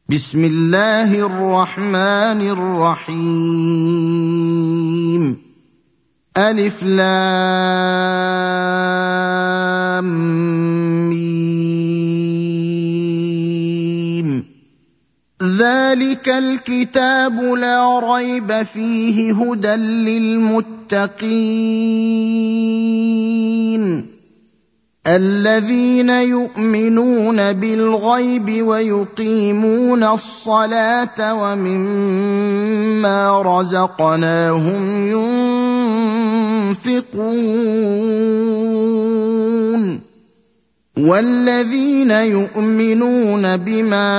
بسم الله الرحمن الرحيم ألف لام ميم ذلك الكتاب لا ريب فيه هدى للمتقين الذين يؤمنون بالغيب ويقيمون الصلاة ومما رزقناهم ينفقون والذين يؤمنون بما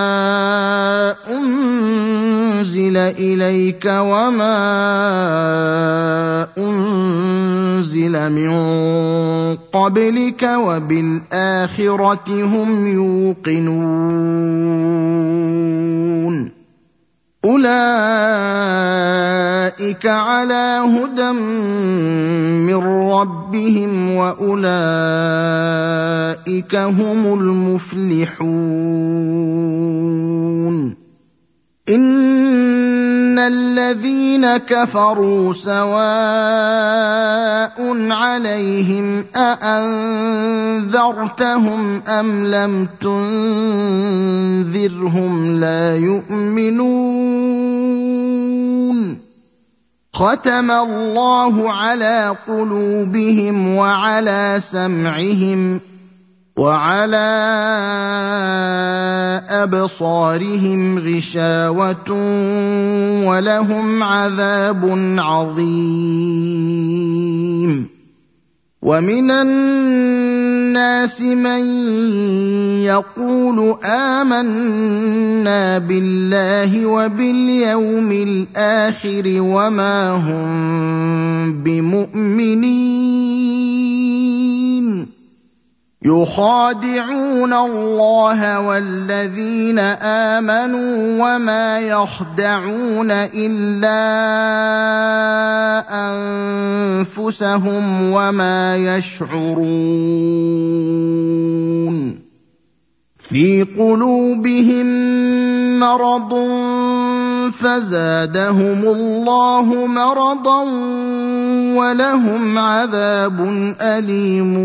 أنزل إليك وما أنزل من قبلك وبالآخرة هم يوقنون أولئك على هدى من ربهم وأولئك هم المفلحون إن الذين كفروا سواء عليهم أأنذرتهم أم لم تنذرهم لا يؤمنون ختم الله على قلوبهم وعلى سمعهم وعلى أبصارهم غشاوة ولهم عذاب عظيم ومن الناس من يقول آمنا بالله وباليوم الآخر وما هم بمؤمنين يخادعون الله والذين آمنوا وما يخدعون إلا أنفسهم وما يشعرون في قلوبهم مرض فزادهم الله مرضا ولهم عذاب أليم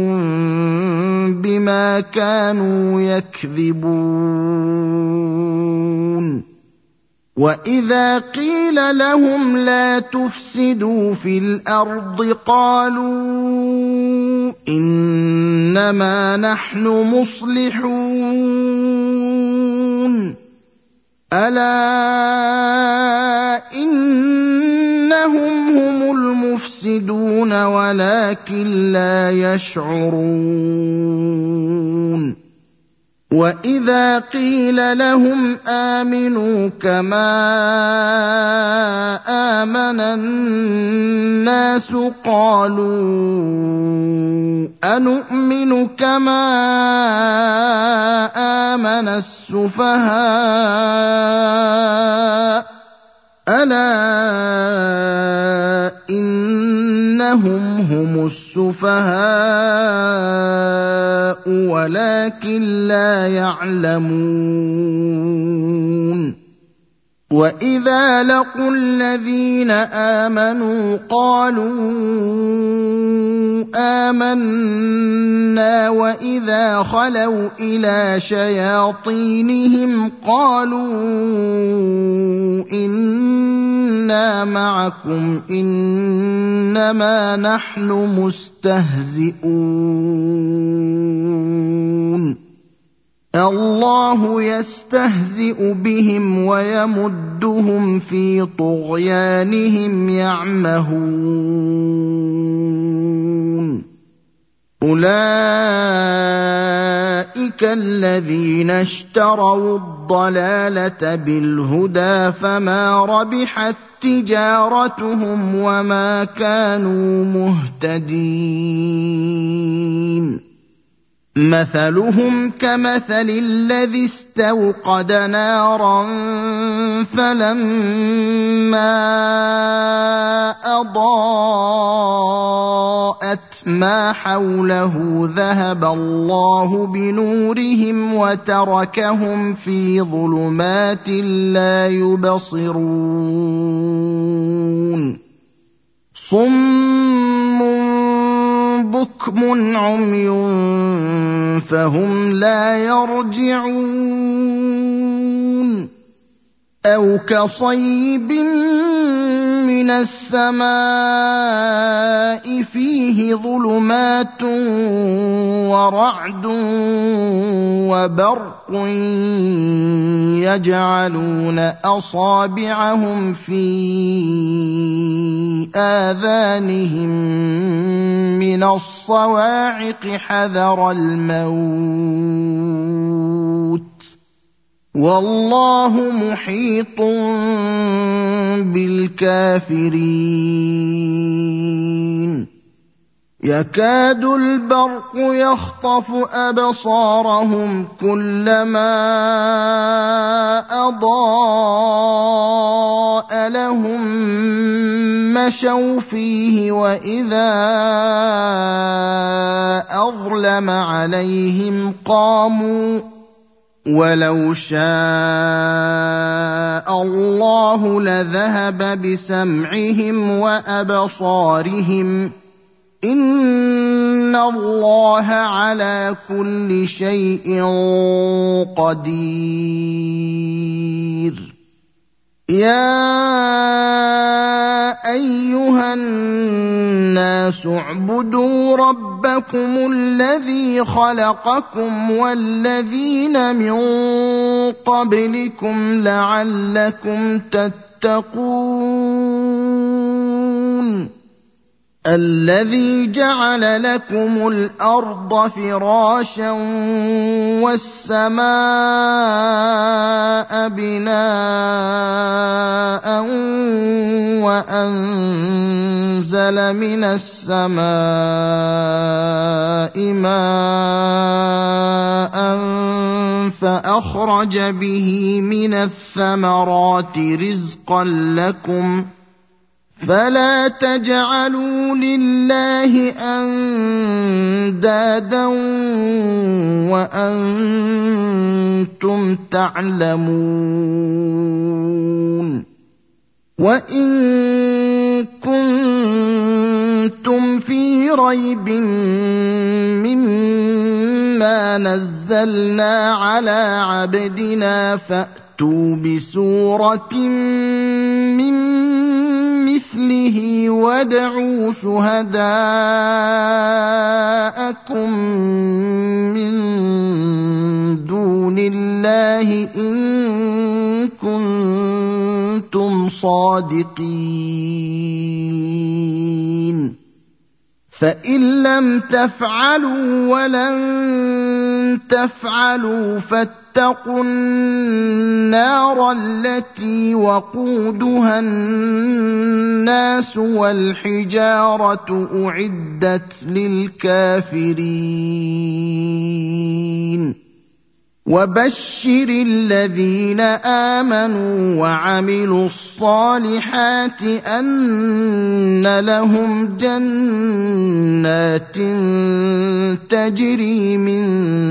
بما كانوا يكذبون وإذا قيل لهم لا تفسدوا في الأرض قالوا إنما نحن مصلحون ألا إنهم هم المفسدون ولكن لا يشعرون وإذا قيل لهم آمنوا كما آمن الناس قالوا أنؤمن كما آمن السفهاء ألا إنهم هم السفهاء ولكن لا يعلمون وإذا لقوا الذين آمنوا قالوا آمنا وإذا خلوا إلى شياطينهم قالوا إنا معكم إنما نحن مستهزئون الله يستهزئ بهم ويمدهم في طغيانهم يعمهون أولئك الذين اشتروا الضلالة بالهدى فما ربحت تجارتهم وما كانوا مهتدين مثلهم كمثل الذي استوقد نارا فلما أضاءت ما حوله ذهب الله بنورهم وتركهم في ظلمات لا يبصرون صم بكم عمي فهم لا يرجعون أو كصيب من السماء فيه ظلمات ورعد وبرق يجعلون أصابعهم في آذانهم من الصواعق حذر الموت والله محيط بالكافرين يكاد البرق يخطف أبصارهم كلما أضاء لهم مشوا فيه وإذا أظلم عليهم قاموا ولو شاء الله لذهب بسمعهم وأبصارهم إن الله على كل شيء قدير يا أيها الناس اعبدوا ربكم الذي خلقكم والذين من قبلكم لعلكم تتقون الذي جعل لكم الأرض فراشا والسماء بناء وأنزل من السماء ماء فأخرج به من الثمرات رزقا لكم فلا تجعلوا لله أندادا وأنتم تعلمون وإن كنتم في ريب مما نزلنا على عبدنا فأتوا بسورة من مثله وادعوا شهداءكم من دون الله إن كنتم صادقين فإن لم تفعلوا ولن تفعلوا فاتقوا النار التي وقودها الناس والحجارة أعدت للكافرين وبشر الذين آمنوا وعملوا الصالحات أن لهم جنات تجري من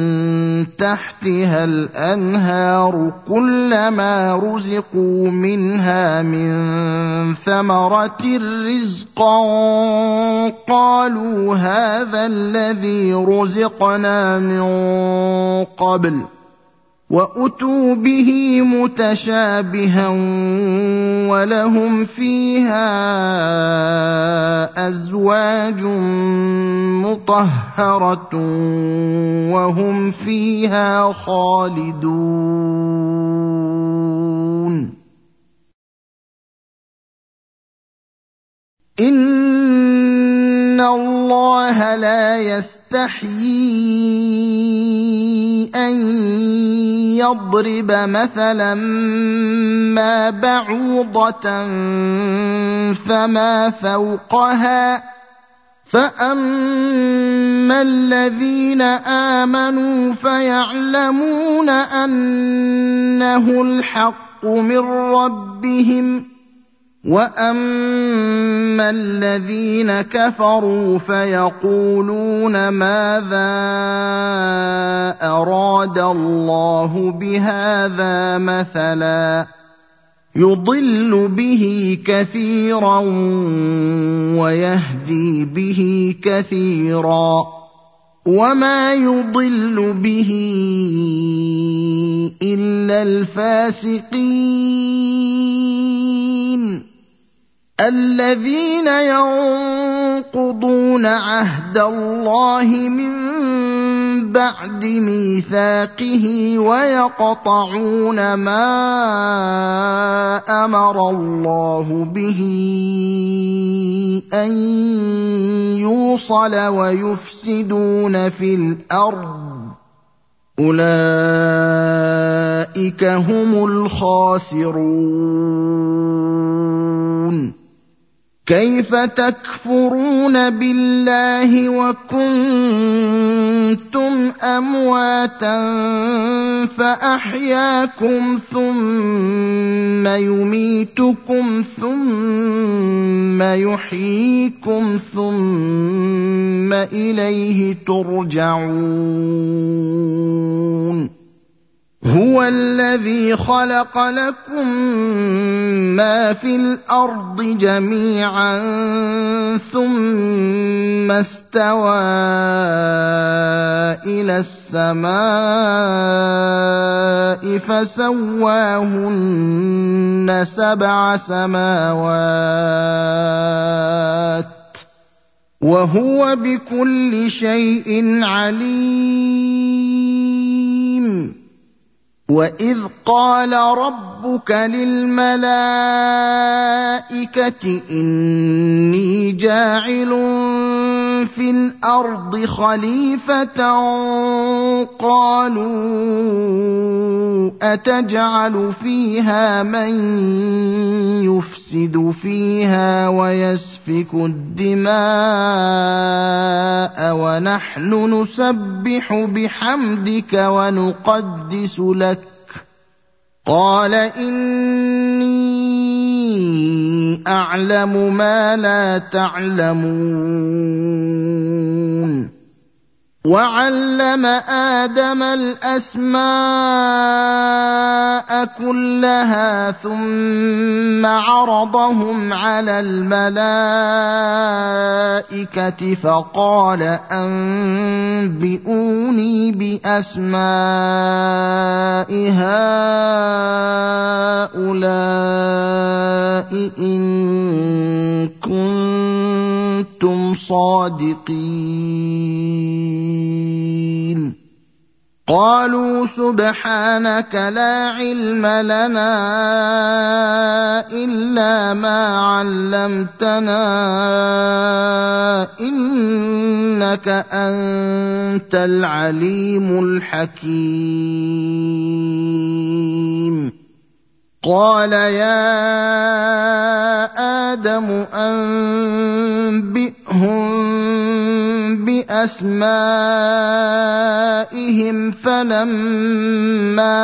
تحتها الأنهار كلما رزقوا منها من ثمرة رزقا قالوا هذا الذي رزقنا من قبل وأتوا به متشابها ولهم فيها أزواج مطهرة وهم فيها خالدون إن الله لا يستحيي أن يضرب مثلا ما بعوضة فما فوقها فأما الذين آمنوا فيعلمون أنه الحق من ربهم، وأما الذين كفروا فيقولون ماذا أراد الله بهذا مثلا يضل به كثيرا ويهدي به كثيرا وما يضل به إلا الفاسقين الذين ينقضون عهد الله من بعد ميثاقه ويقطعون ما أمر الله به أن يوصل ويفسدون في الأرض أولئك هم الخاسرون. كيف تكفرون بالله وكنتم أمواتا فأحياكم ثم يميتكم ثم يحييكم ثم إليه ترجعون. هو الذي خلق لكم ما في الأرض جميعا ثم استوى إلى السماء فسواهن 7 سماوات وهو بكل شيء عليم. وإذ قال ربك للملائكة إني جاعل في الأرض خليفة قالوا أتجعل فيها من يفسد فيها ويسفك الدماء ونحن نسبح بحمدك ونقدس لك قال إني أعلم ما لا تعلمون. وعلم آدم الأسماء كلها ثم عرضهم على الملائكة فقال أنبئوني بأسماء هؤلاء إن كنتم صادقين. قالوا سبحانك لا علم لنا إلا ما علمتنا إنك أنت العليم الحكيم. قال يا آدم أنبئهم بأسمائهم فلما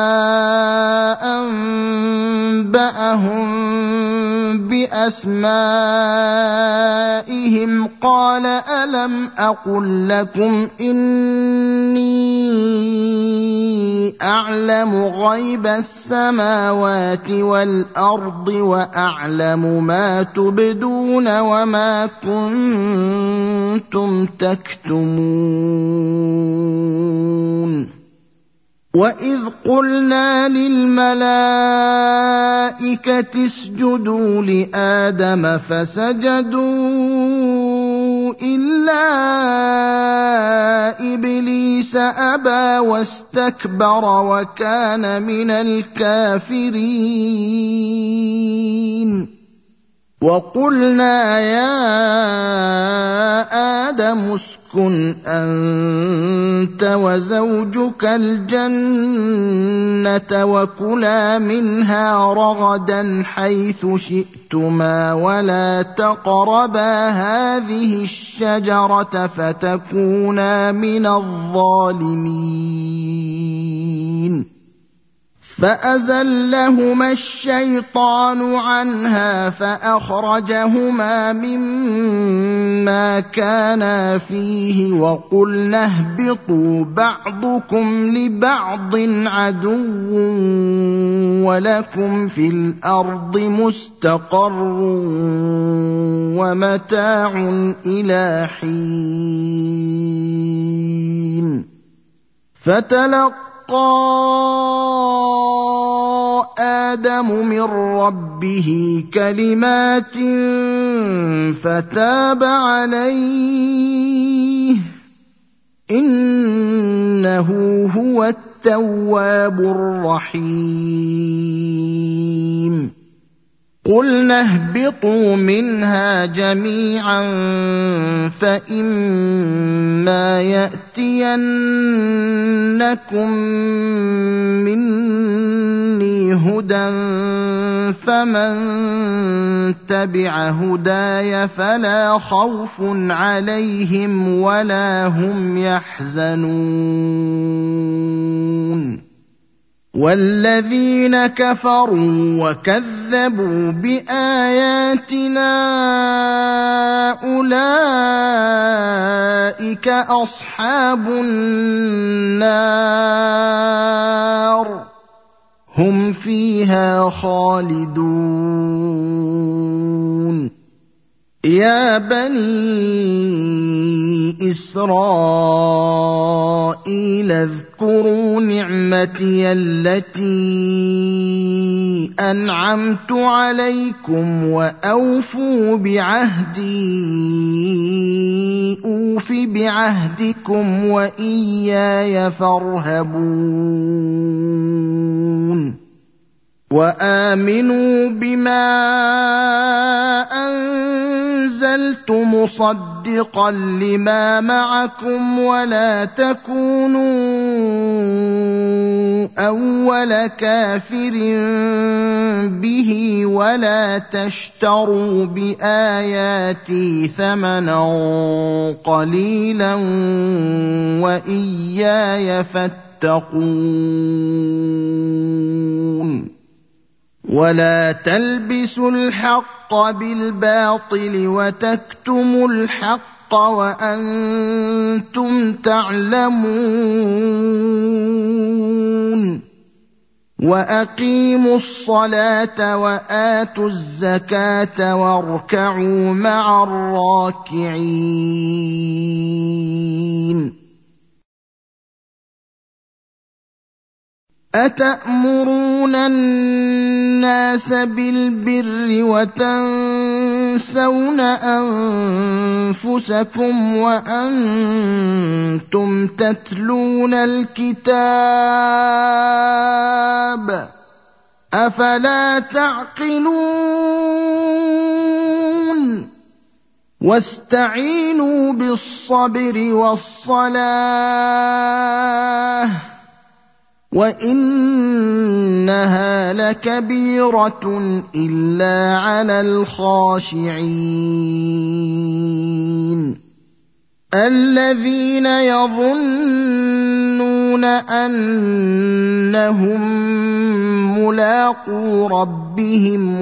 أنبأهم بأسمائهم قال ألم أقل لكم إني أعلم غيب السماوات والأرض وأعلم ما تبدون وما كنتم تكتمون. وإذ قلنا للملائكة اسجدوا لآدم فسجدوا إلا إبليس أبى واستكبر وكان من الكافرين. وقلنا يا آدم اسكن أنت وزوجك الجنة وكلا منها رغدا حيث شئتما شئتما ولا تقربا هذه الشجرة فتكونا من الظالمين فأزلهما الشيطان عنها فأخرجهما مما كانا فيه وقلنا اهبطوا بعضكم لبعض عدو ولكم في الأرض مستقر ومتاع إلى حين فتلقى آدم من ربه كلمات فتاب عليه إنه هو التواب الرحيم قلنا اهبطوا منها جميعا فإما يأتينكم مني هدى فمن تبع هداي فلا خوف عليهم ولا هم يحزنون والذين كفروا وكذبوا بآياتنا أولئك أصحاب النار هم فيها خالدون يا بني إسرائيل اذكروا نعمتي التي أنعمت عليكم وأوفوا بعهدي أوف بعهدكم وإياي فارهبون وآمنوا بما أنزلت مصدقا لما معكم ولا تكونوا أول كافر به ولا تشتروا بآياتي ثمنا قليلا وإياي فاتقون ولا تلبسوا الحق بالباطل وتكتموا الحق وأنتم تعلمون وأقيموا الصلاة وآتوا الزكاة واركعوا مع الراكعين أتأمرون الناس بالبر وتنسون أنفسكم وأنتم تتلون الكتاب أفلا تعقلون واستعينوا بالصبر والصلاة وإنها لكبيرة إلا على الخاشعين الذين يظنون أنهم ملاقو ربهم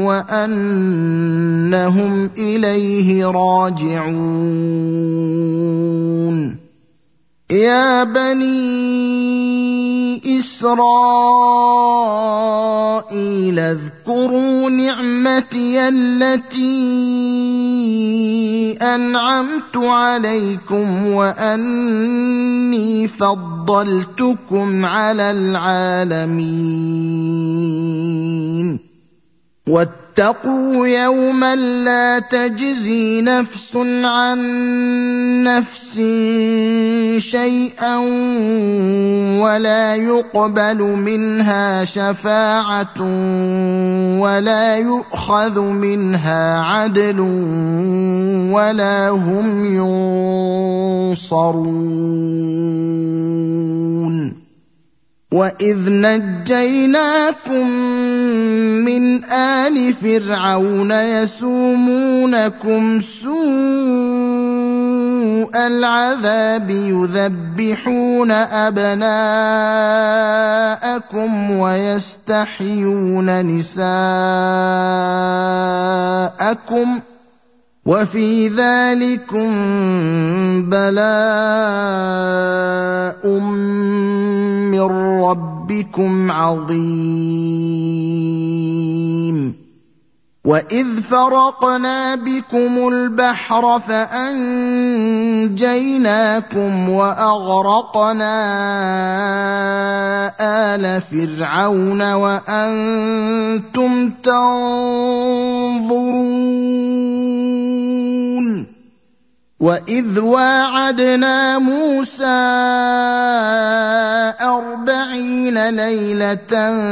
وأنهم إليه راجعون يا بني إسرائيل اذكروا نعمتي التي أنعمت عليكم وأني فضلتكم على العالمين واتقوا يوما لا تجزي نفس عن نفس شيئا ولا يقبل منها شفاعة ولا يؤخذ منها عدل ولا هم ينصرون وَإِذْ نَجَّيْنَاكُم مِّنْ آلِ فِرْعَوْنَ يَسُومُونَكُمْ سُوءَ الْعَذَابِ يُذَبِّحُونَ أَبْنَاءَكُمْ وَيَسْتَحْيُونَ نِسَاءَكُمْ ۚ وَفِي ذَٰلِكُم بَلَاءٌ مِّن رَّبِّكُمْ عَظِيمٌ وَإِذْ فَرَقْنَا بِكُمُ الْبَحْرَ فَأَنجَيْنَاكُمْ وَأَغْرَقْنَا آلَ فِرْعَوْنَ وَأَنتُمْ تَنظُرُونَ وَإِذْ وَاعَدْنَا مُوسَىٰ 40 لَيْلَةً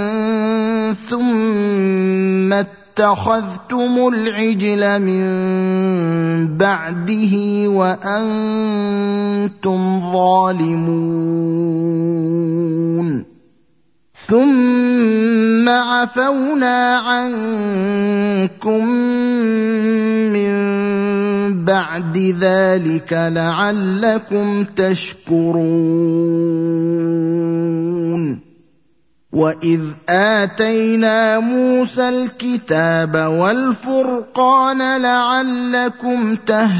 ثُمَّ اتَّخَذْتُمُ الْعِجْلَ مِن بَعْدِهِ وَأَنتُمْ ظَالِمُونَ ثُمَّ عَفَوْنَا عَنكُم مِّن بَعْدِ ذَلِكَ لَعَلَّكُمْ تَشْكُرُونَ وَإِذْ آتَيْنَا مُوسَى الْكِتَابَ وَالْفُرْقَانَ لَعَلَّكُمْ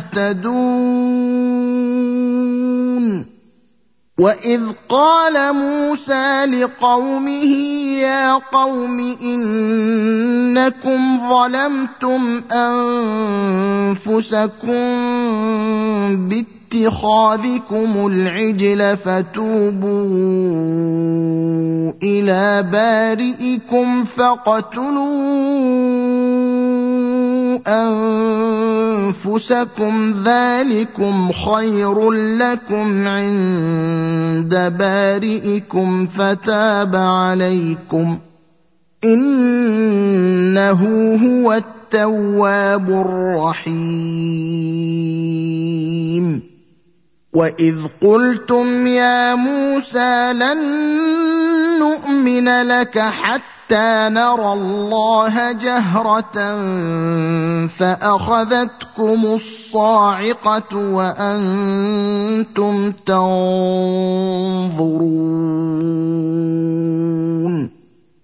تَهْتَدُونَ وَإِذْ قَالَ مُوسَىٰ لِقَوْمِهِ يَا قَوْمِ إِنَّكُمْ ظَلَمْتُمْ أَنفُسَكُم بِاتِّخَاذِكُمُ الْعِجْلَ فَتُوبُوا إِلَىٰ بَارِئِكُمْ فَاقْتُلُوا أَنفُسَكُمْ ذَٰلِكُمْ خَيْرٌ لَّكُمْ عِندَ بَارِئِكُمْ فَتَابَ عَلَيْكُمْ ۖ إِنَّهُ هُوَ التَّوَّابُ الرَّحِيمُ وَإِذْ قُلْتُمْ يَا مُوسَىٰ لَن نُّؤْمِنَ لَكَ حَتَّىٰ نَرَى اللَّهَ جَهْرَةً فَأَخَذَتْكُمُ الصَّاعِقَةُ وَأَنتُمْ تَنظُرُونَ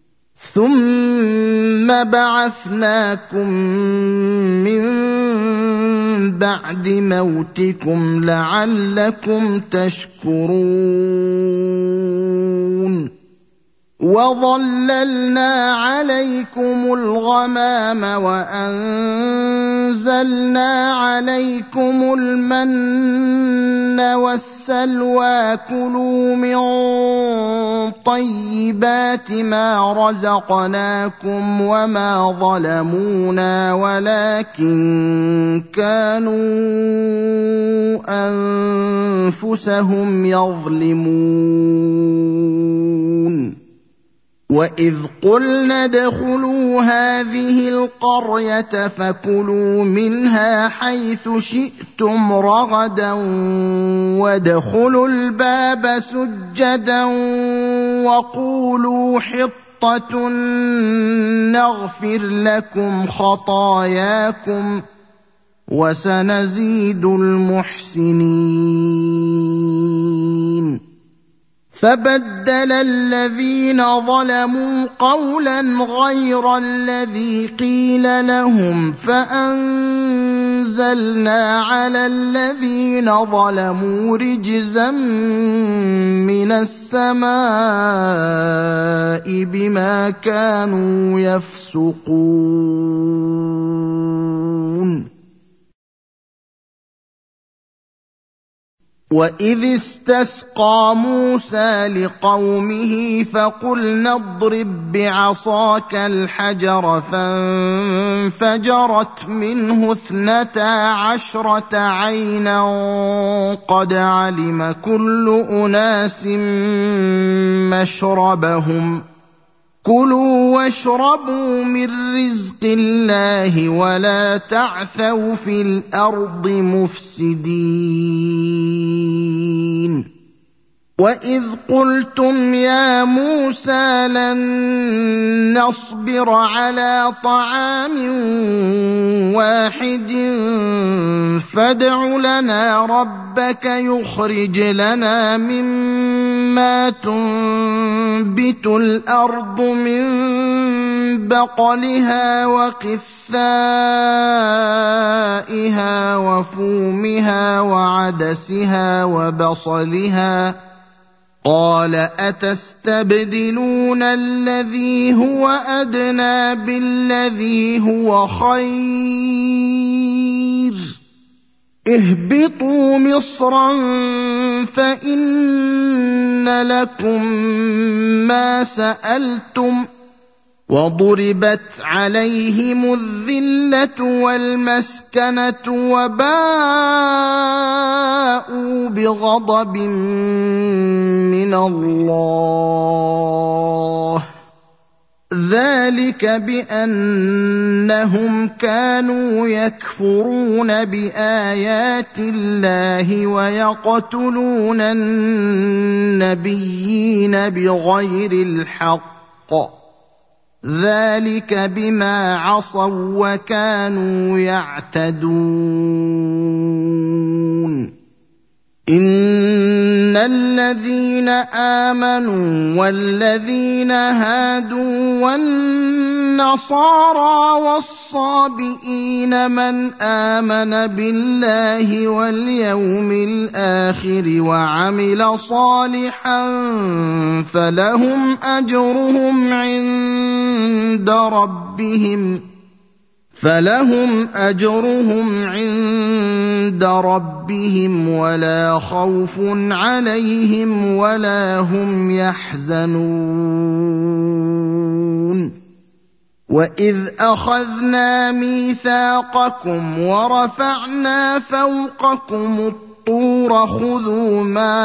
ثُمَّ بَعَثْنَاكُم مِّن بَعْدِ مَوْتِكُمْ لَعَلَّكُمْ تَشْكُرُونَ وَظَلَّلْنَا عَلَيْكُمُ الْغَمَامَ وَأَنزَلْنَا عَلَيْكُمُ الْمَنَّ وَالسَّلْوَىٰ ۖ كُلُوا مِن طَيِّبَاتِ مَا رَزَقْنَاكُمْ وَمَا ظَلَمُونَا وَلَٰكِن كَانُوا أَنفُسَهُمْ يَظْلِمُونَ وَإِذْ قُلْنَا ادْخُلُوا هَٰذِهِ الْقَرْيَةَ فَكُلُوا مِنْهَا حَيْثُ شِئْتُمْ رَغَدًا وَادْخُلُوا الْبَابَ سُجَّدًا وَقُولُوا حِطَّةٌ نَّغْفِرْ لَكُمْ خَطَايَاكُمْ وَسَنَزِيدُ الْمُحْسِنِينَ فَبَدَّلَ الَّذِينَ ظَلَمُوا قَوْلًا غَيْرَ الَّذِي قِيلَ لَهُمْ فَأَنزَلْنَا عَلَى الَّذِينَ ظَلَمُوا رِجْزًا مِّنَ السَّمَاءِ بِمَا كَانُوا يَفْسُقُونَ وَإِذِ اسْتَسْقَىٰ مُوسَىٰ لِقَوْمِهِ فَقُلْنَا اضْرِب بِّعَصَاكَ الْحَجَرَ فَانفَجَرَتْ مِنْهُ 12 عَيْنًا قَدْ عَلِمَ كُلُّ أُنَاسٍ مَّشْرَبَهُمْ كُلُوا وَاشْرَبُوا مِن رِّزْقِ اللَّهِ وَلَا تَعْثَوْا فِي الْأَرْضِ مُفْسِدِينَ وَإِذْ قُلْتُمْ يَا مُوسَىٰ لَن نَّصْبِرَ عَلَىٰ طَعَامٍ وَاحِدٍ فَادْعُ لَنَا رَبَّكَ يُخْرِجْ لَنَا مِمَّا تُنبِتُ الْأَرْضُ مِن بَقْلِهَا وَقِثَّائِهَا وَفُومِهَا وَعَدَسِهَا وَبَصَلِهَا ۖ قَالَ أَتَسْتَبْدِلُونَ الَّذِي هُوَ أَدْنَىٰ بِالَّذِي هُوَ خَيْرٌ ۚ اهْبِطُوا مِصْرًا فَإِنَّ لَكُم مَّا سَأَلْتُمْ ۗ وَضُرِبَتْ عَلَيْهِمُ الذِّلَّةُ وَالْمَسْكَنَةُ وَبَاءُوا بِغَضَبٍ مِّنَ اللَّهِ ۗ ذَٰلِكَ بِأَنَّهُمْ كَانُوا يَكْفُرُونَ بِآيَاتِ اللَّهِ وَيَقْتُلُونَ النَّبِيِّينَ بِغَيْرِ الْحَقِّ ۗ ذَٰلِكَ بِمَا عَصَوا وَّكَانُوا يَعْتَدُونَ إِنَّ الَّذِينَ آمَنُوا وَالَّذِينَ هَادُوا وَالنَّصَارَىٰ وَالصَّابِئِينَ مَنْ آمَنَ بِاللَّهِ وَالْيَوْمِ الْآخِرِ وَعَمِلَ صَالِحًا فَلَهُمْ أَجْرُهُمْ عِندَ رَبِّهِمْ وَلَا خَوْفٌ عَلَيْهِمْ وَلَا هُمْ يَحْزَنُونَ وَإِذْ أَخَذْنَا مِيثَاقَكُمْ وَرَفَعْنَا فَوْقَكُمُ الطُّورَ خُذُوا مَا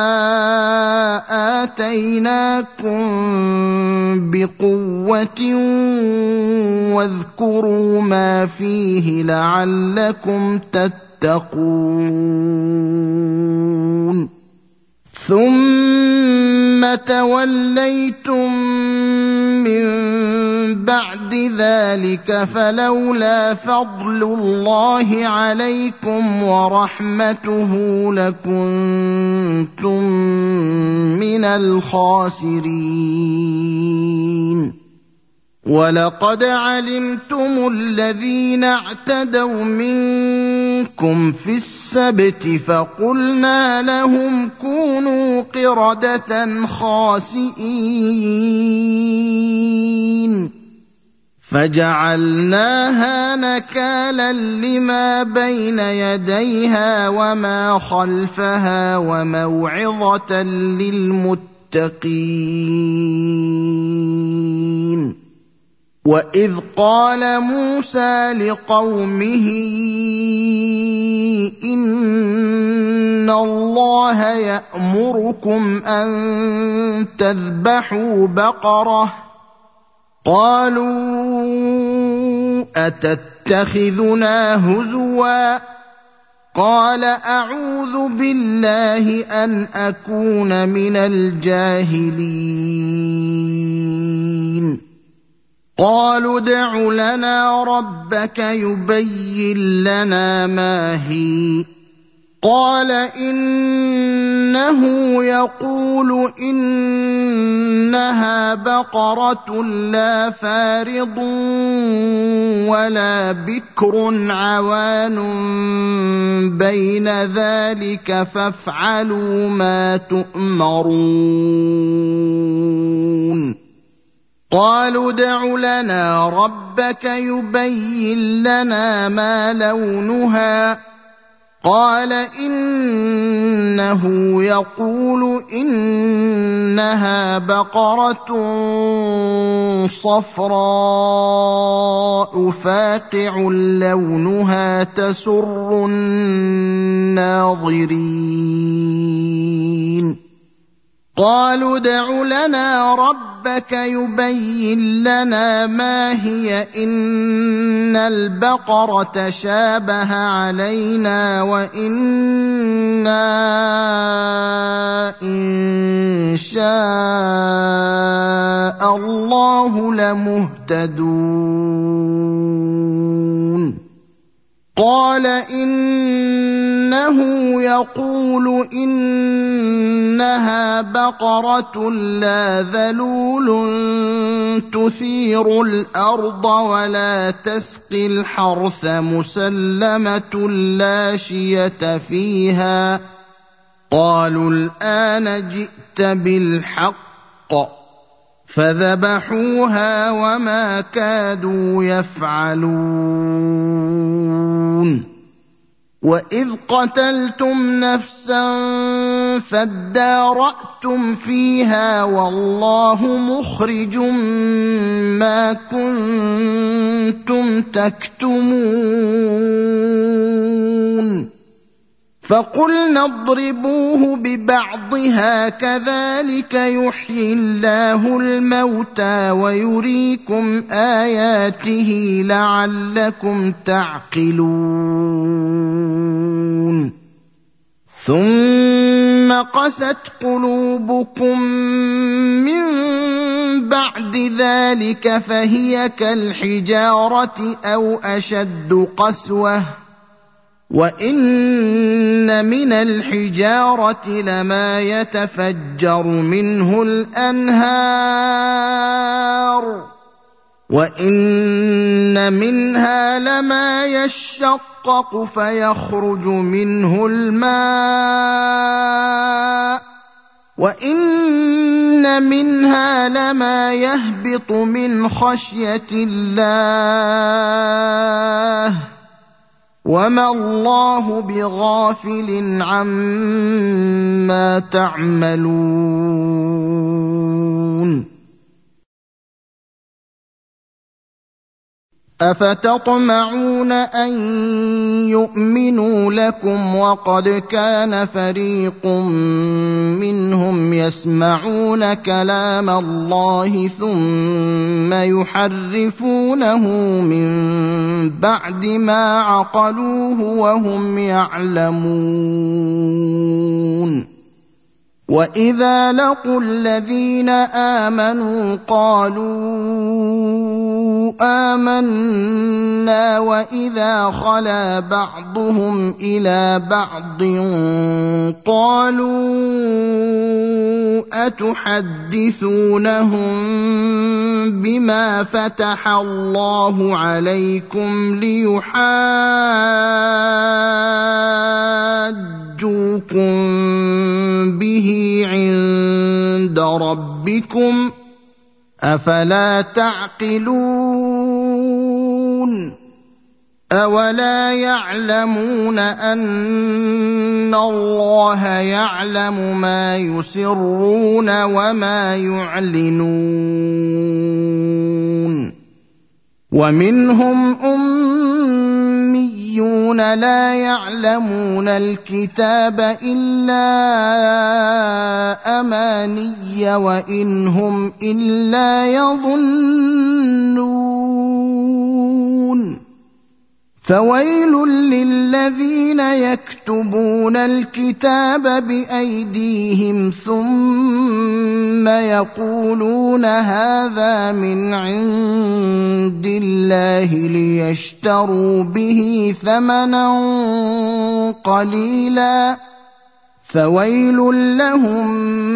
آتَيْنَاكُم بِقُوَّةٍ وَاذْكُرُوا مَا فِيهِ لَعَلَّكُمْ تَتَّقُونَ ثُمَّ تَوَلَّيْتُم مِّن بَعْدِ ذَٰلِكَ فَلَوْلَا فَضْلُ اللَّهِ عَلَيْكُمْ وَرَحْمَتُهُ لَكُنتُم مِّنَ الْخَاسِرِينَ وَلَقَدْ عَلِمْتُمُ الَّذِينَ اعْتَدَوْا مِنكُمْ فِي السَّبْتِ فَقُلْنَا لَهُمْ كُونُوا قِرَدَةً خَاسِئِينَ فَجَعَلْنَاهَا نَكَالًا لِّمَا بَيْنَ يَدَيْهَا وَمَا خَلْفَهَا وَمَوْعِظَةً لِّلْمُتَّقِينَ وَإِذْ قَالَ مُوسَىٰ لِقَوْمِهِ إِنَّ اللَّهَ يَأْمُرُكُمْ أَن تَذْبَحُوا بَقَرَةً قَالُوا أَتَتَّخِذُنَا هُزُوًا قَالَ أَعُوذُ بِاللَّهِ أَنْ أَكُونَ مِنَ الْجَاهِلِينَ قَالُوا ادْعُ لَنَا رَبَّكَ يُبَيِّن لَّنَا مَا هِيَ قَالَ إِنَّهُ يَقُولُ إِنَّهَا بَقَرَةٌ لَّا فَارِضٌ وَلَا بِكْرٌ عَوَانٌ بَيْنَ ذَٰلِكَ فَافْعَلُوا مَا تُؤْمَرُونَ قَالُوا ادْعُ لَنَا رَبَّكَ يُبَيِّن لَّنَا مَا لَوْنُهَا قَالَ إِنَّهُ يَقُولُ إِنَّهَا بَقَرَةٌ صَفْرَاءُ فَاقِعٌ لَّوْنُهَا تَسُرُّ النَّاظِرِينَ قالوا ادْعُ لَنَا رَبَّكَ يُبَيِّن لَّنَا مَا هِيَ إِنَّ الْبَقَرَ تَشَابَهَ عَلَيْنَا وَإِنَّا إِن شَاءَ اللَّهُ لَمُهْتَدُونَ قَالَ إِنَّهُ يَقُولُ إِنَّهَا بَقَرَةٌ لَّا ذَلُولٌ تُثِيرُ الْأَرْضَ وَلَا تَسْقِي الْحَرْثَ مُسَلَّمَةٌ لَّا شِيَةَ فِيهَا قَالُوا الْآنَ جِئْتَ بِالْحَقِّ فَذَبَحُوهَا وَمَا كَادُوا يَفْعَلُونَ وَإِذْ قَتَلْتُمْ نَفْسًا فَادَّارَأْتُمْ فِيهَا وَاللَّهُ مُخْرِجٌ مَّا كُنتُمْ تَكْتُمُونَ فَقُلْنَا اضْرِبُوهُ بِبَعْضِهَا كَذَٰلِكَ يُحْيِي اللَّهُ الْمَوْتَىٰ وَيُرِيكُمْ آيَاتِهِ لَعَلَّكُمْ تَعْقِلُونَ ثُمَّ قَسَتْ قُلُوبُكُم مِّن بَعْدِ ذَٰلِكَ فَهِيَ كَالْحِجَارَةِ أَوْ أَشَدُّ قَسْوَةً وَإِنَّ مِنَ الْحِجَارَةِ لَمَا يَتَفَجَّرُ مِنْهُ الْأَنْهَارُ وَإِنَّ مِنْهَا لَمَا يَشَّقَّقُ فَيَخْرُجُ مِنْهُ الْمَاءُ وَإِنَّ مِنْهَا لَمَا يَهْبِطُ مِنْ خَشْيَةِ اللَّهِ وَمَا اللَّهُ بِغَافِلٍ عَمَّا تَعْمَلُونَ أَفَتَطْمَعُونَ أَن يُؤْمِنُوا لَكُمْ وَقَدْ كَانَ فَرِيقٌ مِّنْهُمْ يَسْمَعُونَ كَلَامَ اللَّهِ ثُمَّ يُحَرِّفُونَهُ مِن بَعْدِ مَا عَقَلُوهُ وَهُمْ يَعْلَمُونَ وَإِذَا لَقُوا الَّذِينَ آمَنُوا قَالُوا آمَنَّا وَإِذَا خَلَا بَعْضُهُمْ إِلَىٰ بَعْضٍ قَالُوا أَتُحَدِّثُونَهُم بِمَا فَتَحَ اللَّهُ عَلَيْكُمْ لِيُحَاجُّوكُم بِهِ عِندَ رَبِّكُمْ ۚ أَفَلَا تَعْقِلُونَ أَوَلَا يَعْلَمُونَ أَنَّ اللَّهَ يَعْلَمُ مَا يُسِرُّونَ وَمَا يُعْلِنُونَ وَمِنْهُمْ أُمِّيُّونَ لَا يَعْلَمُونَ الْكِتَابَ إِلَّا أَمَانِيَّ وَإِنْ هُمْ إِلَّا يَظُنُّونَ فَوَيْلٌ لِّلَّذِينَ يَكْتُبُونَ الْكِتَابَ بِأَيْدِيهِمْ ثُمَّ يَقُولُونَ هَٰذَا مِنْ عِندِ اللَّهِ لِيَشْتَرُوا بِهِ ثَمَنًا قَلِيلًا فَوَيْلٌ لَّهُم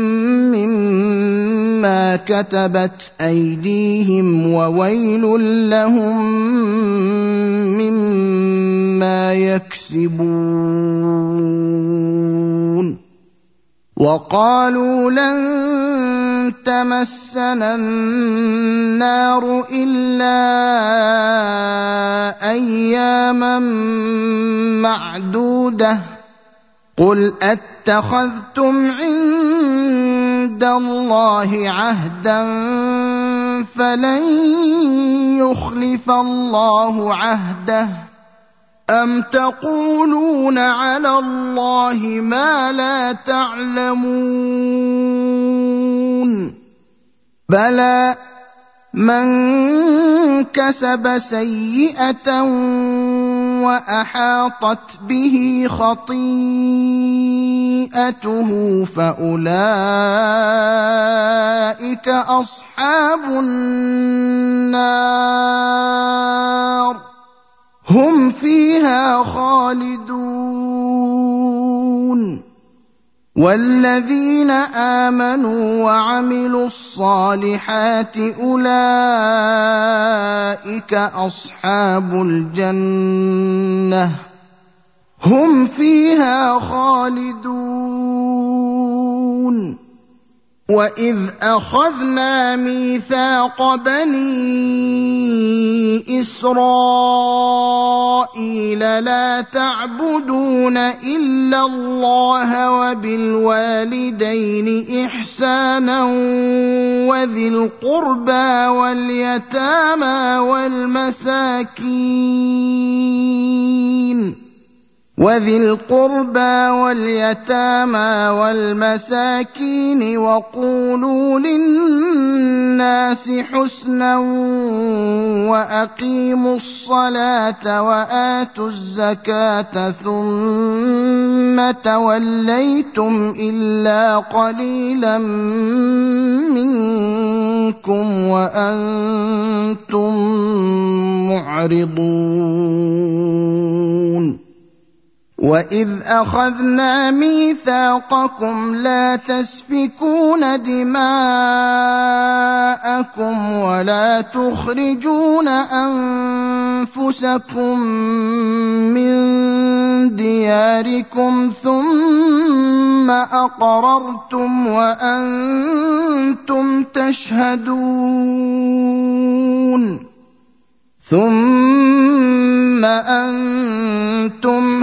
مِّمَّا كَتَبَتْ أَيْدِيهِمْ وَوَيْلٌ لَّهُم مِّمَّا يَكْسِبُونَ وَقَالُوا لَن تَمَسَّنَا النَّارُ إِلَّا أَيَّامًا مَّعْدُودَةً قُلْ أَتَّخَذْتُمْ عِندَ اللَّهِ عَهْدًا فَلَن يُخْلِفَ اللَّهُ عَهْدَهُ أَمْ تَقُولُونَ عَلَى اللَّهِ مَا لَا تَعْلَمُونَ بَلَىٰ مَن كَسَبَ سَيِّئَةً وَأَحَاطَتْ بِهِ خَطِيئَتُهُ فَأُولَٰئِكَ أَصْحَابُ النَّارِ هُمْ فِيهَا خَالِدُونَ وَالَّذِينَ آمَنُوا وَعَمِلُوا الصَّالِحَاتِ أُولَٰئِكَ أَصْحَابُ الْجَنَّةِ هُمْ فِيهَا خَالِدُونَ وَإِذْ أَخَذْنَا مِيثَاقَ بَنِي إِسْرَائِيلَ لَا تَعْبُدُونَ إِلَّا اللَّهَ وَبِالْوَالِدَيْنِ إِحْسَانًا وَذِي الْقُرْبَىٰ وَالْيَتَامَىٰ وَالْمَسَاكِينِ وَقُولُوا لِلنَّاسِ حُسْنًا وَأَقِيمُوا الصَّلَاةَ وَآتُوا الزَّكَاةَ ثُمَّ تَوَلَّيْتُمْ إِلَّا قَلِيلًا مِّنكُمْ وَأَنتُم مُّعْرِضُونَ وَإِذْ أَخَذْنَا مِيثَاقَكُمْ لَا تَسْفِكُونَ دِمَاءَكُمْ وَلَا تُخْرِجُونَ أَنفُسَكُم مِّن دِيَارِكُمْ ثُمَّ أَقْرَرْتُمْ وَأَنتُمْ تَشْهَدُونَ ثُمَّ أَنتُمْ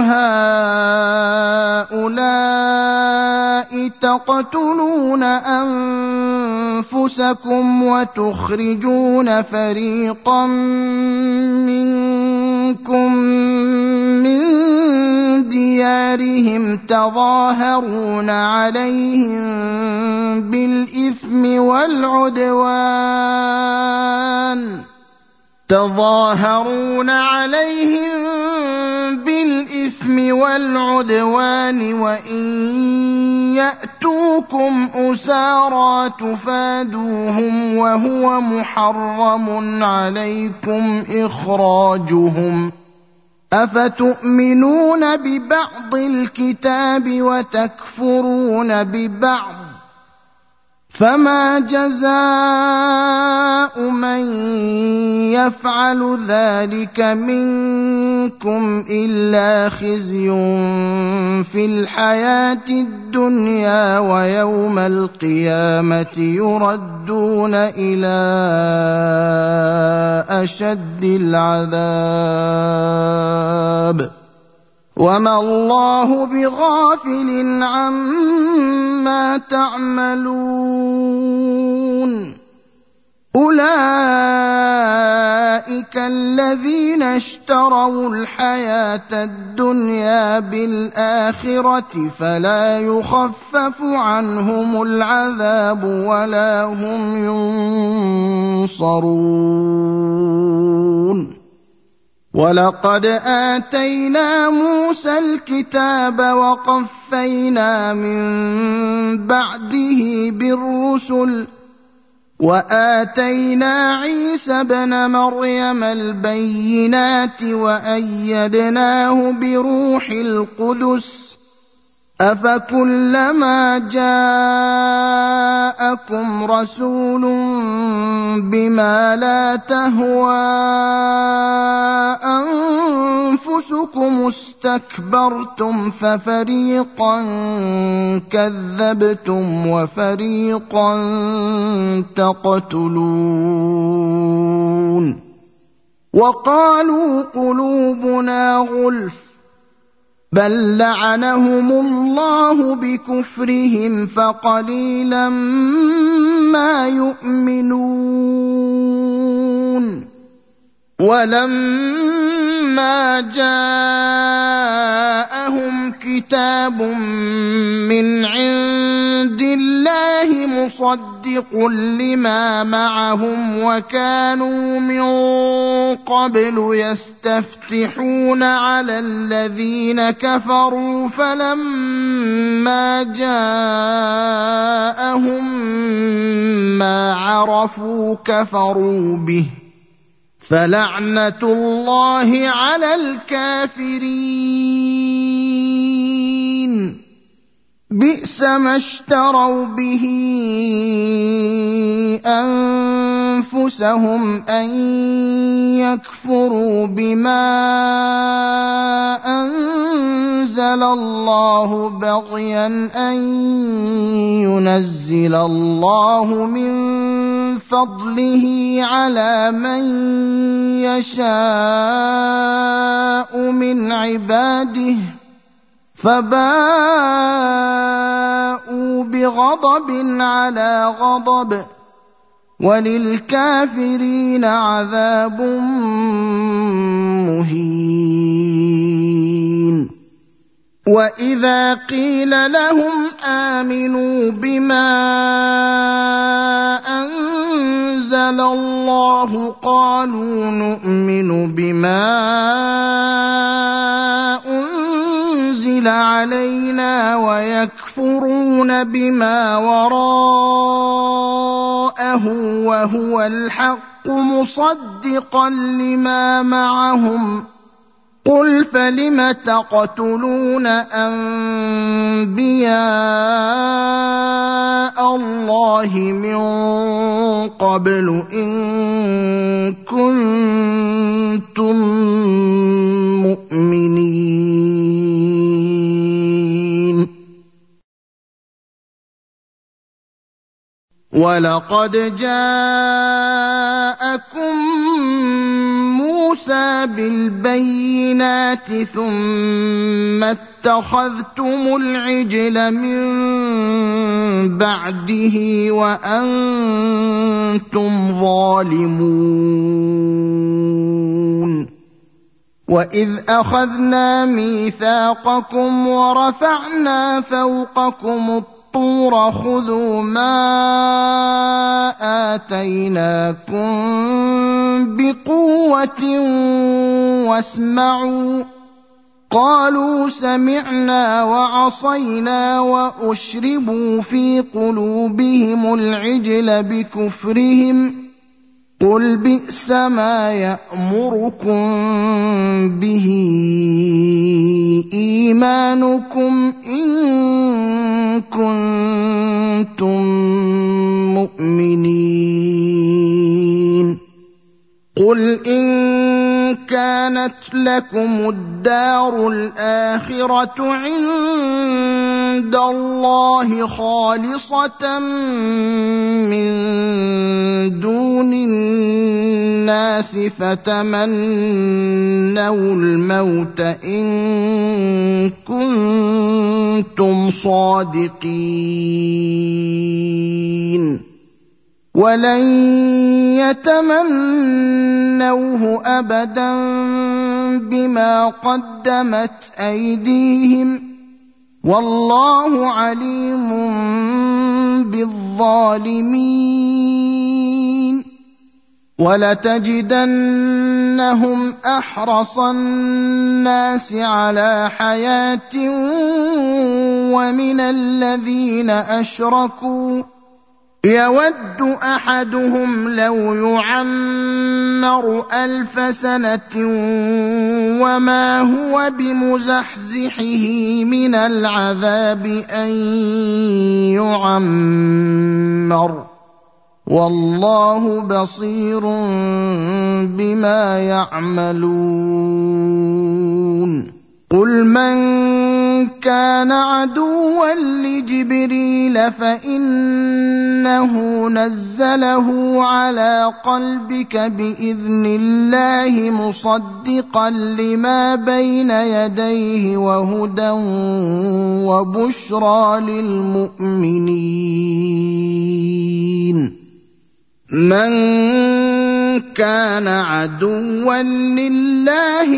هَٰؤُلَاءِ تَقْتُلُونَ أَنفُسَكُمْ وَتُخْرِجُونَ فَرِيقًا مِّنكُم مِّن دِيَارِهِمْ تَظَاهَرُونَ عَلَيْهِم بِالْإِثْمِ وَالْعُدْوَانِ وَإِن يَأْتُوكُمْ أُسَارَىٰ تُفَادُوهُمْ وَهُوَ مُحَرَّمٌ عَلَيْكُمْ إِخْرَاجُهُمْ ۚ أَفَتُؤْمِنُونَ بِبَعْضِ الْكِتَابِ وَتَكْفُرُونَ بِبَعْضٍ ۚ فَمَا جَزَاءُ مَن يَفْعَلُ ذَٰلِكَ مِنكُمْ إِلَّا خِزْيٌ فِي الْحَيَاةِ الدُّنْيَا ۖ وَيَوْمَ الْقِيَامَةِ يُرَدُّونَ إِلَىٰ أَشَدِّ الْعَذَابِ ۗ وَمَا اللَّهُ بِغَافِلٍ عَمَّا تَعْمَلُونَ أُولَٰئِكَ الَّذِينَ اشْتَرَوُا الْحَيَاةَ الدُّنْيَا بِالْآخِرَةِ فَلَا يُخَفَّفُ عَنْهُمُ الْعَذَابُ وَلَا هُمْ يُنصَرُونَ وَلَقَدْ آتَيْنَا مُوسَى الْكِتَابَ وَقَفَّيْنَا مِن بَعْدِهِ بِالرُّسُلِ وَآتَيْنَا عِيسَى ابْنَ مَرْيَمَ الْبَيِّنَاتِ وَأَيَّدْنَاهُ بِرُوحِ الْقُدُسِ ۗ أَفَكُلَّمَا جَاءَكُمْ رَسُولٌ بِمَا لَا تَهْوَىٰ أَنفُسُكُمُ اسْتَكْبَرْتُمْ فَفَرِيقًا كَذَّبْتُمْ وَفَرِيقًا تَقْتُلُونَ وَقَالُوا قُلُوبُنَا غُلْفٌ بَل لَّعَنَهُمُ اللَّهُ بِكُفْرِهِمْ فَقَلِيلًا مَّا يُؤْمِنُونَ وَلَمَّا فلما جاءهم كتاب من عند الله مصدق لما معهم وكانوا من قبل يستفتحون على الذين كفروا فلما جاءهم ما عرفوا كفروا به فلعنة الله على الكافرين بئس ما اشتروا به أنفسهم أن يكفروا بما أنزل الله بغيا أن ينزل الله من فضله على من يشاء من عباده فباءوا بغضب على غضب وللكافرين عذاب مهين وإذا قيل لهم آمنوا بما أنزل الله قالوا نؤمن بما أنزل علينا ويكفرون بما وراءه وهو الحق مصدقا لما معهم قل فلم تقتلون أنبياء الله من قبل إن كنتم مؤمنين ولقد جاءكم موسى بالبينات ثم اتخذتم العجل من بعده وأنتم ظالمون وإذ أخذنا ميثاقكم ورفعنا فوقكم الطور خذوا ما آتيناكم بقوة واسمعوا قالوا سمعنا وعصينا وأشربوا في قلوبهم العجل بكفرهم قل بئس ما يأمركم به إيمانكم إن كنتم مؤمنين قل إن كانت لكم الدار الآخرة عند الله خالصة من دون الناس فتمنوا الموت إن كنتم صادقين ولن يتمنوه أبدا بما قدمت أيديهم والله عليم بالظالمين ولتجدنهم أحرص الناس على حياة ومن الذين أشركوا يود أحدهم لو يعمر 1000 سنة وما هو بمزحزحه من العذاب أن يعمر والله بصير بما يعملون قل من كان عدوا لجبريل فإنه نزله على قلبك بإذن الله مصدقا لما بين يديه وهدى وبشرى للمؤمنين من كان عدوا لله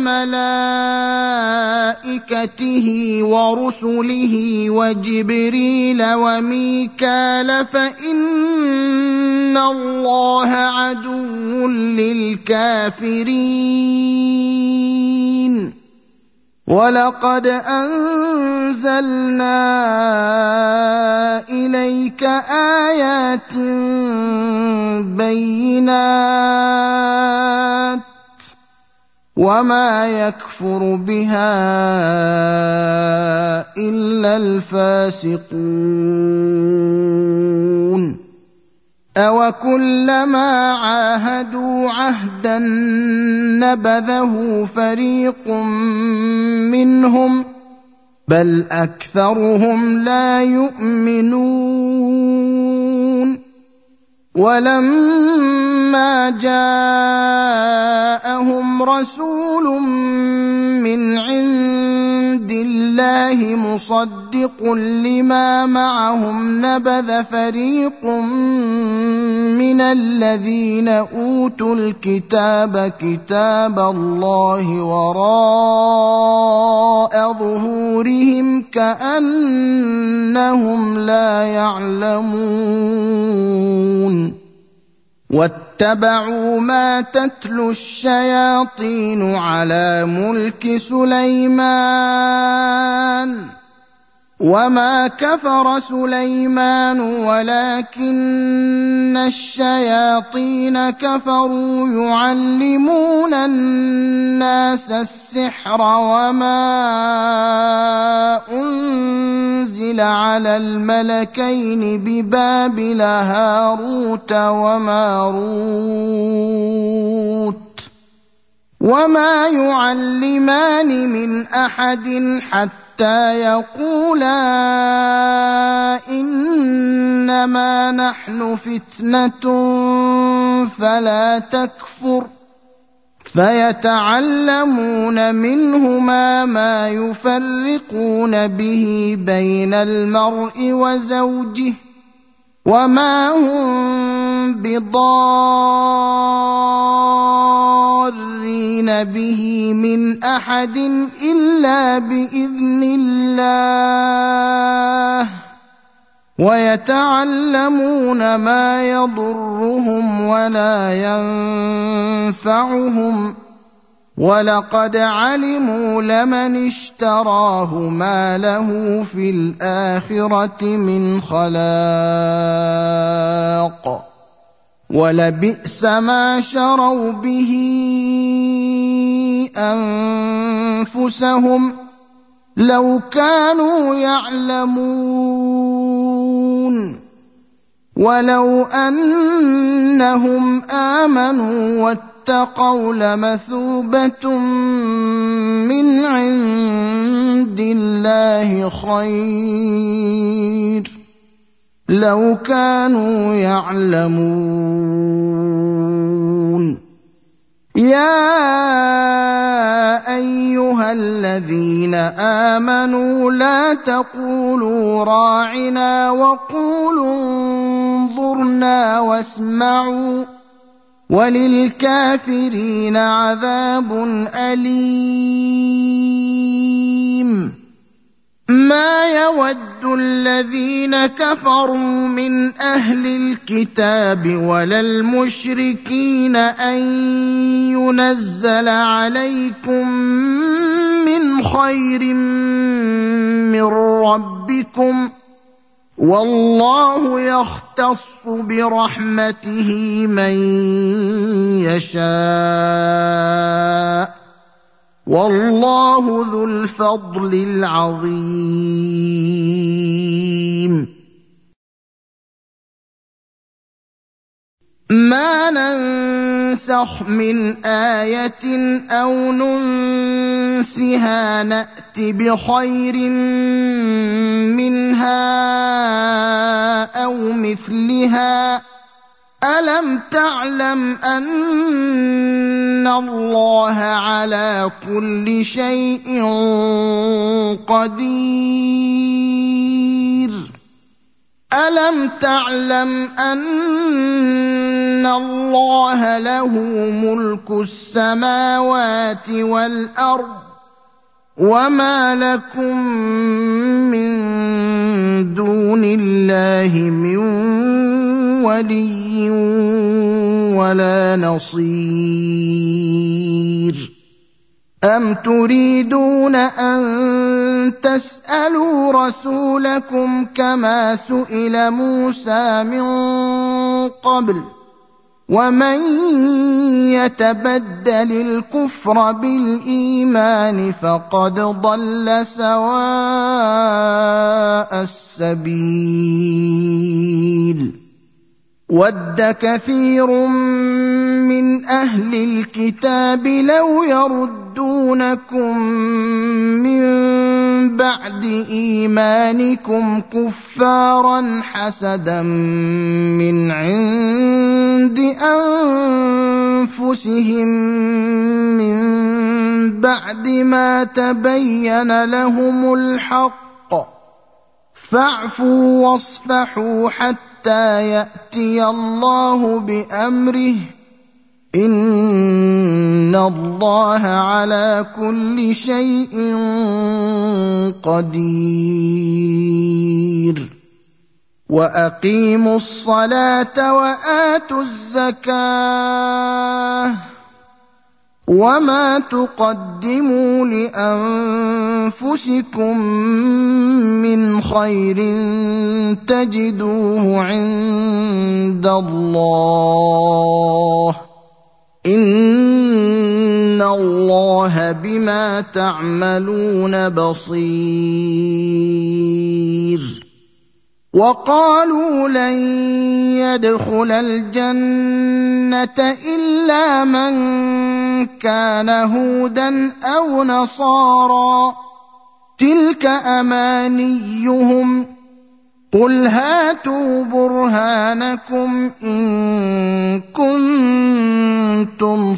وملائكته ورسله وجبريل وميكال فإن الله عدو للكافرين ولقد أنزلنا إليك آيات بينات وما يكفر بها إلا الفاسقون أوكلما عاهدوا عهدا نبذه فريق منهم بل أكثرهم لا يؤمنون ولما جاءهم رسول من عند الله مصدق لما معهم نبذ فريق من الذين أوتوا الكتاب كتاب الله وراء ظهورهم كأنهم لا يعلمون واتبعوا ما تتلو الشياطين على ملك سليمان وما كفر سليمان ولكن الشياطين كفروا يعلمون الناس السحر وما أنزل على الملكين ببابل هاروت وماروت وما يعلمان من أحد حتى يقولا إنما نحن فتنة فلا تكفر فيتعلمون منهما ما يفرقون به بين المرء وزوجه وما هم بضارين به من أحد إلا بإذن الله ويتعلمون ما يضرهم ولا ينفعهم ولقد علموا لمن اشتراه ما له في الآخرة من خلاق ولبئس ما شروا به أنفسهم لو كانوا يعلمون ولو أنهم آمنوا واتقوا لمثوبة من عند الله خير لو كانوا يعلمون يا أيها الذين آمنوا لا تقولوا راعنا وقولوا انظرنا واسمعوا وللكافرين عذاب أليم ما يود الذين كفروا من أهل الكتاب ولا المشركين أن ينزل عليكم من خير من ربكم والله يختص برحمته من يشاء والله ذو الفضل العظيم ما ننسخ من آية أو ننسها نأت بخير منها أو مثلها ألم تعلم أن الله على كل شيء قدير ألم تعلم أن الله له ملك السماوات والأرض وما لكم من دون الله من ولي ولا نصير أم تريدون أن تسألوا رسولكم كما سئل موسى من قبل ومن يتبدل الكفر بالإيمان فقد ضل سواء السبيل ود كثير من أهل الكتاب لو يردونكم من بعد إيمانكم كفارا حسدا من عند أنفسهم من بعد ما تبين لهم الحق فاعفوا واصفحوا حتى يأتي الله بأمره إن الله على كل شيء قدير وأقيموا الصلاة وآتوا الزكاة وما تقدموا لأنفسكم من خير تجدوه عند الله إن الله بما تعملون بصير وقالوا لن يدخل الجنة إلا من كان هودا أو نصارى تلك أمانيهم قل هاتوا برهانكم إن كنتم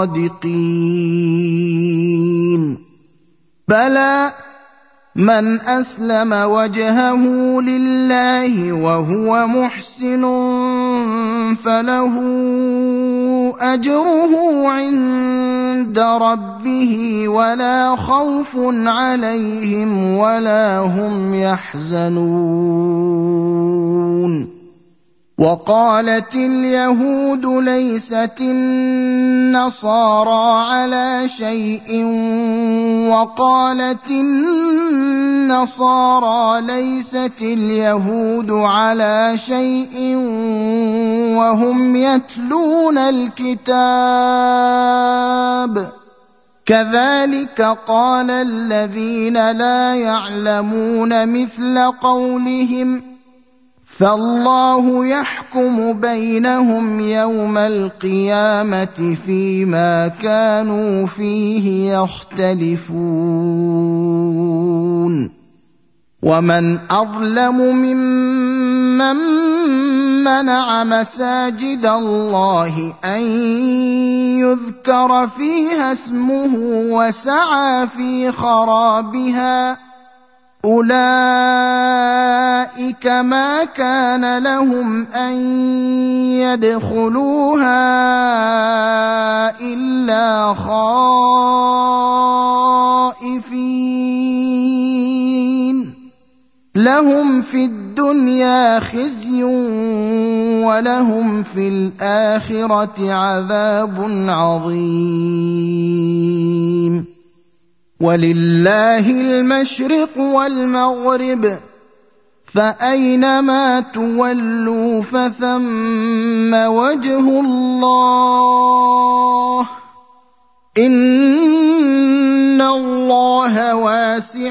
صادقين بلى من أسلم وجهه لله وهو محسن فله أجره عند ربه ولا خوف عليهم ولا هم يحزنون وقالت اليهود ليست النصارى على شيء وقالت النصارى ليست اليهود على شيء وهم يتلون الكتاب كذلك قال الذين لا يعلمون مثل قولهم فالله يحكم بينهم يوم القيامة فيما كانوا فيه يختلفون ومن أظلم ممن منع مساجد الله أن يذكر فيها اسمه وسعى في خرابها أولئك ما كان لهم أن يدخلوها إلا خائفين لهم في الدنيا خزي ولهم في الآخرة عذاب عظيم ولله المشرق والمغرب فأينما تولوا فثم وجه الله إن الله واسع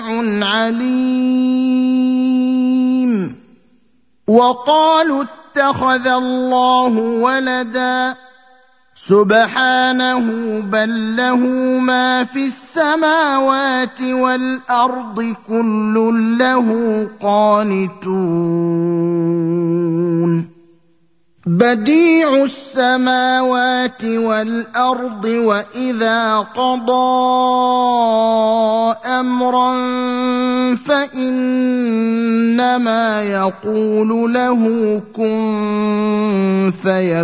عليم وقالوا اتخذ الله ولدا سبحانه بل له ما في السماوات والأرض كل له قانتون بديع السماوات والأرض وإذا قضى أمرا فإنما يقول له كن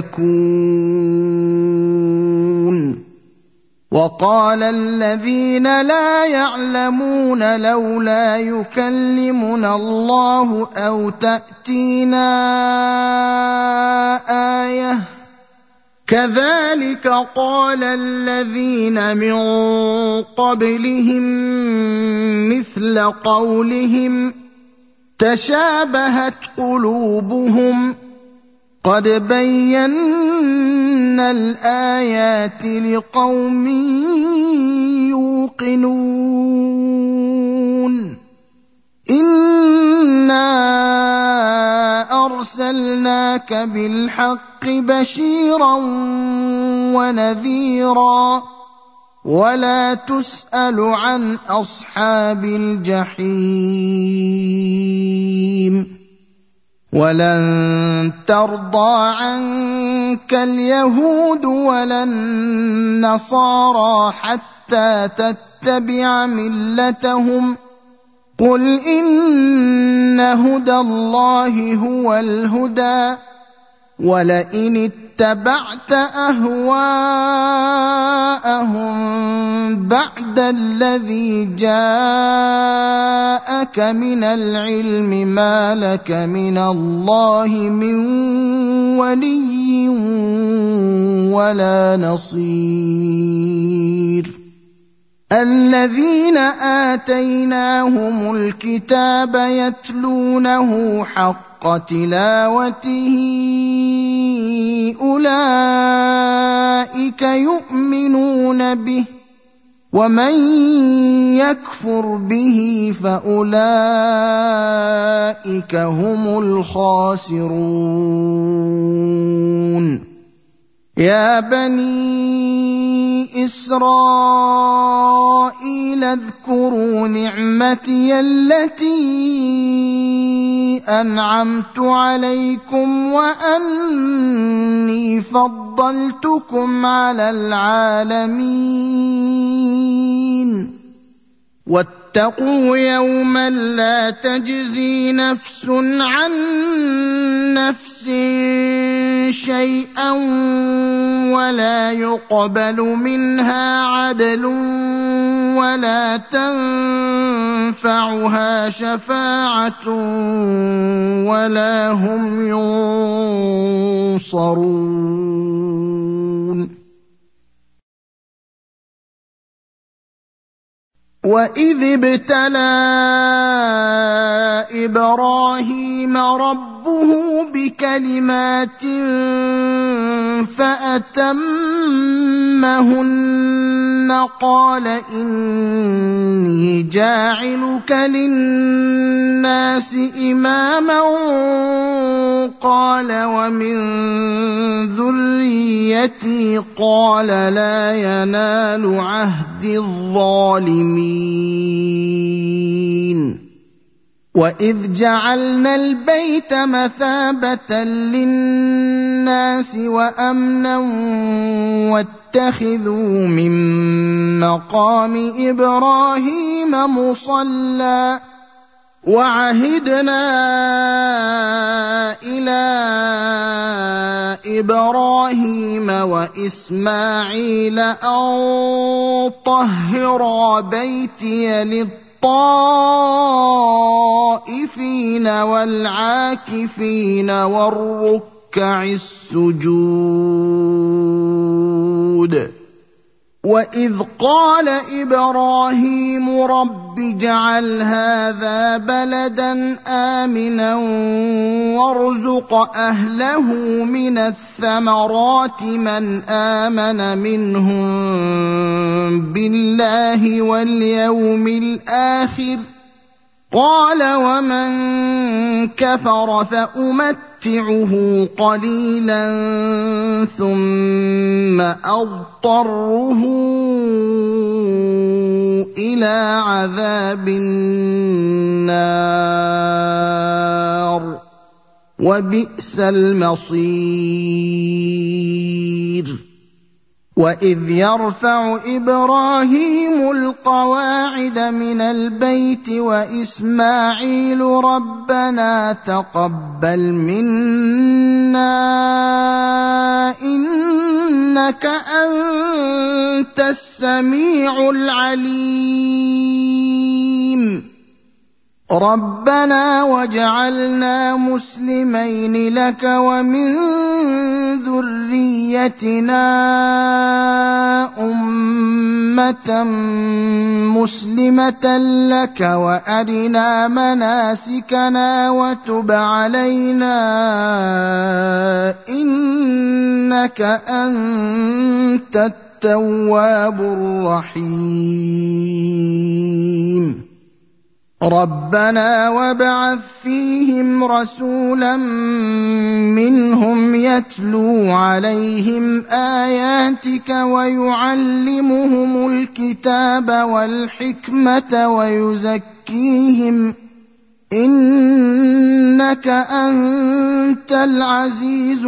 فيكون. وقال الذين لا يعلمون لولا يكلمنا الله أو تأتينا آية كذلك قال الذين من قبلهم مثل قولهم تشابهت قلوبهم قد بينا الآيات لقوم يوقنون. إنا أرسلناك بالحق بشيرا ونذيرا ولا تسأل عن أصحاب الجحيم. ولن ترضى عنك اليهود ولا النصارى حتى تتبع ملتهم قل إن هدى الله هو الهدى ولئن اتبعت أهواءهم بعد الذي جاءك من العلم ما لك من الله من ولي ولا نصير. الذين آتيناهم الكتاب يتلونه حق تلاوته أولئك يؤمنون به ومن يكفر به فأولئك هم الخاسرون. يا بني إسرائيل اذكروا نعمتي التي أنعمت عليكم وأني فضلتكم على العالمين. واتقوا يوما لا تجزي نفس عن نفس شيئا ولا يقبل منها عدل ولا تنفعها شفاعة ولا هم ينصرون. وإذ ابتلى إبراهيم ربه بكلمات فأتمهن قال إني جاعلك للناس إماما قال ومن ذريتي قال لا ينال عهد الظالمين. وإذ جعلنا البيت مثابة للناس وأمنا واتخذوا من مقام إبراهيم مصلى وعهدنا إلى إبراهيم وإسماعيل أن طهرا بيتي للطائفين والعاكفين والركع السجود. وإذ قال إبراهيم رب اجعل هذا بلدا آمنا وارزق أهله من الثمرات من آمن منهم بالله واليوم الآخر قال ومن كفر فأمتعه قليلا ثم أضطره إلى عذاب النار وبئس المصير. وإذ يرفع إبراهيم القواعد من البيت وإسماعيل ربنا تقبل منا إنك أنت السميع العليم. ربنا واجعلنا مسلمين لك ومن ذريتنا أمة مسلمة لك وأرنا مناسكنا وتب علينا إنك أنت التواب الرحيم. ربنا وابعث فيهم رسولا منهم يتلو عليهم آياتك ويعلمهم الكتاب والحكمة ويزكيهم إنك أنت العزيز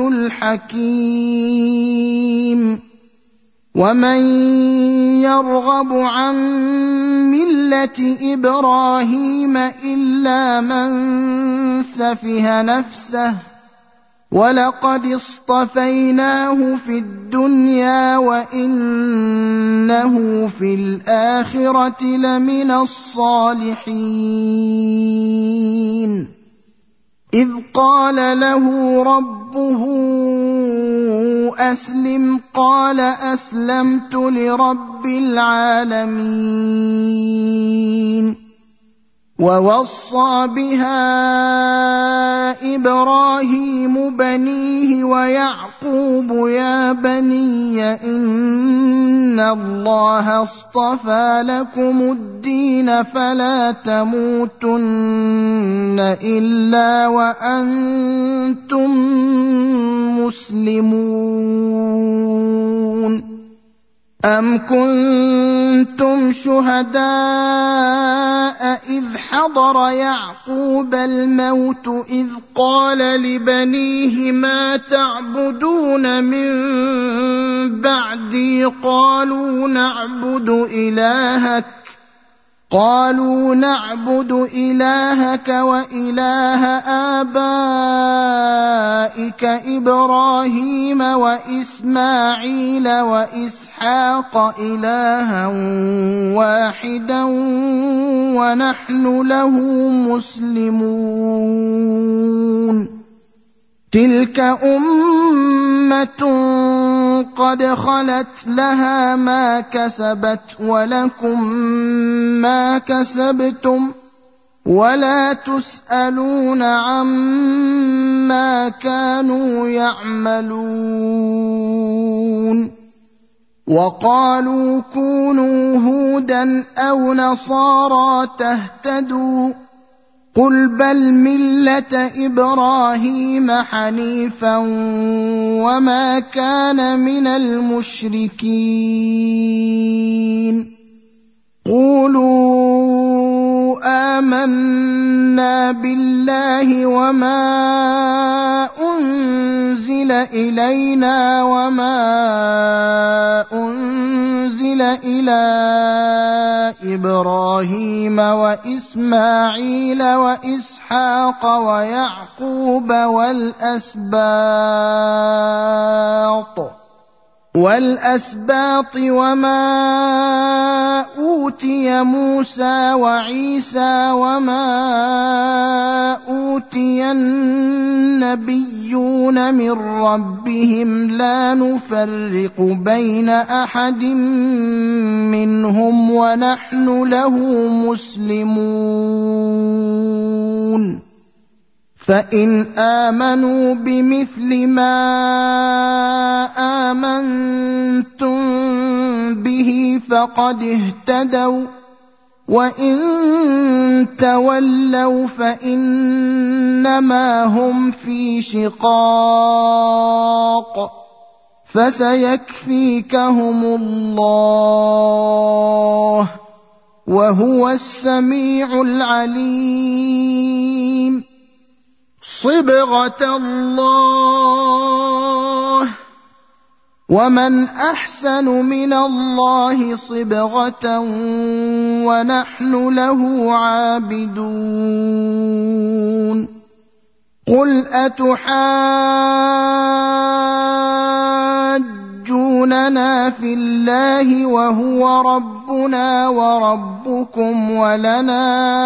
الحكيم. ومن يرغب عن ملة إبراهيم إلا من سفه نفسه ولقد اصطفيناه في الدنيا وإنه في الآخرة لمن الصالحين. إذ قال له ربه أسلم قال أسلمت لرب العالمين. ووصى بها إبراهيم بنيه ويعقوب يا بني إن الله اصطفى لكم الدين فلا تموتن إلا وأنتم مسلمون. أم كنتم شهداء إذ حضر يعقوب الموت إذ قال لبنيه ما تعبدون من بعدي قالوا نعبد إلهك وإله آبائك إبراهيم وإسماعيل وإسحاق إلها واحدا ونحن له مسلمون. تلك أمة قد خلت لها ما كسبت ولكم ما كسبتم ولا تسألون عما كانوا يعملون. وقالوا كونوا هودا أو نصارى تهتدوا قل بل ملة إبراهيم حنيفا وما كان من المشركين. قولوا آمنا بالله وما أنزل إلينا وما أنزل إلى إبراهيم وإسماعيل وإسحاق ويعقوب والأسباط وما أوتي موسى وعيسى وما أوتي النبيون من ربهم لا نفرق بين أحد منهم ونحن له مسلمون. فإن آمنوا بمثل ما آمنتم به فقد اهتدوا وإن تولوا فإنما هم في شقاق فسيكفيكهم الله وهو السميع العليم. صبغة الله ومن أحسن من الله صبغة ونحن له عابدون قل أتحاجوننا في الله وهو ربنا وربكم ولنا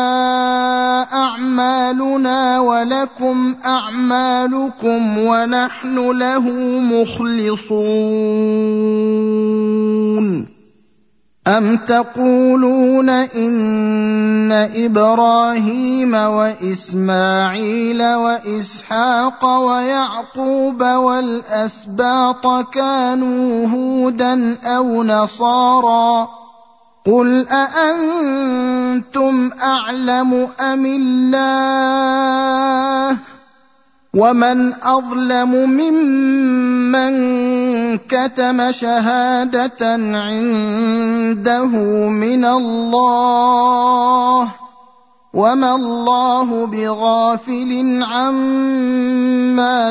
أعمالنا ولكم أعمالكم ونحن له مخلصون أم تقولون إن إبراهيم وإسماعيل وإسحاق ويعقوب والأسباط كانوا هودا أو نصارى قل أأنتم أعلم أم الله ومن أظلم ممن كتم شهادة عنده من الله وما الله بغافل عما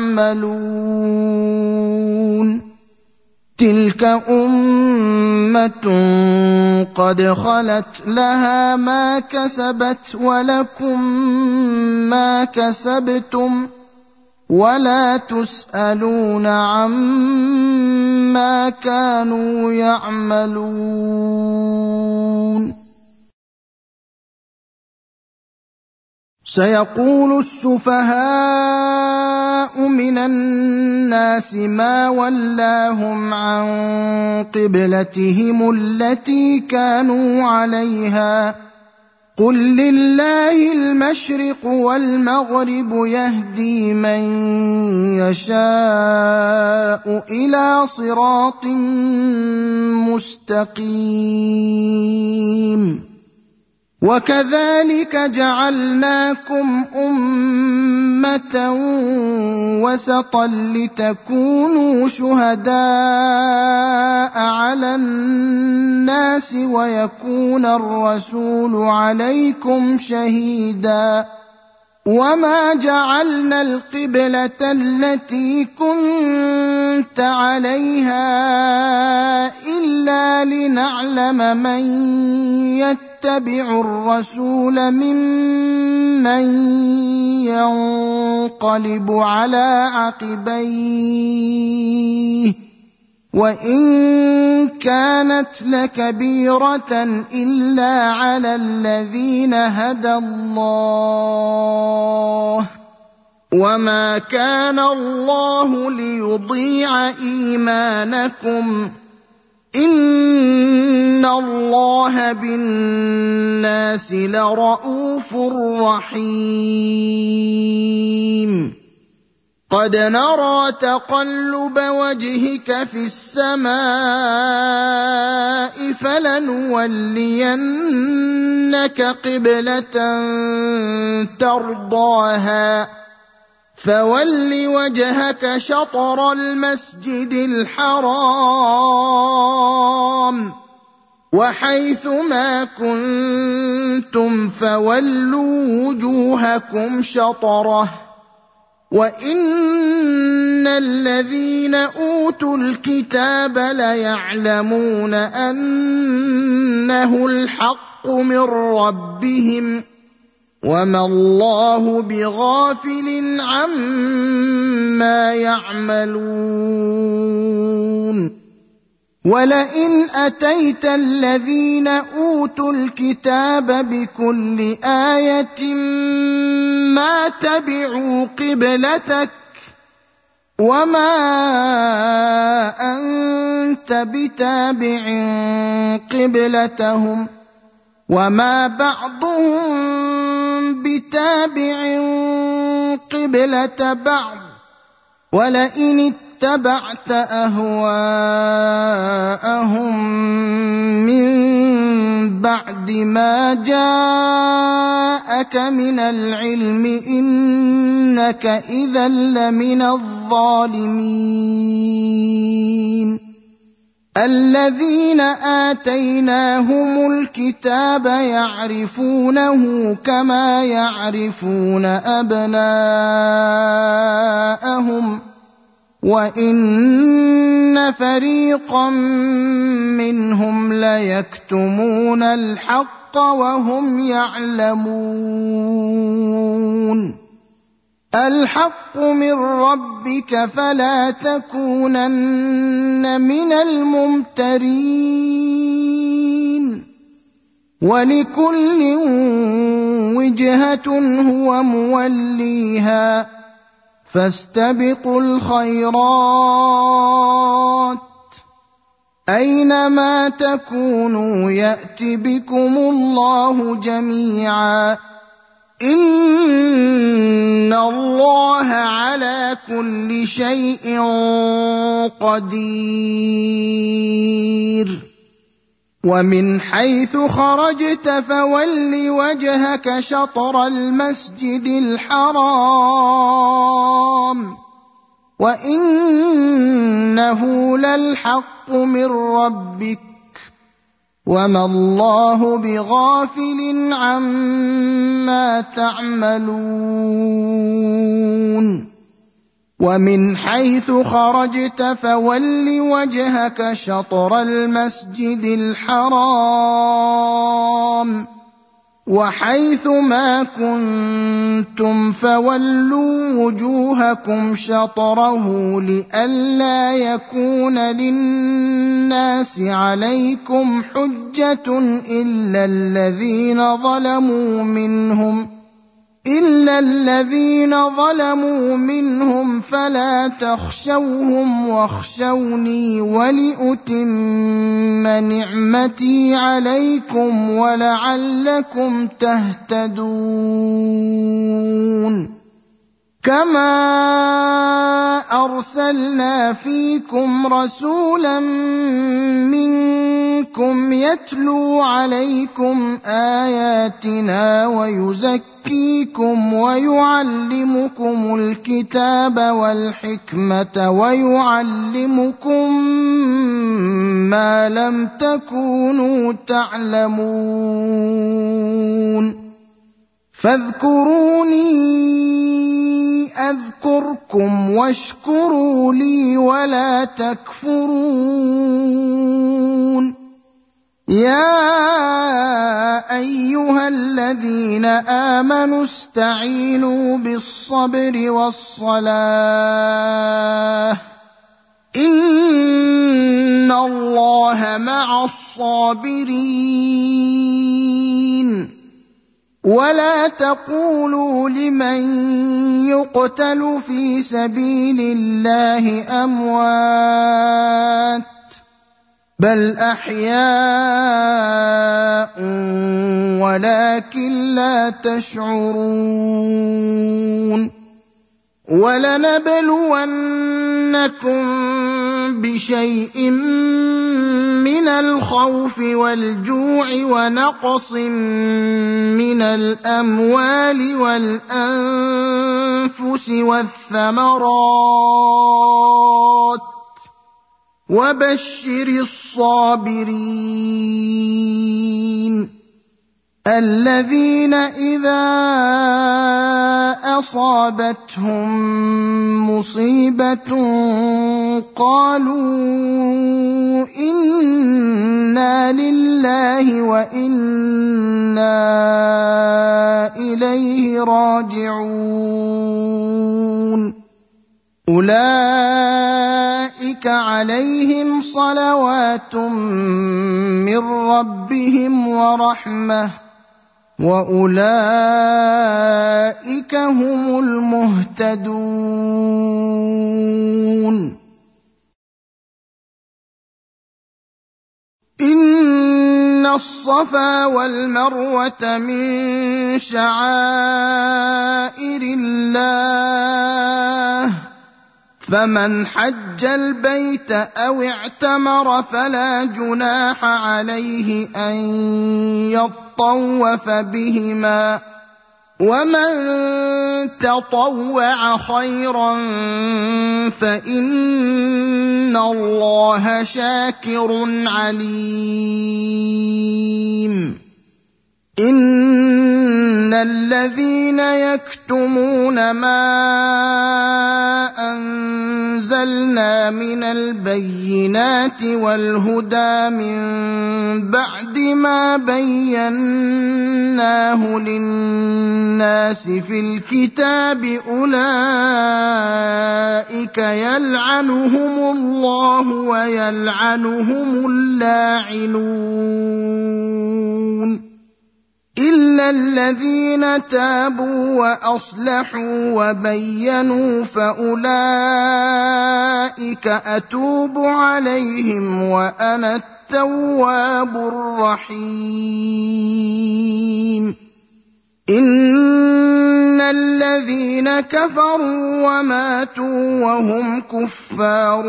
تعملون تلك أمة قد خلت لها ما كسبت ولكم ما كسبتم ولا تسألون عما كانوا يعملون سيقول السفهاء من الناس ما ولاهم عن قبلتهم التي كانوا عليها قل لله المشرق والمغرب يهدي من يشاء إلى صراط مستقيم وكذلك جعلناكم أمة وسطا لتكونوا شهداء على الناس ويكون الرسول عليكم شهيدا وما جعلنا القبلة التي كنت عليها إلا لنعلم من يتبع الرسول ممن ينقلب على عقبيه وإن كانت لكبيرة إلا على الذين هدى الله وما كان الله ليضيع إيمانكم إن الله بالناس لرءوف رحيم قد نرى تقلب وجهك في السماء فلنولينك قبلة ترضاها فول وجهك شطر المسجد الحرام وحيث ما كنتم فولوا وجوهكم شطره وإن الذين أوتوا الكتاب ليعلمون أنه الحق من ربهم وما الله بغافل عما يعملون ولئن أتيت الذين أوتوا الكتاب بكل آية ما تبعوا قبلتك وما أنت بتابع قبلتهم وما بعضهم بتابع قبلة بعض ولئن اتبعت أهواءهم من بعد ما جاءك من العلم إنك إذا لمن الظالمين الذين آتيناهم الكتاب يعرفونه كما يعرفون أبناءهم وإن فريقا منهم ليكتمون الحق وهم يعلمون الحق من ربك فلا تكونن من الممترين ولكل وجهة هو موليها فاستبقوا الخيرات أينما تكونوا يأت بكم الله جميعا إن الله على كل شيء قدير ومن حيث خرجت فول وجهك شطر المسجد الحرام وإنه للحق من ربك وما الله بغافل عما تعملون ومن حيث خرجت فول وجهك شطر المسجد الحرام وحيث ما كنتم فولوا وجوهكم شطره لئلا يكون للناس عليكم حجة إلا الذين ظلموا منهم فلا تخشوهم واخشوني ولأتم نعمتي عليكم ولعلكم تهتدون كما أرسلنا فيكم رسولا منكم يتلو عليكم آياتنا ويزكيكم ويعلمكم الكتاب والحكمة ويعلمكم ما لم تكونوا تعلمون فاذكروني أذكركم واشكروا لي ولا تكفرون يا أيها الذين آمنوا استعينوا بالصبر والصلاة إن الله مع الصابرين ولا تقولوا لمن يقتل في سبيل الله أموات بل أحياء ولكن لا تشعرون ولنبلونكم بشيء من الخوف والجوع ونقص من الأموال والأنفس والثمرات وبشر الصابرين الذين إذا أصابتهم مصيبة قالوا إنا لله وإنا إليه راجعون أولئك عليهم صلوات من ربهم ورحمة وأولئك هم المهتدون إن الصفا والمروة من شعائر الله فمن حج البيت أو اعتمر فلا جناح عليه أن يطوف بهما ومن تطوع خيرا فإن الله شاكر عليم. إن الذين يكتمون ما أنزلنا من البينات والهدى من بعد ما بيناه للناس في الكتاب أولئك يلعنهم الله ويلعنهم اللاعنون إلا الذين تابوا وأصلحوا وبينوا فأولئك أتوب عليهم وأنا التواب الرحيم. إن الذين كفروا وماتوا وهم كفار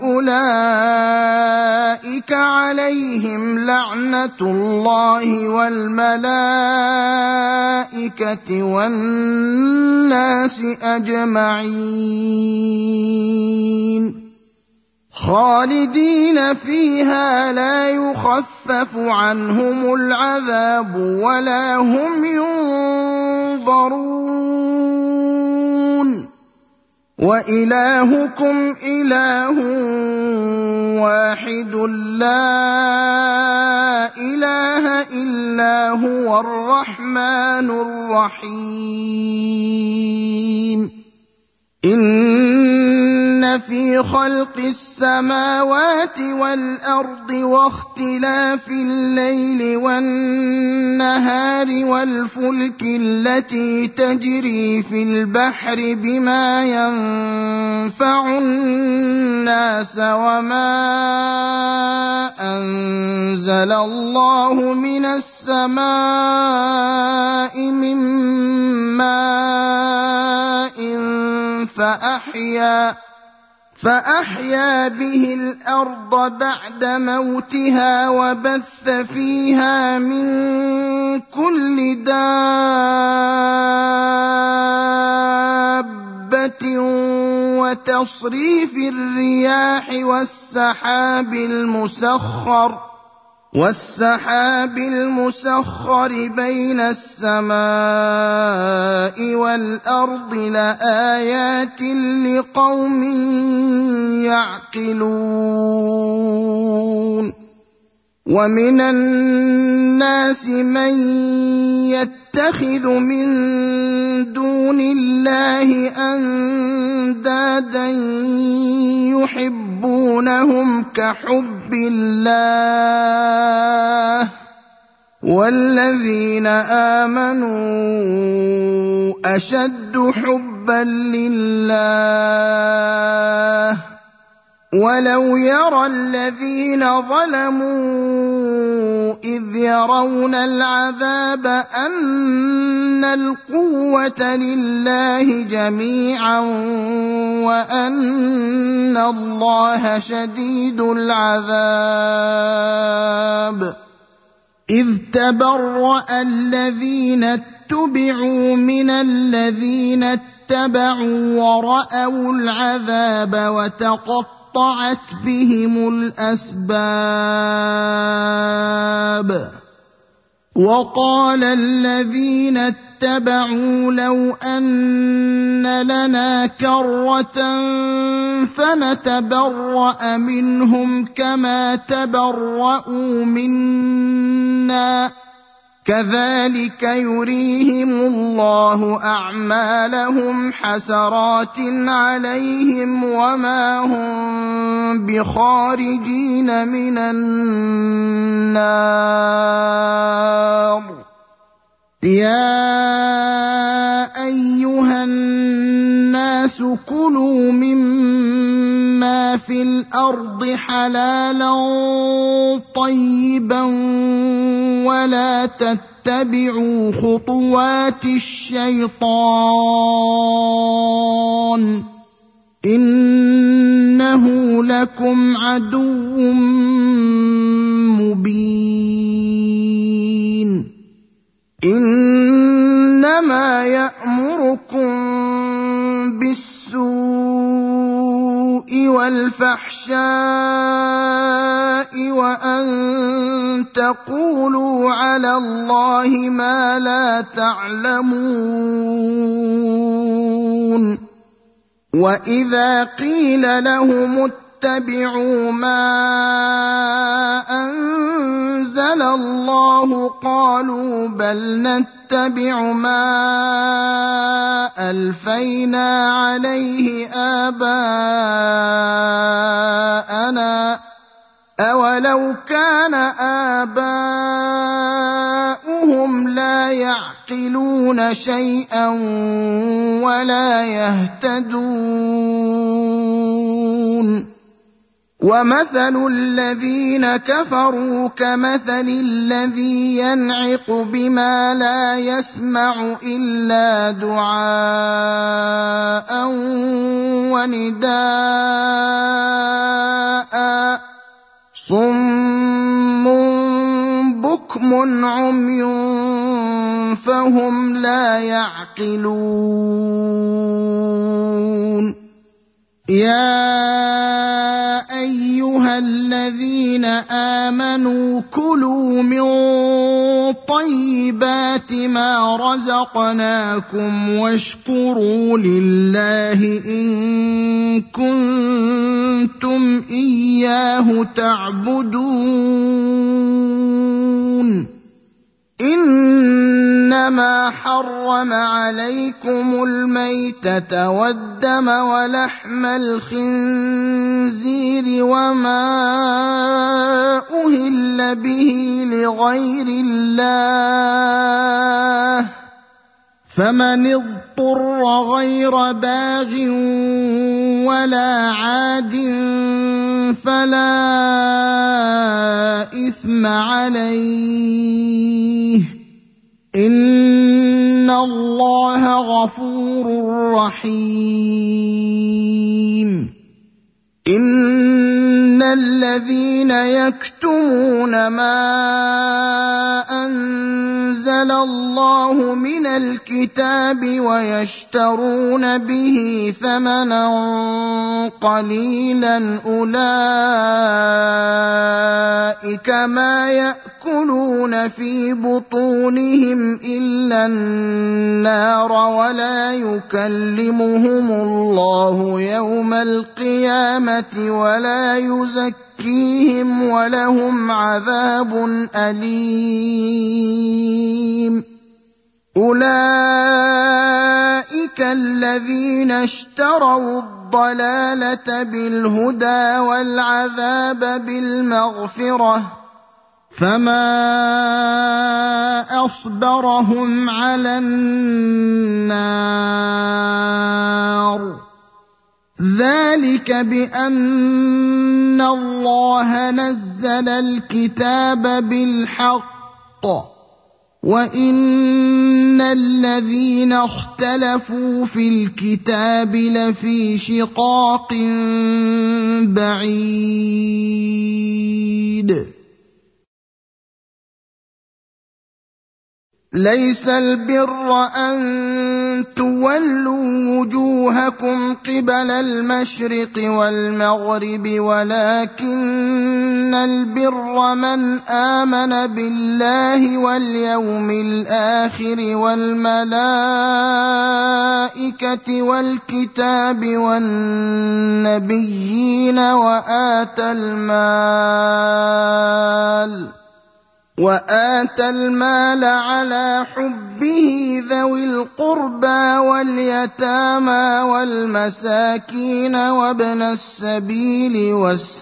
أولئك عليهم لعنة الله والملائكة والناس أجمعين خالدين فيها لا يخفف عنهم العذاب ولا هم ينظرون. وإلهكم إله واحد لا إله إلا هو الرحمن الرحيم. إن في خلق السماوات والأرض واختلاف الليل والنهار والفلك التي تجري في البحر بما ينفع الناس وما أنزل الله من السماء من ماء فأحيا به الأرض بعد موتها وبث فيها من كل دابة وتصريف الرياح والسحاب المسخر بين السماء والأرض لآيات لقوم يعقلون. ومن الناس من يتخذ من دون الله أندادا يحبونهم كحب الله والذين آمنوا أشد حبا لله. ولو يرى الذين ظلموا إذ يرون العذاب أن القوة لله جميعا وأن الله شديد العذاب إذ تبرأ الذين اتبعوا من الذين اتبعوا ورأوا العذاب وتقطعت بهم الأسباب. وقال الذين اتبعوا لو أن لنا كرة فنتبرأ منهم كما تبرأوا منا كذلك يريهم الله أعمالهم حسرات عليهم وما هم بخارجين من النار. يا أيها الناس كلوا مما في الأرض حلالا طيبا ولا تتبعوا خطوات الشيطان إنه لكم عدو مبين. إنما والفحشاء وأن تقولوا على الله ما لا تعلمون. وإذا قيل لهم اتبعوا ما أنزل الله قالوا بل نتبع ما ألفينا عليه آباءنا أولو كان آباؤهم لا يعقلون شيئا ولا يهتدون. ومثل الذين كفروا كمثل الذي ينعق بما لا يسمع إلا دعاء ونداء صم بكم عمي فهم لا يعقلون. يا أيها الذين آمنوا كلوا من طيبات ما رزقناكم واشكروا لله إن كنتم إياه تعبدون. إنما حرم عليكم الميتة والدم ولحم الخنزير وما أهل به لغير الله فمن اضطر غير باغ ولا عاد فلا إثم عليه إن الله غفور رحيم. إن الذين يكتمون ما أنزل الله من الكتاب ويشترون به ثمنا قليلا أولئك ما يأكلون في بطونهم إلا النار ولا يكلمهم الله يوم القيامة ولا يزكيهم ولهم عذاب أليم. أولئك الذين اشتروا الضلالة بالهدى والعذاب بالمغفرة فما أصبرهم على النار ذلك بأن الله نزل الكتاب بالحق وإن الذين اختلفوا في الكتاب لفي شقاق بعيد. ليس البر أن تولوا وجوهكم قبل المشرق والمغرب ولكن البر من آمن بالله واليوم الآخر والملائكة والكتاب والنبيين وآتى المال على حبه ذوي القربى واليتامى والمساكين وابن السبيل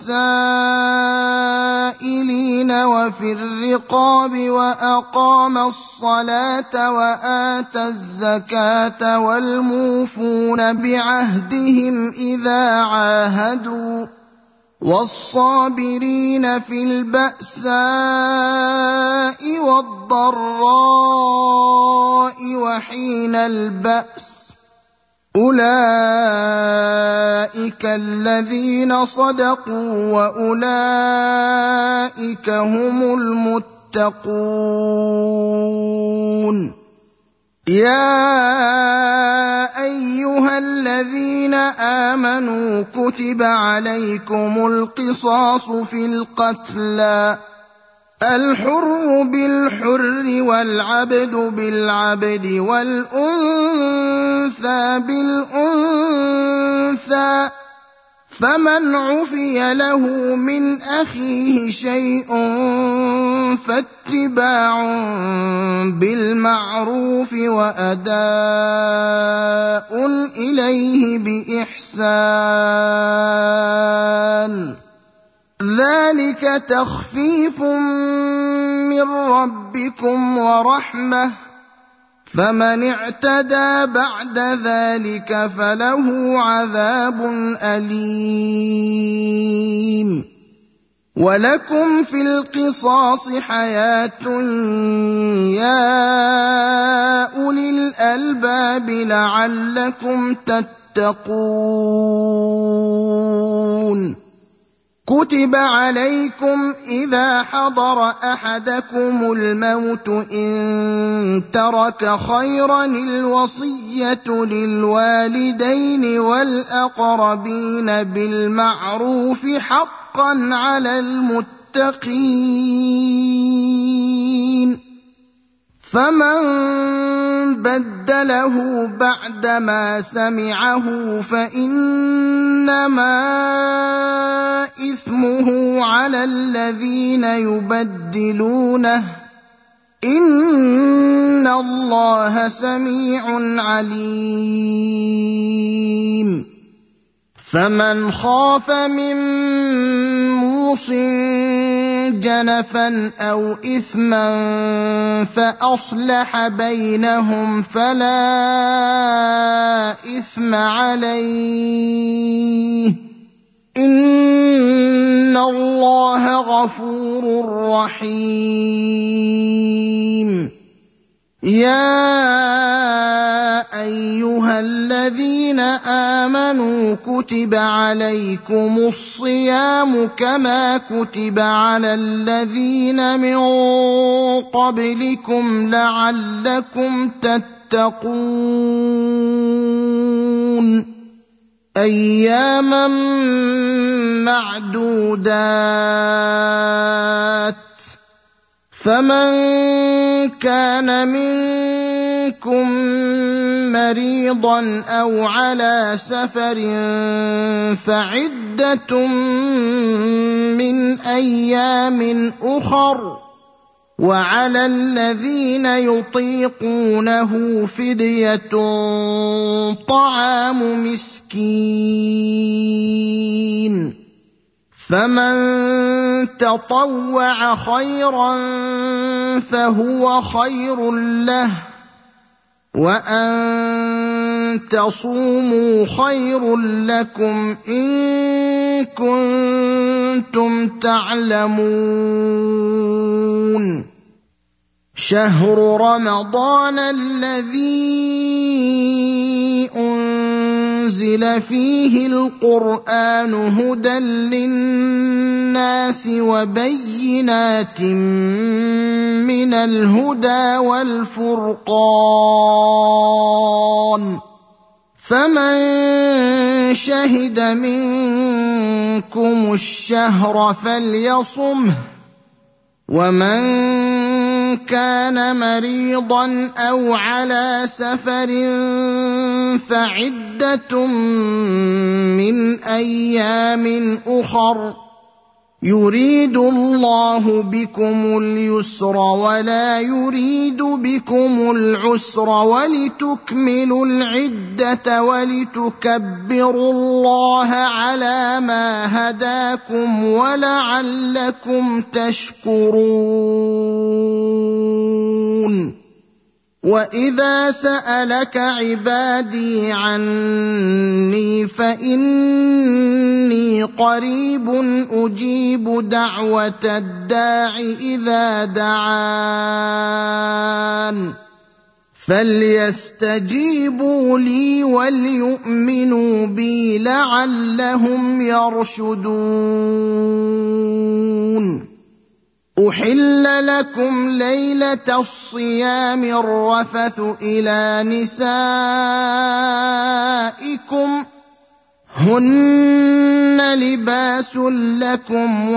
والسائلين وفي الرقاب وأقام الصلاة وآتى الزكاة والموفون بعهدهم إذا عاهدوا والصابرين في البأساء والضراء وحين البأس أولئك الذين صدقوا وأولئك هم المتقون. يا أيها الذين آمنوا كتب عليكم القصاص في القتلى الحر بالحر والعبد بالعبد والأنثى بالأنثى فمن عفي له من أخيه شيء فاتباع بالمعروف وأداء إليه بإحسان ذلك تخفيف من ربكم ورحمة فمن اعتدى بعد ذلك فله عذاب أليم ولكم في القصاص حياة يا أولي الألباب لعلكم تتقون كتب عليكم إذا حضر أحدكم الموت إن ترك خيرا الوصية للوالدين والأقربين بالمعروف حقا على المتقين فمن بدله بعدما سمعه فإنما إثمه على الذين يبدلونه إن الله سميع عليم فمن خاف من موص جنفا أو إثما فأصلح بينهم فلا إثم عليه إن الله غفور رحيم يا أيها الذين آمنوا كتب عليكم الصيام كما كتب على الذين من قبلكم لعلكم تتقون أياما معدودات فمن كان منكم مريضا أو على سفر فعدة من أيام أخر وعلى الذين يطيقونه فدية طعام مسكين فمن تطوع خيرا فهو خير له وأن تصوموا خير لكم إن كنتم تعلمون شهر رمضان الذي أنزل فيه القرآن هدى للناس وبينات من الهدى والفرقان فمن شهد منكم الشهر فليصمه ومن كان مريضا أو على سفر فعدة من أيام أخر يريد الله بكم اليسر ولا يريد بكم العسر ولتكملوا العدة ولتكبروا الله على ما هداكم ولعلكم تشكرون وإذا سألك عبادي عني فإني قريب أجيب دعوة الداع إذا دعان فليستجيبوا لي وليؤمنوا بي لعلهم يرشدون أحل لكم ليلة الصيام الرفث إلى نسائكم هن لباس لكم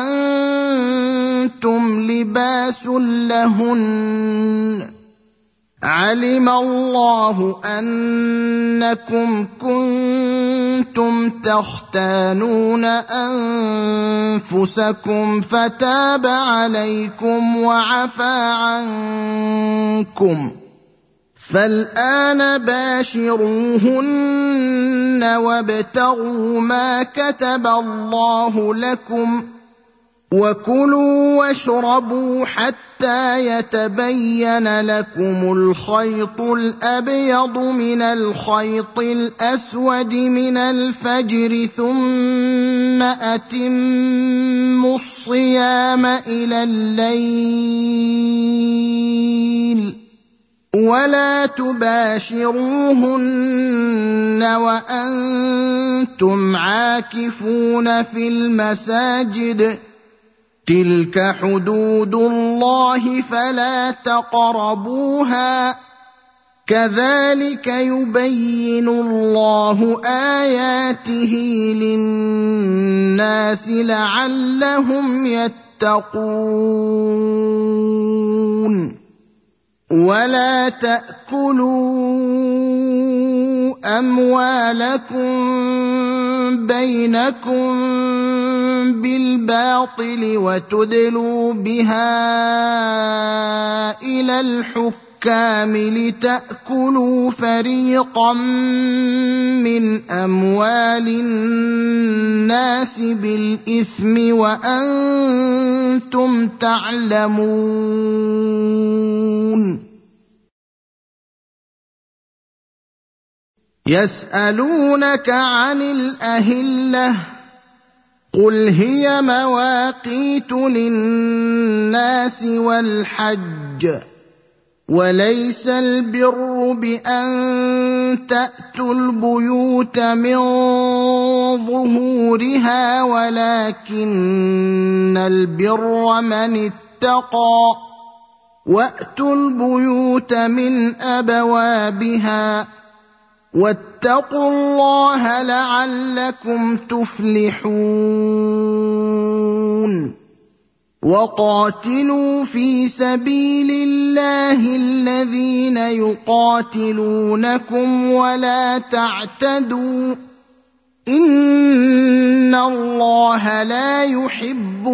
وأنتم لباس لهن علم الله أنكم كنتم تختانون أنفسكم فتاب عليكم وعفى عنكم فالآن باشروهن وابتغوا ما كتب الله لكم وكلوا واشربوا حتى يتبين لكم الخيط الأبيض من الخيط الأسود من الفجر ثم أتموا الصيام إلى الليل ولا تباشروهن وأنتم عاكفون في المساجد تلك حدود الله فلا تقربوها كذلك يبين الله آياته للناس لعلهم يتقون ولا تأكلوا أموالكم بينكم بالباطل وتدلوا بها إلى الحكام لتأكلوا فريقا من أموال الناس بالإثم وأنتم تعلمون يسألونك عن الأهلة قل هي مواقيت للناس والحج وليس البر بأن تأتوا البيوت من ظهورها ولكن البر من اتقى وأتوا البيوت من أبوابها واتقوا الله لعلكم تفلحون وقاتلوا في سبيل الله الذين يقاتلونكم ولا تعتدوا إن الله لا يحب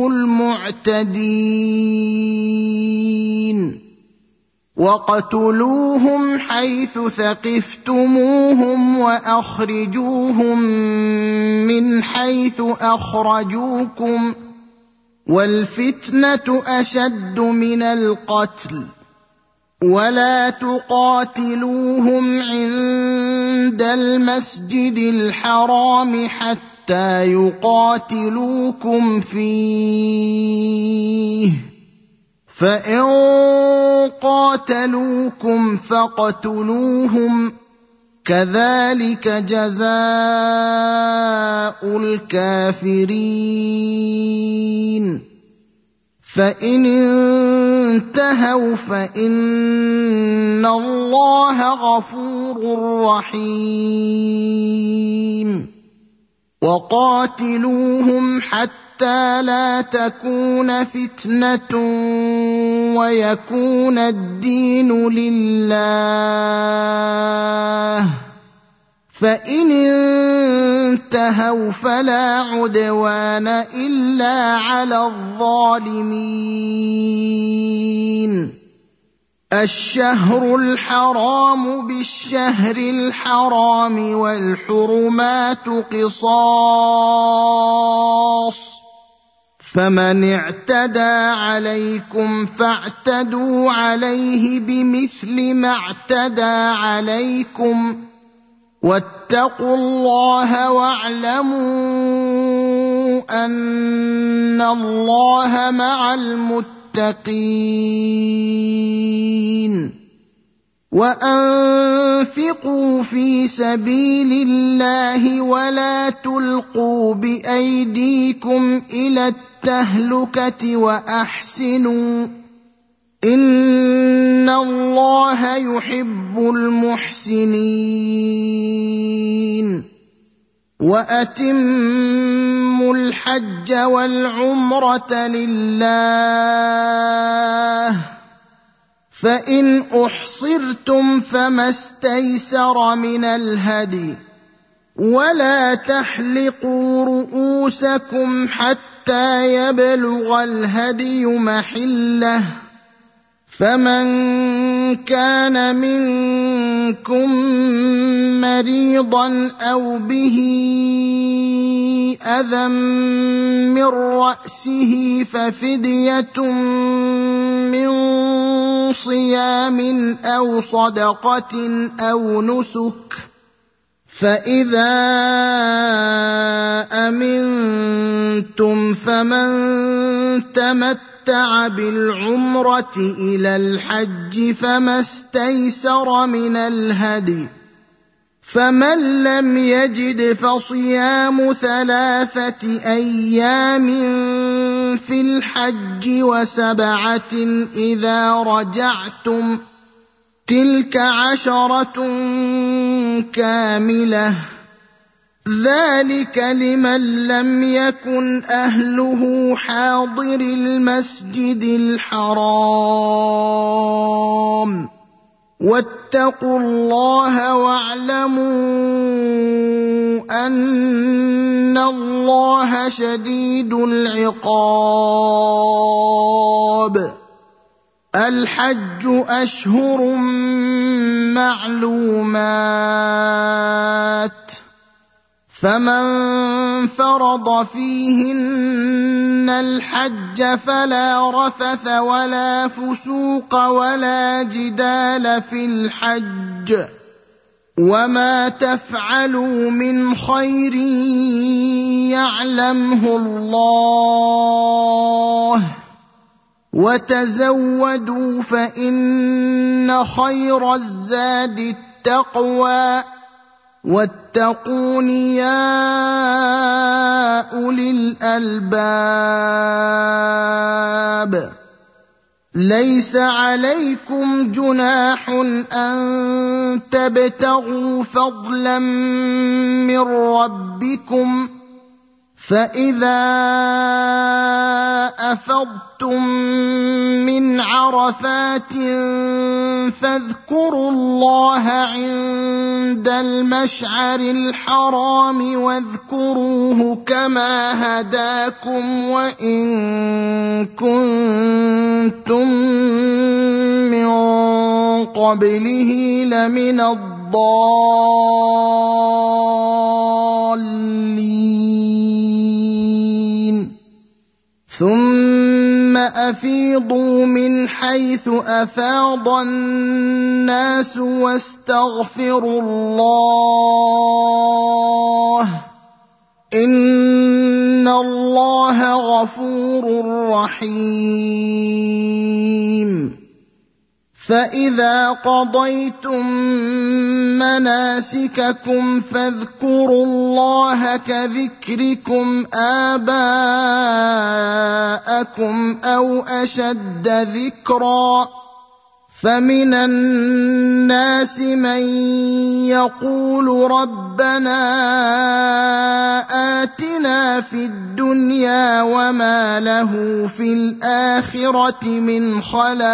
المعتدين وَاقْتُلُوهُمْ حَيْثُ ثَقِفْتُمُوهُمْ وَأَخْرِجُوهُمْ مِنْ حَيْثُ أَخْرَجُوكُمْ ۚ وَالْفِتْنَةُ أَشَدُّ مِنَ الْقَتْلِ ۚ وَلَا تُقَاتِلُوهُمْ عِندَ الْمَسْجِدِ الْحَرَامِ حَتَّىٰ يُقَاتِلُوكُمْ فِيهِ ۖ فَإِن قَاتَلُوكُمْ فَاقْتُلُوهُمْ ۗ كَذَٰلِكَ جَزَاءُ الْكَافِرِينَ فَإِنِ انتَهَوْا فَإِنَّ اللَّهَ غَفُورٌ رَّحِيمٌ وَقَاتِلُوهُمْ حَتَّىٰ لَا تَكُونَ فِتْنَةٌ وَيَكُونَ الدِّينُ لِلَّهِ ۖ فَإِنِ انتَهَوْا فَلَا عُدْوَانَ إِلَّا عَلَى الظَّالِمِينَ الشَّهْرُ الْحَرَامُ بِالشَّهْرِ الْحَرَامِ وَالْحُرُمَاتُ قِصَاصٌ ۚ فَمَنِ اعْتَدَىٰ عَلَيْكُمْ فَاعْتَدُوا عَلَيْهِ بِمِثْلِ مَا اعْتَدَىٰ عَلَيْكُمْ ۚ وَاتَّقُوا اللَّهَ وَاعْلَمُوا أَنَّ اللَّهَ مَعَ الْمُتَّقِينَ وَأَنفِقُوا فِي سَبِيلِ اللَّهِ وَلَا تُلْقُوا بِأَيْدِيكُمْ إِلَى التهلكة وأحسنوا إن الله يحب المحسنين وأتموا الحج والعمرة لله فإن أحصرتم فما استيسر من الهدي ولا تحلقوا رؤوسكم حتى يبلغ الهدي محله فمن كان منكم مريضا أو به أذى من رأسه ففدية من صيام أو صدقة أو نسك فإذا أمنتم فمن تمتع بالعمرة إلى الحج فما استيسر من الهدي فمن لم يجد فصيام 3 أيام في الحج و7 إذا رجعتم تلك 10 كاملة ذلك لمن لم يكن أهله حاضر المسجد الحرام واتقوا الله واعلموا أن الله شديد العقاب الحج أشهر معلومات فمن فرض فيهن الحج فلا رفث ولا فسوق ولا جدال في الحج وما تفعلوا من خير يعلمه الله وتزودوا فإن خير الزاد التقوى واتقون يا أولي الألباب ليس عليكم جناح أن تبتغوا فضلا من ربكم فإذا أفضتم من عرفات فاذكروا الله عند المشعر الحرام واذكروه كما هداكم وإن كنتم من قبله لمن الضالين ثم أفيضوا من حيث أفاض الناس واستغفروا الله إن الله غفور رحيم فإذا قضيتم مناسككم فاذكروا الله كذكركم آباءكم أو أشد ذكرا فمن الناس من يقول ربنا آتنا في الدنيا وما له في الآخرة من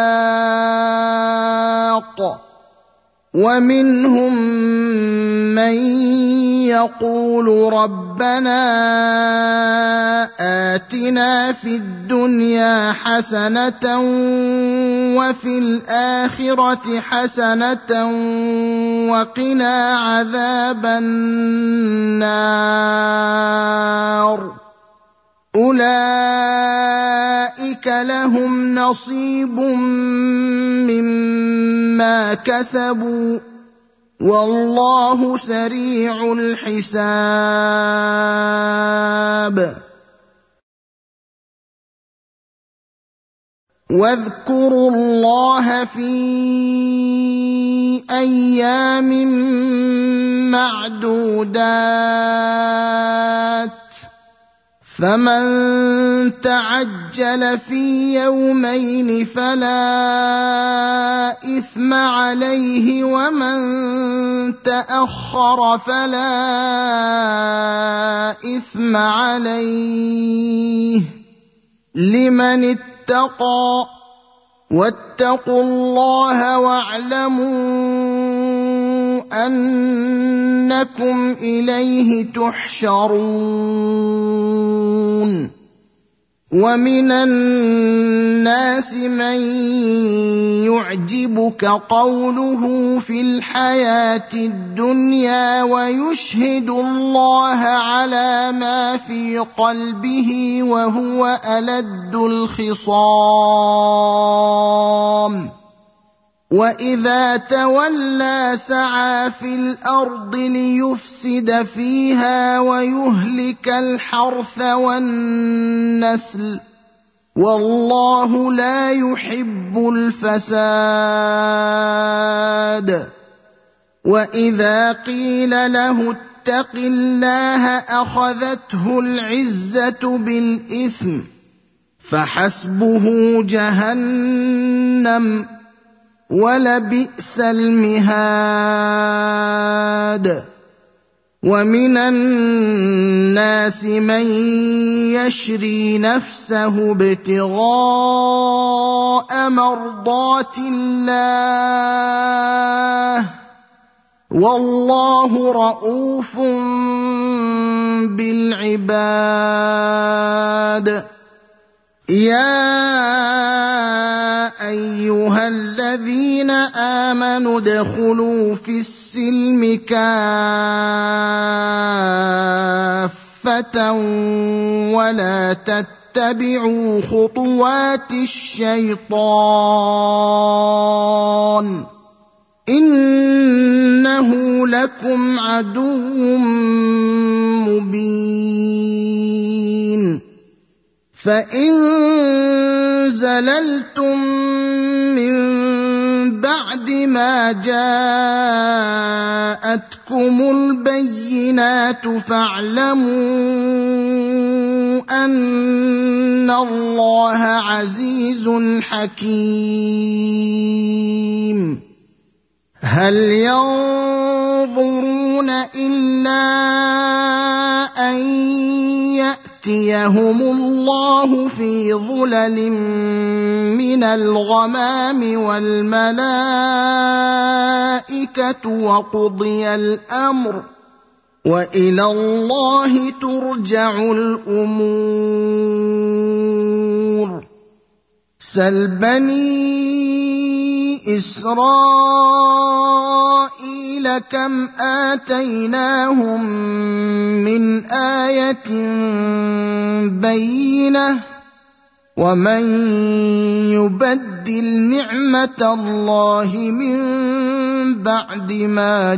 خلاق ومنهم من يقول ربنا آتنا في الدنيا حسنة وفي الآخرة حسنة وقنا عذاب النار أولئك لهم نصيب مما كسبوا والله سريع الحساب واذكروا الله في أيام معدودات فمن تعجل في يومين فلا إثم عليه ومن تأخر فلا إثم عليه لمن اتقى واتقوا الله واعلموا أنكم إليه تحشرون ومن الناس من يعجبك قوله في الحياة الدنيا ويشهد الله على ما في قلبه وهو ألد الخصام وإذا تولى سعى في الأرض ليفسد فيها ويهلك الحرث والنسل والله لا يحب الفساد وإذا قيل له اتق الله أخذته العزة بالإثم فحسبه جهنم ولبئس المهاد ومن الناس من يشري نفسه ابتغاء مرضات الله والله رءوف بالعباد يا أيها الذين آمنوا ادخلوا في السلم كافة ولا تتبعوا خطوات الشيطان إنه لكم عدو مبين فإن زللتم من بعد ما جاءتكم البينات فاعلموا أن الله عزيز حكيم هل ينظرون إلا أن يأتيهم الله في ظلل من الغمام والملائكة وقضي الأمر وإلى الله ترجع الأمور سل بني إسرائيل كم آتيناهم من آية بينة ومن يبدل نعمة الله من بعد ما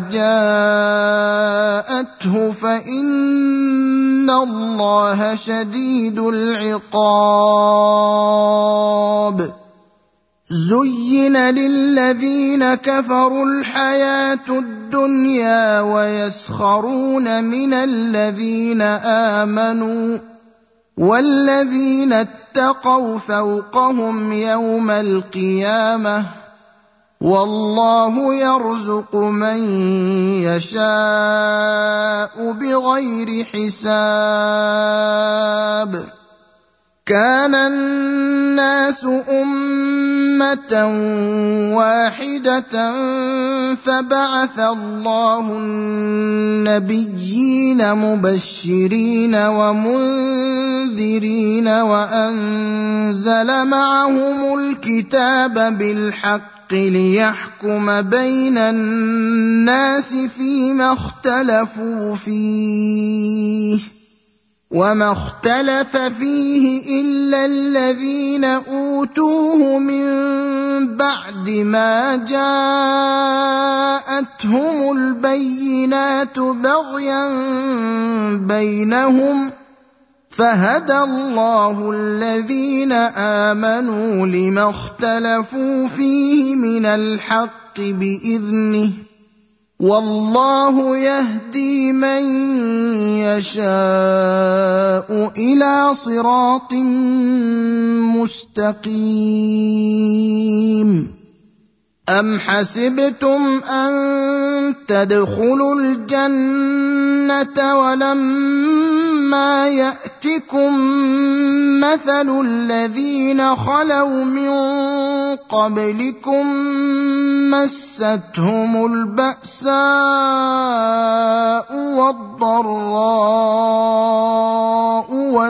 جاءته فإن الله شديد العقاب زين للذين كفروا الحياة الدنيا ويسخرون من الذين آمنوا والذين اتقوا فوقهم يوم القيامة والله يرزق من يشاء بغير حساب كان الناس أمة واحدة فبعث الله النبيين مبشرين ومنذرين وأنزل معهم الكتاب بالحق ليحكم بين الناس فيما اختلفوا فيه وما اختلف فيه إلا الذين أوتوه من بعد ما جاءتهم البينات بغيا بينهم فهدى الله الذين آمنوا لما اختلفوا فيه من الحق بإذنه والله يهدي من يشاء إلى صراط مستقيم. أم حسبتم أن تدخلوا الجنة ولما يأتكم مثل الذين خلوا من قبلكم مستهم البأساء والضراء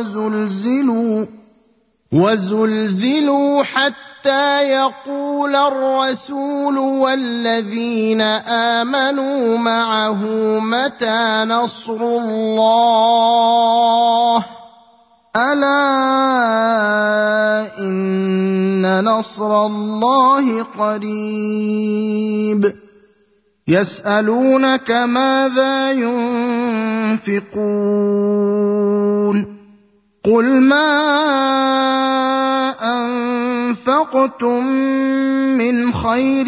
وزلزلوا حتى يقول الرسول والذين آمنوا معه متى نصر الله ألا إن نصر الله قريب. يسألونك ماذا ينفقون قل ما أنفقتم من خير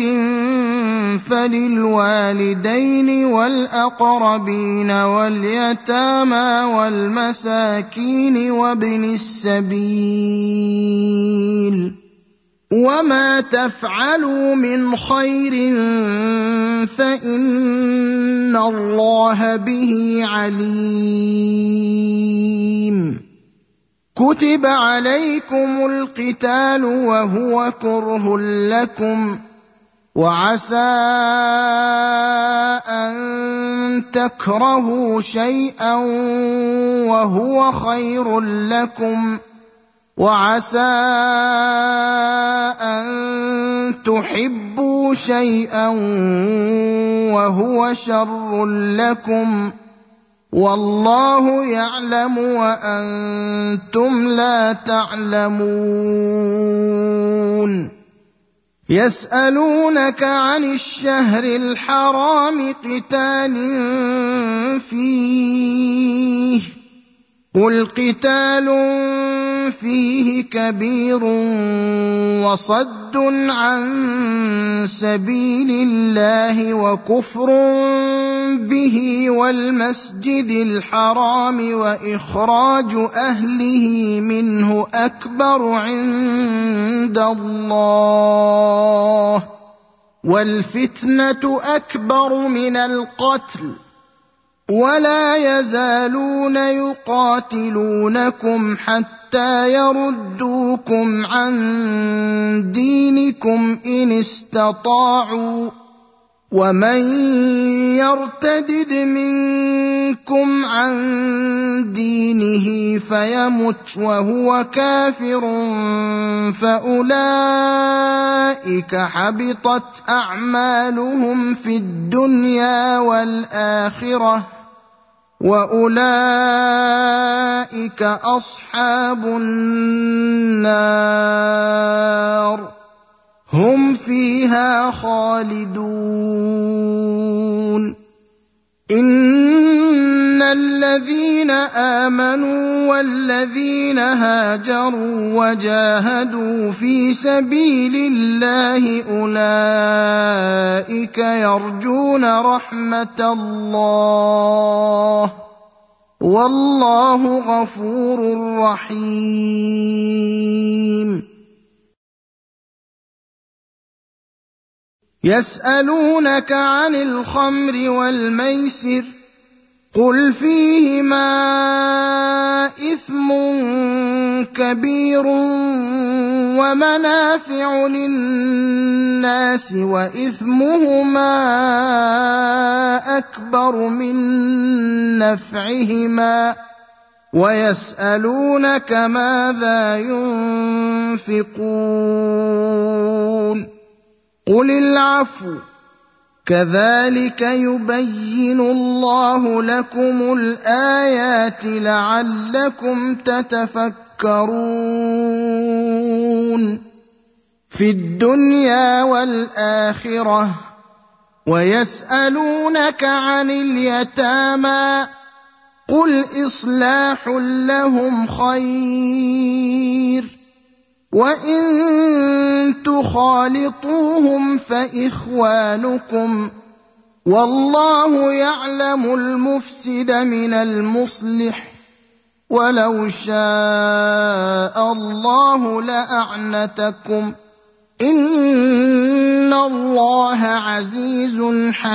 فللوالدين والأقربين واليتامى والمساكين وابن السبيل وما تفعلوا من خير فإن الله به عليم. كتب عليكم القتال وهو كره لكم وعسى أن تكرهوا شيئا وهو خير لكم وعسى أن تحبوا شيئا وهو شر لكم والله يعلم وأنتم لا تعلمون. يسألونك عن الشهر الحرام قتال فيه قل قتال فيه كبير وصد عن سبيل الله وكفر به والمسجد الحرام وإخراج أهله منه أكبر عند الله والفتنة أكبر من القتل ولا يزالون يقاتلونكم حتى يردوكم عن دينكم إن استطاعوا ومن يرتدد منكم عن دينه فيمت وهو كافر فأولئك حبطت أعمالهم في الدنيا والآخرة وأولئك أصحاب النار هم فيها خالدون. إن الذين آمنوا والذين هاجروا وجاهدوا في سبيل الله أولئك يرجون رحمة الله والله غفور رحيم. يسألونك عن الخمر والميسر قل فيهما إثم كبير ومنافع للناس وإثمهما أكبر من نفعهما ويسألونك ماذا ينفقون قل العفو كذلك يبين الله لكم الآيات لعلكم تتفكرون في الدنيا والآخرة. ويسألونك عن اليتامى قل إصلاح لهم خير وإن تخالطوهم فإخوانكم والله يعلم المفسد من المصلح ولو شاء الله لأعنتكم إن الله عزيز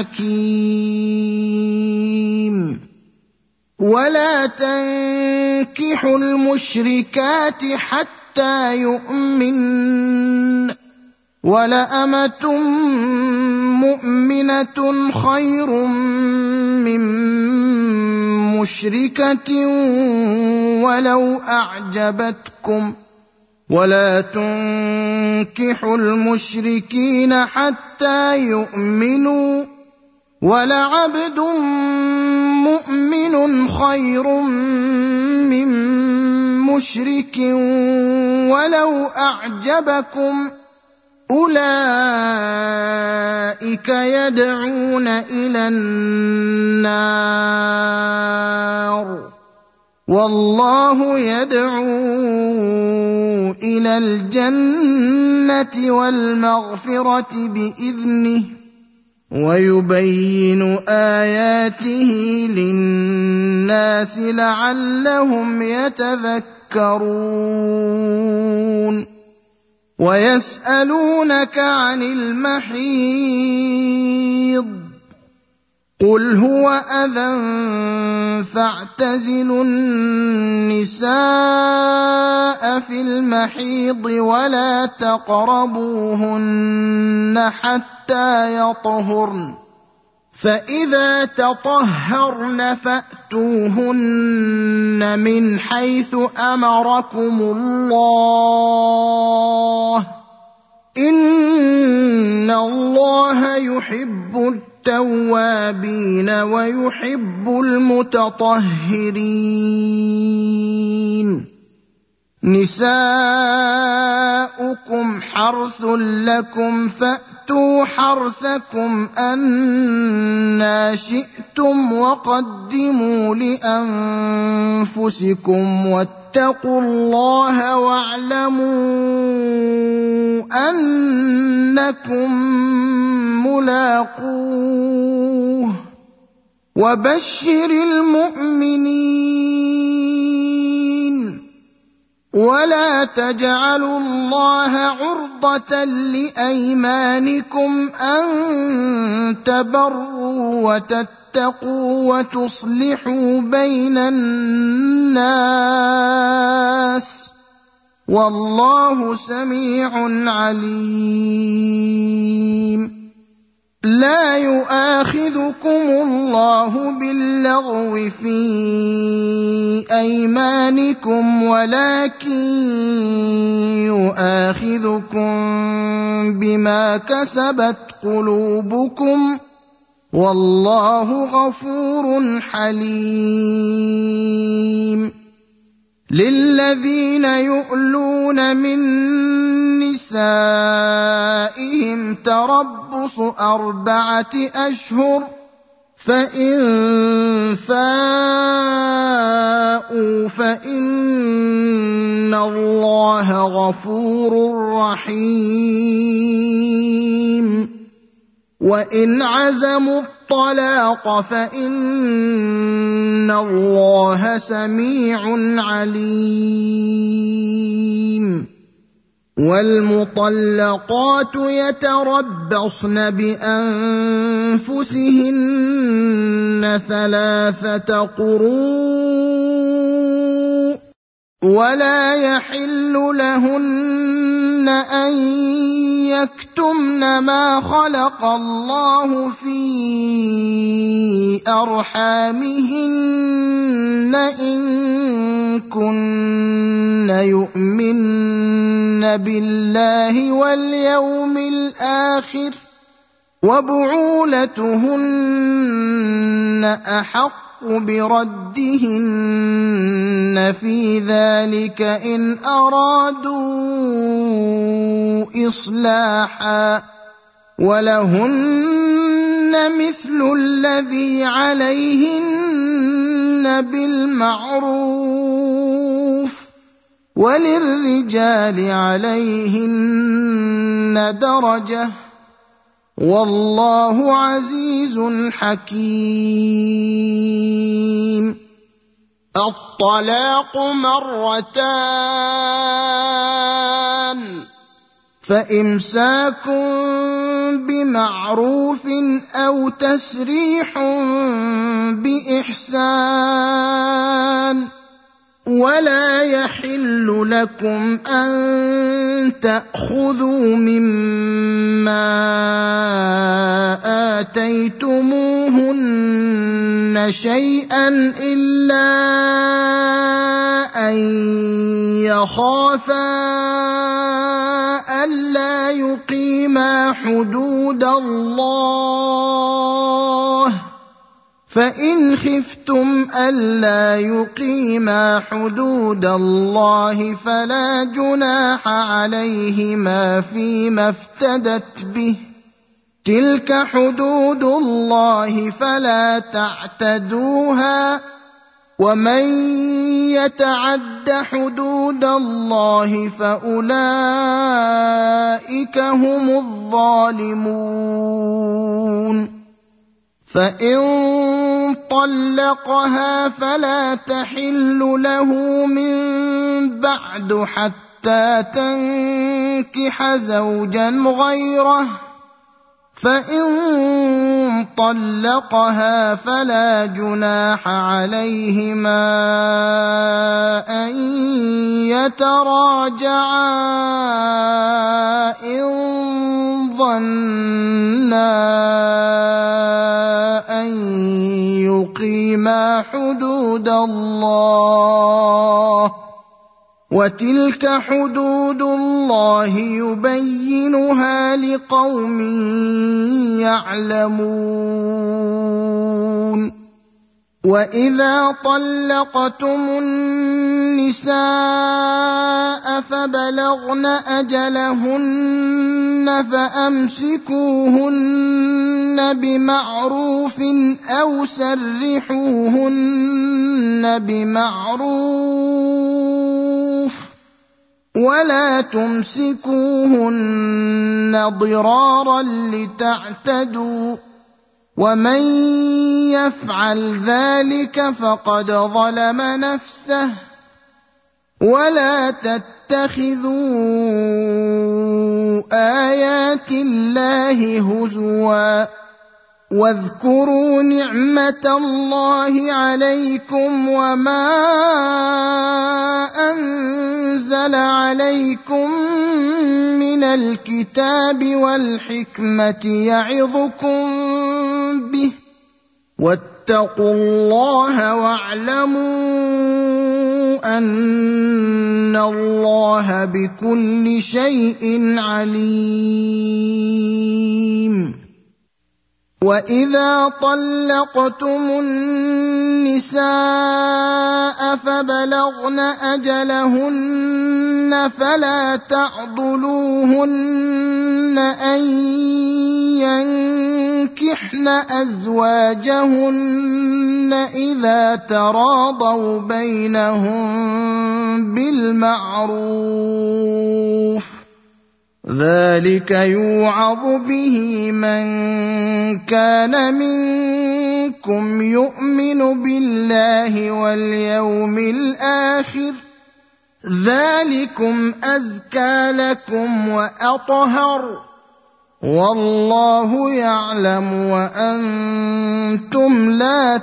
حكيم ولا تنكحوا المشركات حتى يؤمن ولأمة مؤمنة خير من مشركة ولو أعجبتكم ولا تنكحوا المشركين حتى يؤمنوا ولعبد مؤمن خير من مشرك ولو أعجبكم أولئك يدعون إلى النار والله يدعو إلى الجنة والمغفرة بإذنه ويبين آياته للناس لعلهم يتذكرون ويسألونك عن المحيض قل هو أذى فاعتزلوا النساء في المحيض ولا تقربوهن حتى يطهرن فإذا تطهرن فأتوهن من حيث أمركم الله إن الله يحب التوابين ويحب المتطهرين نساؤكم حرث لكم فأتوا حرثكم أنى شئتم وقدموا لأنفسكم واتقوا الله واعلموا أنكم ملاقوه وبشر المؤمنين ولا تجعلوا الله عرضة لأيمانكم أن تبروا وتتقوا وتصلحوا بين الناس والله سميع عليم لا يؤاخذكم الله باللغو في أيمانكم ولكن يؤاخذكم بما كسبت قلوبكم والله غفور حليم للذين يؤلون من نسائهم تربص 4 أشهر فإن فاءوا فإن الله غفور رحيم وإن عزموا الطلاق فإن الله سميع عليم والمطلقات يتربصن بأنفسهن 3 قروء ولا يحل لهن أن يكتمن ما خلق الله في أرحامهن إن كن يؤمن بالله واليوم الآخر وبعولتهن أحق بردهن في ذلك إن أرادوا إصلاحا ولهن مثل الذي عليهن بالمعروف وللرجال عليهن درجة والله عزيز حكيم. الطلاق مرتان، فإمساك بمعروف أو تسريح بإحسان. ولا يحل لكم أن تأخذوا مما آتيتموهن شيئا إلا أن يخافا ألا يقيما حدود الله، فإن خفتم ألا يقيما حدود الله فلا جناح عليهما فيما افتدت به، تلك حدود الله فلا تعتدوها، ومن يتعد حدود الله فأولئك هم الظالمون. فإن طلقها فلا تحل له من بعد حتى تنكح زوجا غيره، فإن طلقها فلا جناح عليهما أن يتراجعا إن ظنا أن يقيما حدود الله، وتلك حدود الله يبينها لقوم يعلمون. وإذا طلقتم النساء فبلغن أجلهن فأمسكوهن بمعروف أو سرحوهن بمعروف، ولا تمسكوهن ضرارا لتعتدوا، ومن يفعل ذلك فقد ظلم نفسه. ولا تتخذوا آيات الله هزوا، واذكروا نعمة الله عليكم وما أنزل عليكم من الكتاب والحكمة يعظكم به، واتقوا الله واعلموا أن الله بكل شيء عليم. وإذا طلقتم النساء فبلغن أجلهن فلا تعضلوهن أن ينكحن أزواجهن إذا تراضوا بينهم بالمعروف، ذلك يوعظ به من كان منكم يؤمن بالله واليوم الآخر، ذلكم أزكى لكم وأطهر، والله يعلم وأنتم لا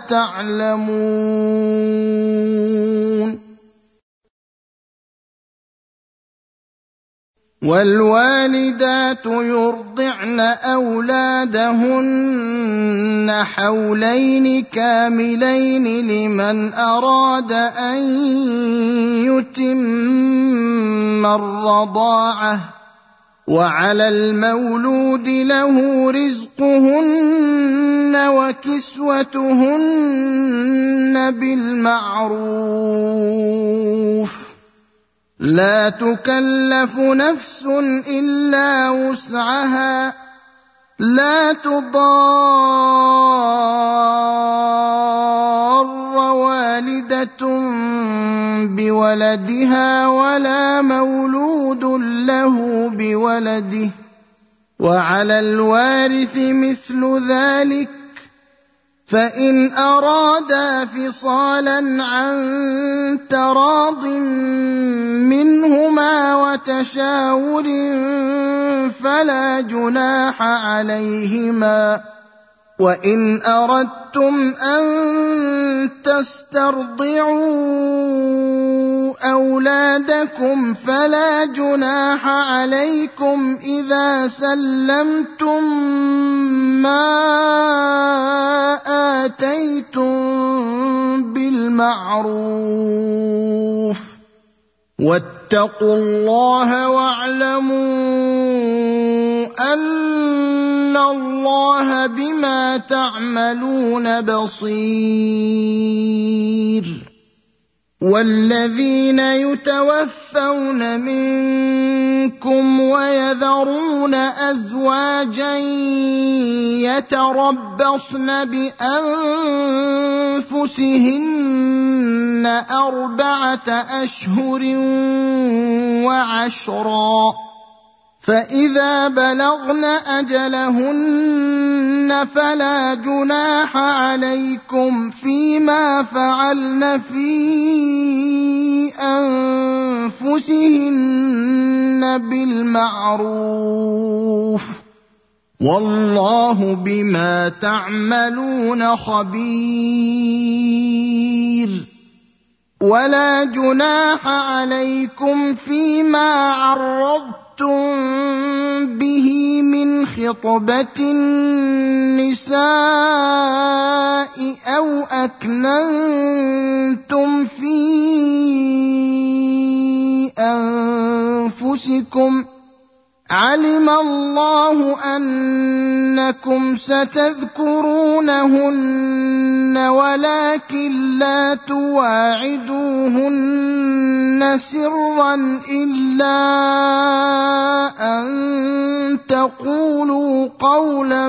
تعلمون. والوالدات يرضعن أولادهن حولين كاملين لمن أراد أن يتم الرضاعة، وعلى المولود له رزقهن وكسوتهن بالمعروف، لا تكلف نفس إلا وسعها، لا تضار والدة بولدها ولا مولود له بولده، وعلى الوارث مثل ذلك، فإن أرادا فصالا عن تراض منهما وتشاور فلا جناح عليهما. وإن أردتم أن تسترضعوا أولادكم فلا جناح عليكم إذا سلمتم ما آتيتم بالمعروف، واتقوا الله واعلموا أن الله بما تعملون بصير. والذين يتوفون منكم ويذرون أزواجا يتربصن بأنفسهن 4 أشهر وعشرا، فإذا بلغن أجلهن فلا جناح عليكم فيما فعلن في أنفسهن بالمعروف، والله بما تعملون خبير. ولا جناح عليكم فيما عرضتم به من خطبة النساء أو أكننتم في أنفسكم، علم الله أنكم ستذكرونهن ولكن لا تواعدوهن سرا إلا أن تقولوا قولا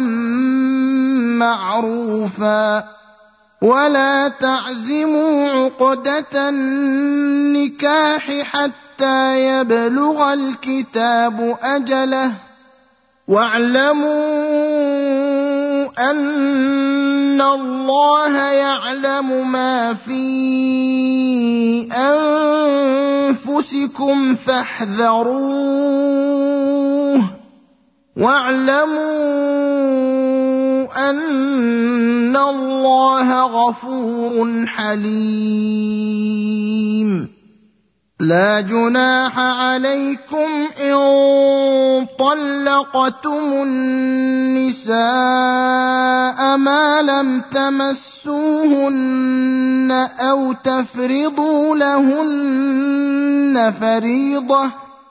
معروفا، ولا تعزموا عقدة النكاح حتى يبلغ الكتاب أجله، واعلموا أن الله يعلم ما في أنفسكم فاحذروه، واعلموا أن الله غفور حليم. لا جناح عليكم إن طلقتم النساء ما لم تمسوهن أو تفرضوا لهن فريضة،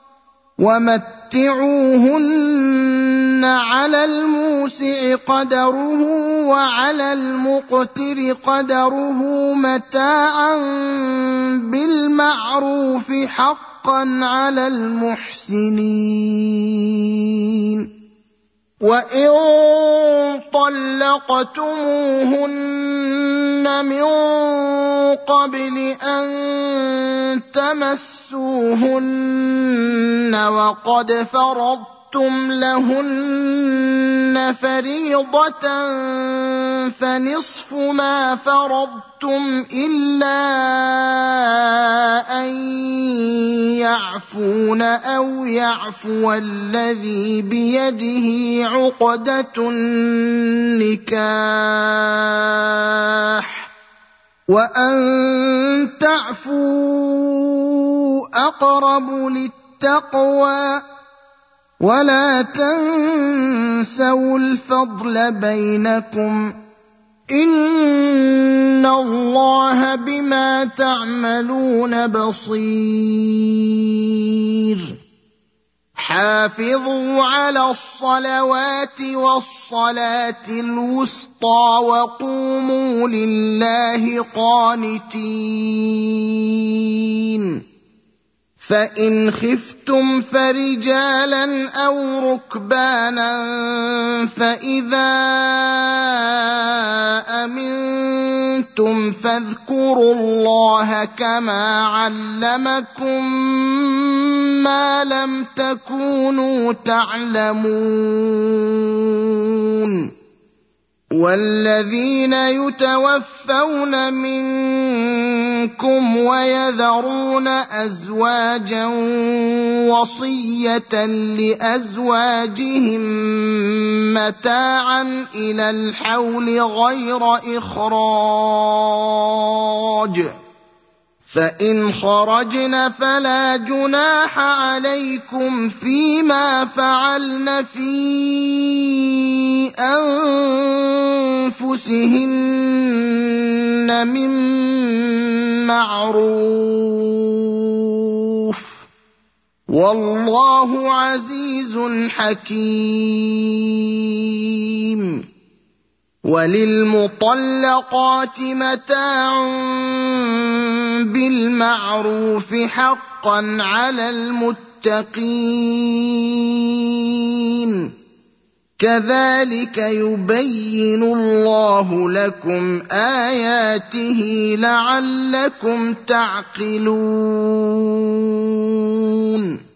ومتعوهن على الموسع قدره وعلى المقتر قدره متاعا بالمعروف حقا على المحسنين. وإن طلقتموهن من قبل أن تمسوهن وقد فرضتم لهن فريضة فنصف ما فرضتم إلا أن يعفون أو يعفو الذي بيده عقدة النكاح، وأن تعفوا أقرب للتقوى، ولا تنسوا الفضل بينكم، إن الله بما تعملون بصير. حافظوا على الصلوات والصلاة الوسطى وقوموا لله قانتين. فإن خفتم فرجالا أو ركبانا فإذا أمنتم أمنتم فاذكروا الله كما علمكم ما لم تكونوا تعلمون والذين يتوفون منكم ويذرون أزواجا وصية لأزواجهم متاعا إلى الحول غير إخراج فإن خرجن فلا جناح عليكم فيما فعلن في أنفسهن من معروف والله عزيز حكيم وللمطلقات متاع بالمعروف حقا على المتقين كذلك يبين الله لكم آياته لعلكم تعقلون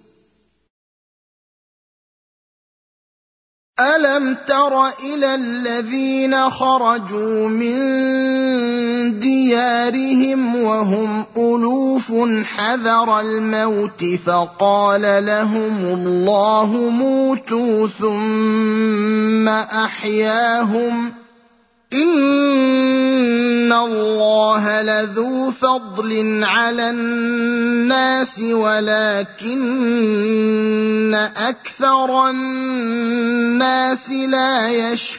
ألم تر إلى الذين خرجوا من ديارهم وهم ألوف حذر الموت فقال لهم الله موتوا ثم أحياهم إن الله لذو فضل على الناس ولكن أكثر الناس لا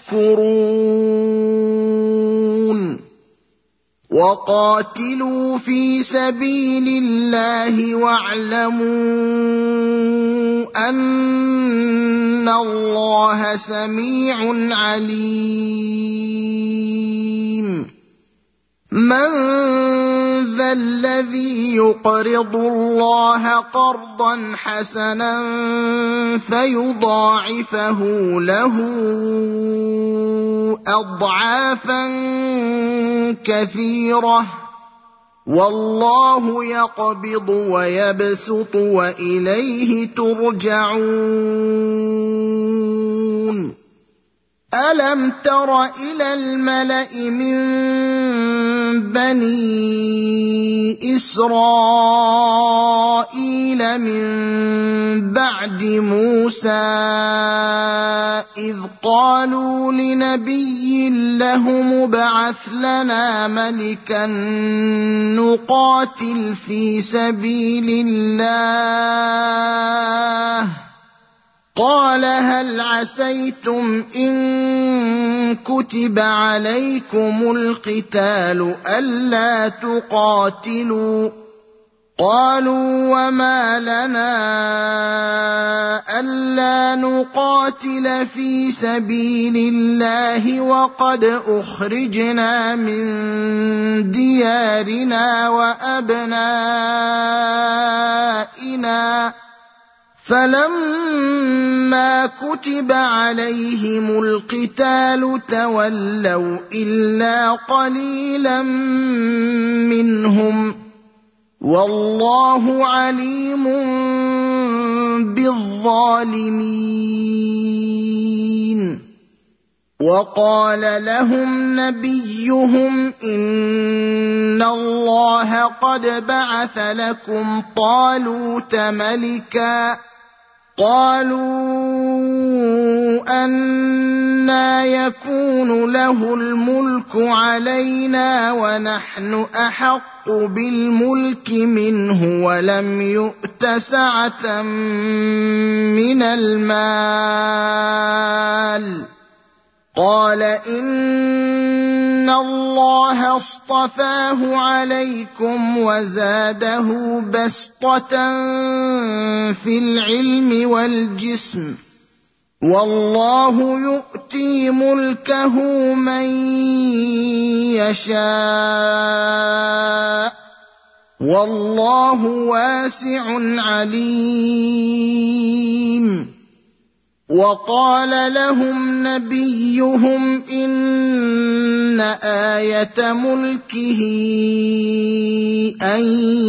يشكرون وقاتلوا في سبيل الله واعلموا أن الله سميع عليم من ذا الذي يقرض الله قرضا حسنا فيضاعفه له أضعافا كثيرة والله يقبض ويبسط وإليه ترجعون ألم تر إلى الملأ من بني إسرائيل من بعد موسى إذ قالوا لنبي لهم ابعث لنا ملكا نقاتل في سبيل الله قال هل عسيتم إن كتب عليكم القتال ألا تقاتلوا قالوا وما لنا ألا نقاتل في سبيل الله وقد أخرجنا من ديارنا وأبنائنا فلما كتب عليهم القتال تولوا إلا قليلا منهم والله عليم بالظالمين وقال لهم نبيهم إن الله قد بعث لكم طالوت ملكا قالوا أنى يكون له الملك علينا ونحن أحق بالملك منه ولم يؤت سعة من المال قال إن الله اصطفاه عليكم وزاده بسطة في العلم والجسم والله يؤتي ملكه من يشاء والله واسع عليم وقال لهم نبيهم إن آية ملكه أن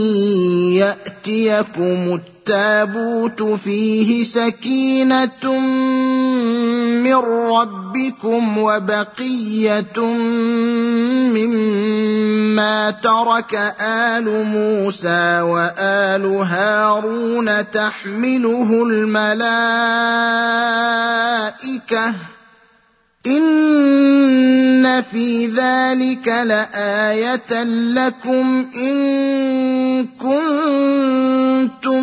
يأتيكم التابوت فيه سكينة من ربكم وبقية مما ترك آل موسى وآل هارون تحمله الملائكة إن في ذلك لآية لكم إن كنتم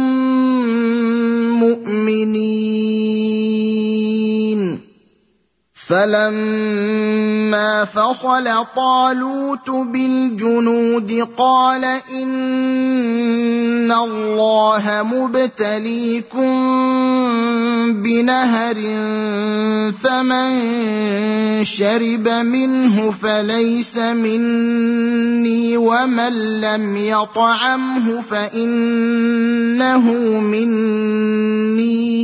مؤمنين. فلما فصل طالوت بالجنود قال إن الله مبتليكم بنهر فمن شرب منه فليس مني ومن لم يطعمه فإنه مني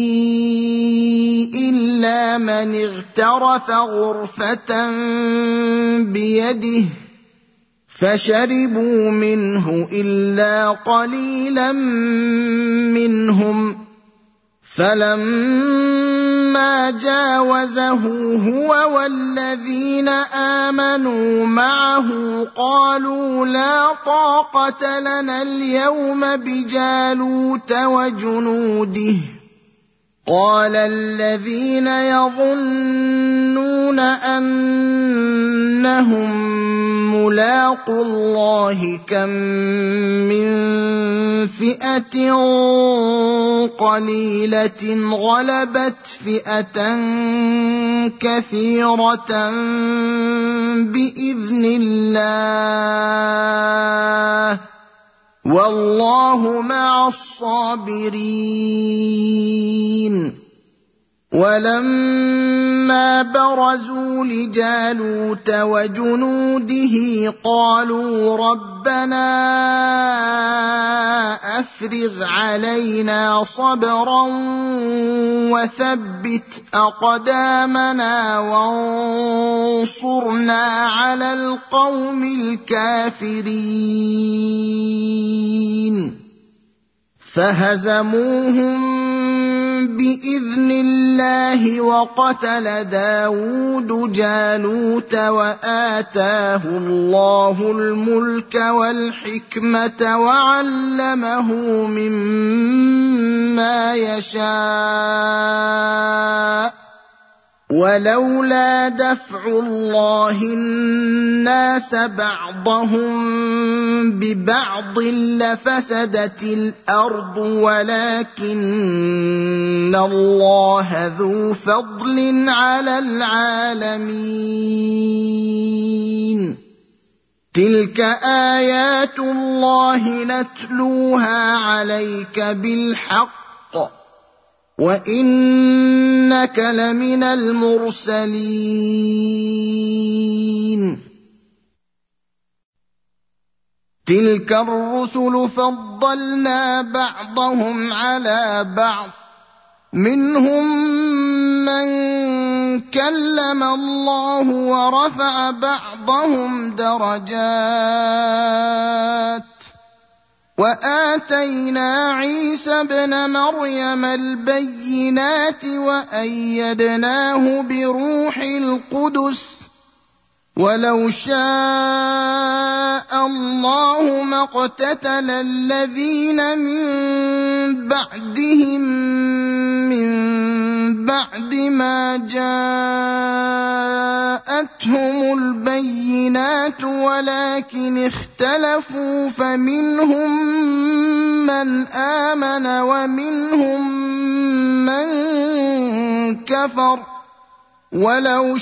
إلا من اغترف غرفة بيده فشربوا منه إلا قليلا منهم. فلما جاوزه هو والذين آمنوا معه قالوا لا طاقة لنا اليوم بجالوت وجنوده. قال الذين يظنون أنهم ملاقو الله كم من فئة قليلة غلبت فئة كثيرة بإذن الله والله مع الصابرين. ولما برزوا لجالوت وجنوده قالوا ربنا أفرغ علينا صبرا وثبت أقدامنا وانصرنا على القوم الكافرين. فهزموهم بإذن الله وقتل داود جالوت وآتاه الله الملك والحكمة وعلمه مما يشاء ولولا دفع الله الناس بعضهم ببعض لفسدت الأرض ولكن الله ذو فضل على العالمين. تلك آيات الله نتلوها عليك بالحق وإنك لمن المرسلين. تلك الرسل فضلنا بعضهم على بعض منهم من كلم الله ورفع بعضهم درجات وآتينا عيسى ابن مريم البينات وأيدناه بروح القدس ولو شاء الله ما اقتتل الذين من بعدهم من بعد ما جاءتهم البينات ولكن اختلفوا فمنهم من آمن ومنهم من كفر ولو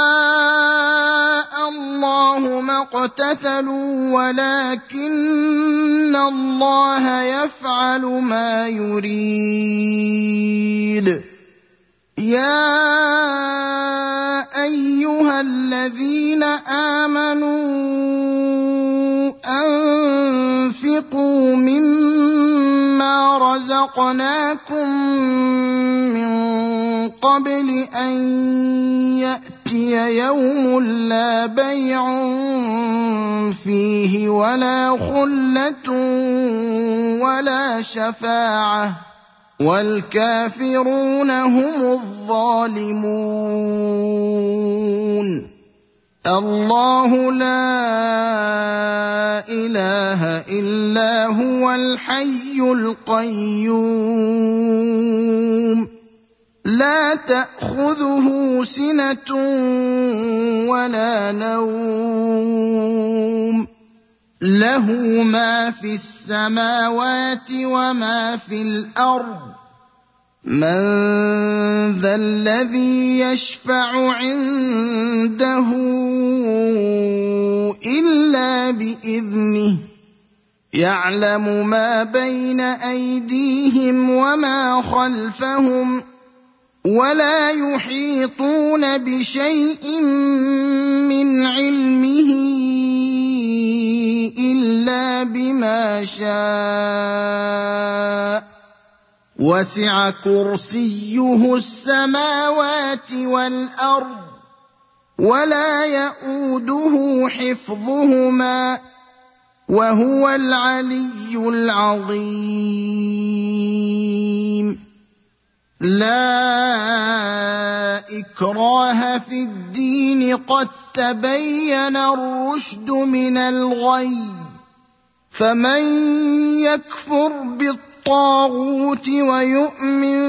شاء الله ما اقتتلوا ولكن الله يفعل ما يريد. يا أيها الذين آمنوا أنفقوا مما رزقناكم من قبل قبل أن يأتي يوم لا بيع فيه ولا خلة ولا شفاعة والكافرون هم الظالمون الله لا إله إلا هو الحي القيوم لا تأخذه سنة ولا نوم له ما في السماوات وما في الأرض من ذا الذي يشفع عنده إلا بإذنه يعلم ما بين أيديهم وما خلفهم ولا يحيطون بشيء من علمه إلا بما شاء وسع كرسيه السماوات والأرض ولا يئوده حفظهما وهو العلي العظيم لا إكراه في الدين قد تبين الرشد من الغي فمن يكفر بالطاغوت ويؤمن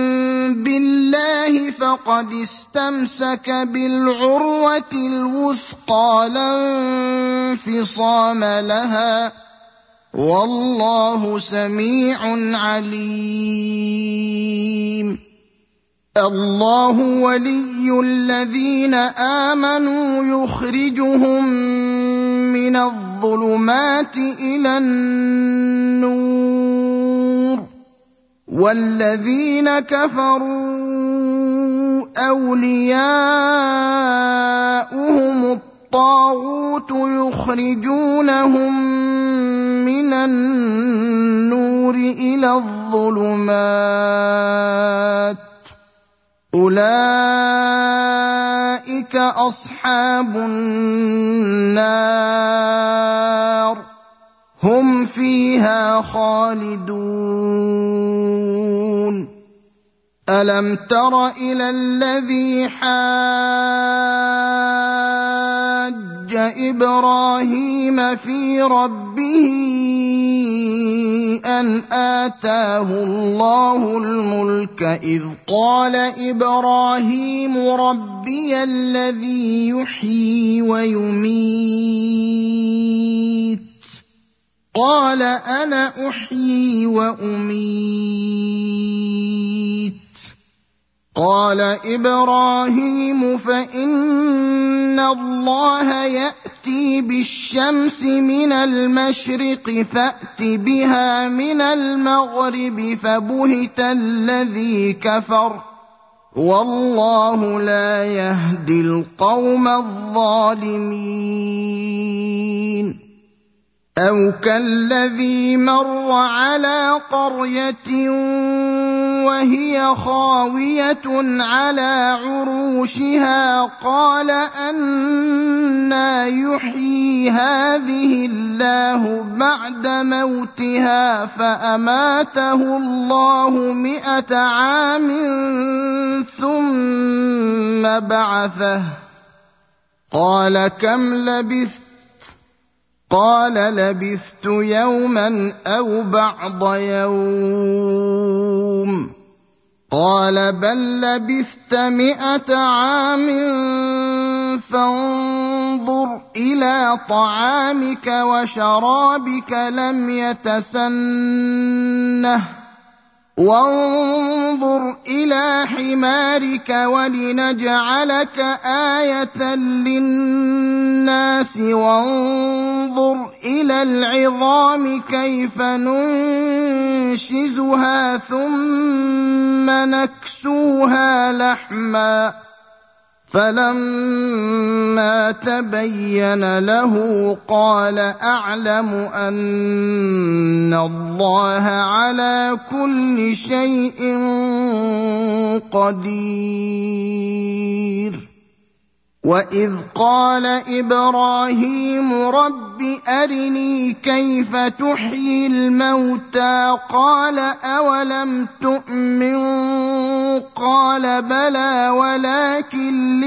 بالله فقد استمسك بالعروة الوثقى لا انفصام لها والله سميع عليم الله ولي الذين آمنوا يخرجهم من الظلمات إلى النور والذين كفروا أولياؤهم الطاغوت يخرجونهم من النور إلى الظلمات أولئك أصحاب النار هم فيها خالدون ألم تر إلى الذي حاج إبراهيم في ربه أن آتاه الله الملك إذ قال إبراهيم ربي الذي يحيي ويميت قال أنا أحيي وأميت قال إبراهيم فإن الله يأتي بالشمس من المشرق فأت بها من المغرب فبهت الذي كفر والله لا يهدي القوم الظالمين أو كالذي مر على قرية وهي خاوية على عروشها قال أنى يحيي هذه الله بعد موتها فأماته الله 100 عام ثم بعثه قال كم لبثت قال لبثت يوما أو بعض يوم قال بل لبثت 100 عام فانظر إلى طعامك وشرابك لم يتسنه وانظر إلى حمارك ولنجعلك آية للناس وانظر إلى العظام كيف ننشزها ثم نكسوها لحما فلما تبين له قال أعلم أن الله على كل شيء قدير. وإذ قال إبراهيم رب أرني كيف تحيي الموتى قال أولم تؤمن قال بلى ولكن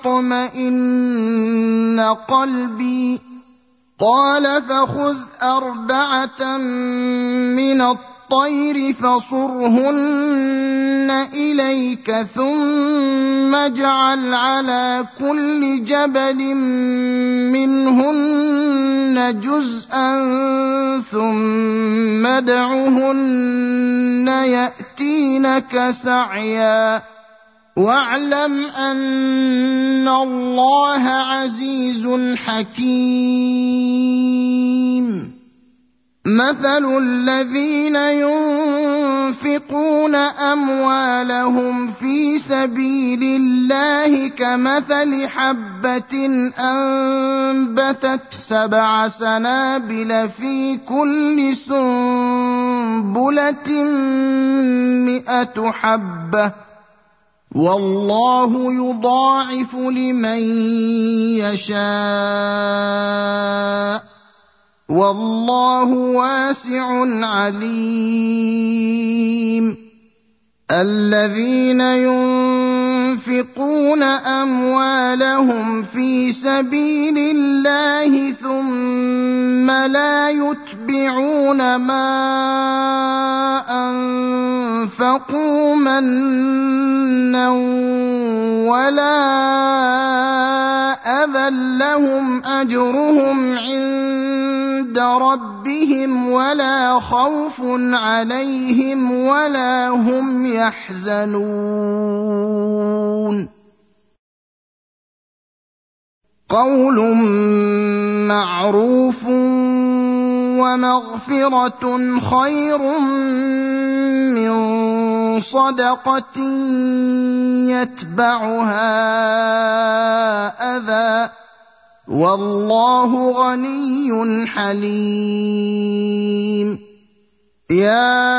ليطمئن قلبي قال فخذ 4 من الطير فصرهن إليك ثم اجعل على كل جبل منهن جزءا ثم ادعهن يأتينك سعيا واعلم أن الله عزيز حكيم. مثل الذين ينفقون أموالهم في سبيل الله كمثل حبة أنبتت 7 سنابل في كل سنبلة 100 حبة والله يضاعف لمن يشاء والله واسع عليم. الذين ينفقون أموالهم في سبيل الله ثم لا يتبعون ما أنفقوا منا ولا أذى لهم أجرهم عند ربهم ولا خوف عليهم ولا هم يحزنون. قول معروف ومغفرة خير من صدقة يتبعها أذى والله غني حليم. يا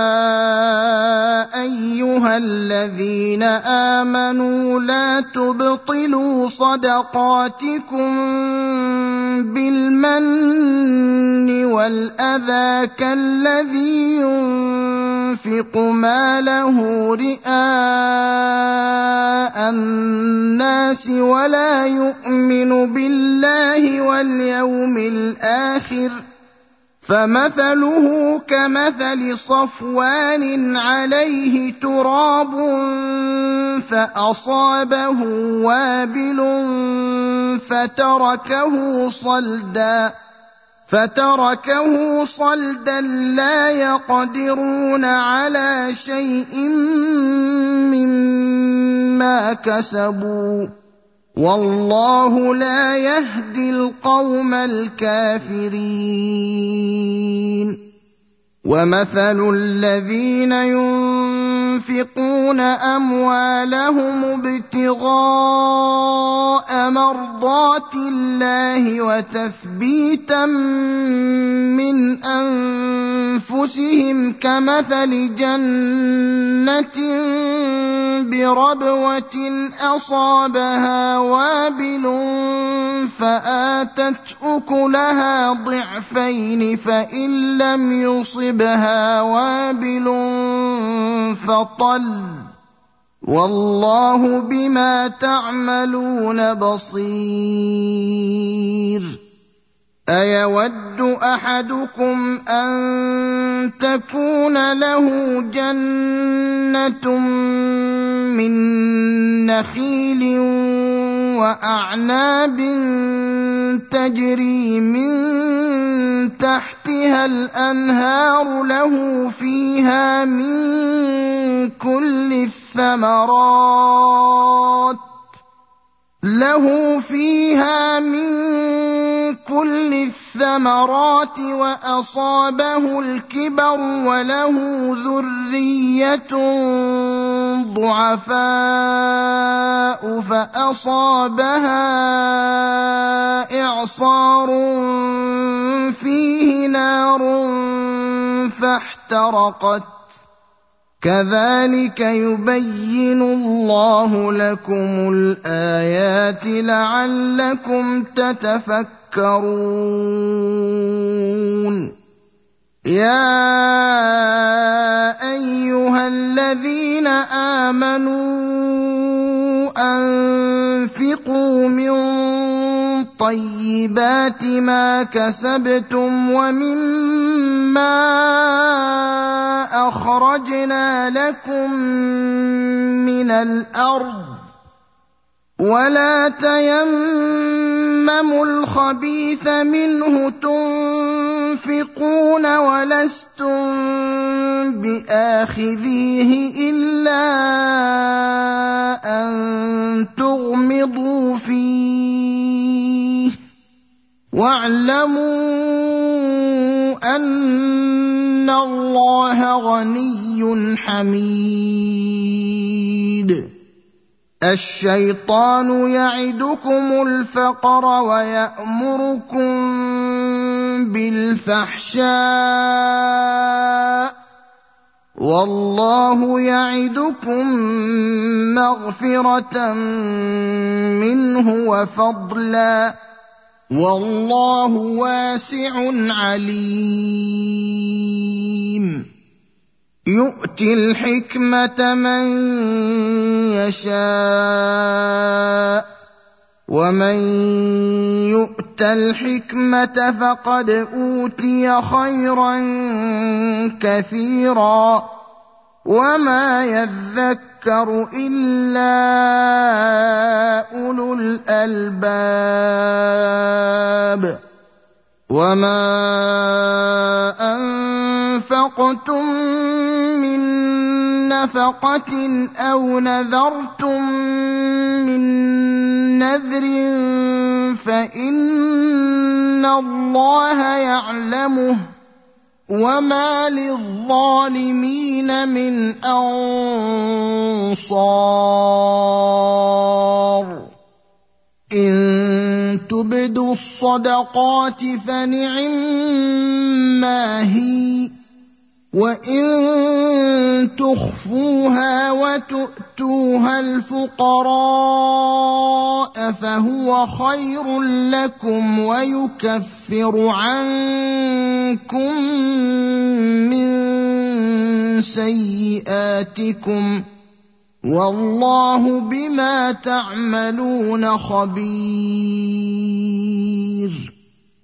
أيها الذين آمنوا لا تبطلوا صدقاتكم بالمن والأذى كالذي ينفق ماله رئاء الناس ولا يؤمن بالله واليوم الآخر فمثله كمثل صفوان عليه تراب فأصابه وابل فتركه صلدا لا يقدرون على شيء مما كسبوا والله لا يهدي القوم الكافرين. ومثل الذين ينفقون أموالهم ابتغاء مرضات الله وتثبيتا من أنفسهم كمثل جنة بربوة أصابها وابل فآتت أكلها ضعفين فإن لم يصبها وابل فطل والله بما تعملون بصير. أيود أحدكم أن تكون له جنة من نخيل وأعناب تجري من تحتها الأنهار له فيها من كل الثمرات له فيها من كل الثمرات وأصابه الكبر وله ذرية ضعفاء فأصابها إعصار فيه نار فاحترقت كذلك يبين الله لكم الآيات لعلكم تتفكرون يا أيها الذين آمنوا أنفقوا من طيبات ما كسبتم ومما أخرجنا لكم من الأرض ولا تيمموا الخبيث منه تنفقون ولستم بآخذيه إلا أن تغمضوا فيه واعلموا أن الله غني حميد الشيطان يعدكم الفقر ويأمركم بالفحشاء والله يعدكم مغفرة منه وفضلا والله واسع عليم يؤتي الحكمة من يشاء ومن يؤت الحكمة فقد أوتي خيرا كثيرا وما يذكر إلا أولو الألباب وما أنفقتم من نفقة أو نذرتم من نذر فإن الله يعلمه وما للظالمين من أنصار إن تبدوا الصدقات فنعما هي وإن تخفوها وتؤتوها الفقراء فهو خير لكم ويكفر عنكم من سيئاتكم والله بما تعملون خبير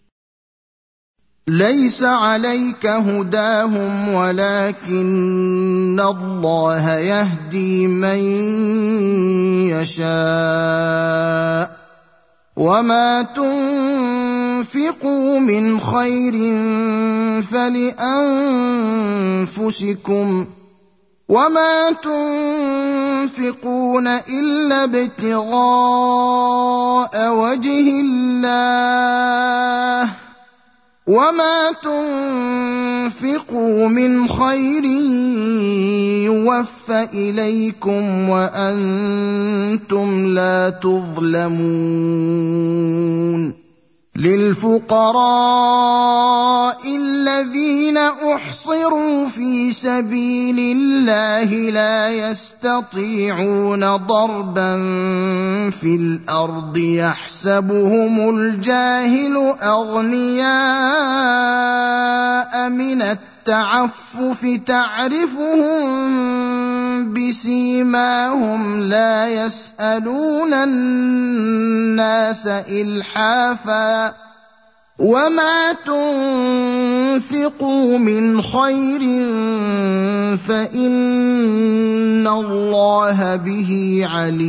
ليس عليك هداهم ولكن الله يهدي من يشاء وما تنفقوا من خير فلأنفسكم وما تنفقون إلا ابتغاء وجه الله وما تنفقوا من خير يوفى إليكم وأنتم لا تظلمون للفقراء الذين أحصروا في سبيل الله لا يستطيعون ضربا في الأرض يحسبهم الجاهل أغنياء من التعفف تعرفهم بسيماهم لا يسألون الناس إلحافا وما تنفقوا من خير فإن الله به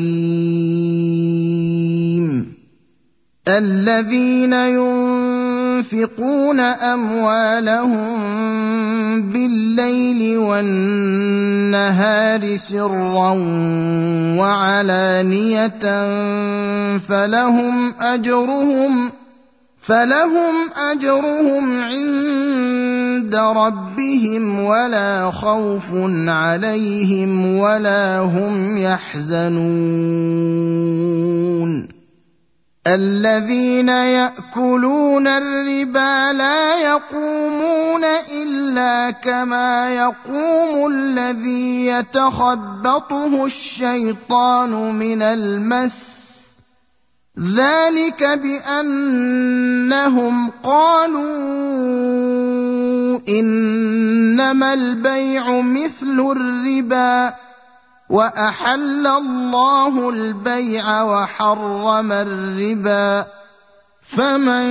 عليم الذين ينفقون أموالهم بالليل والنهار سرا وعلانية فلهم أجرهم عند ربهم ولا خوف عليهم ولا هم يحزنون الذين يأكلون الربا لا يقومون إلا كما يقوم الذي يتخبطه الشيطان من المس ذلك بأنهم قالوا إنما البيع مثل الربا وأحل الله البيع وحرم الربا فمن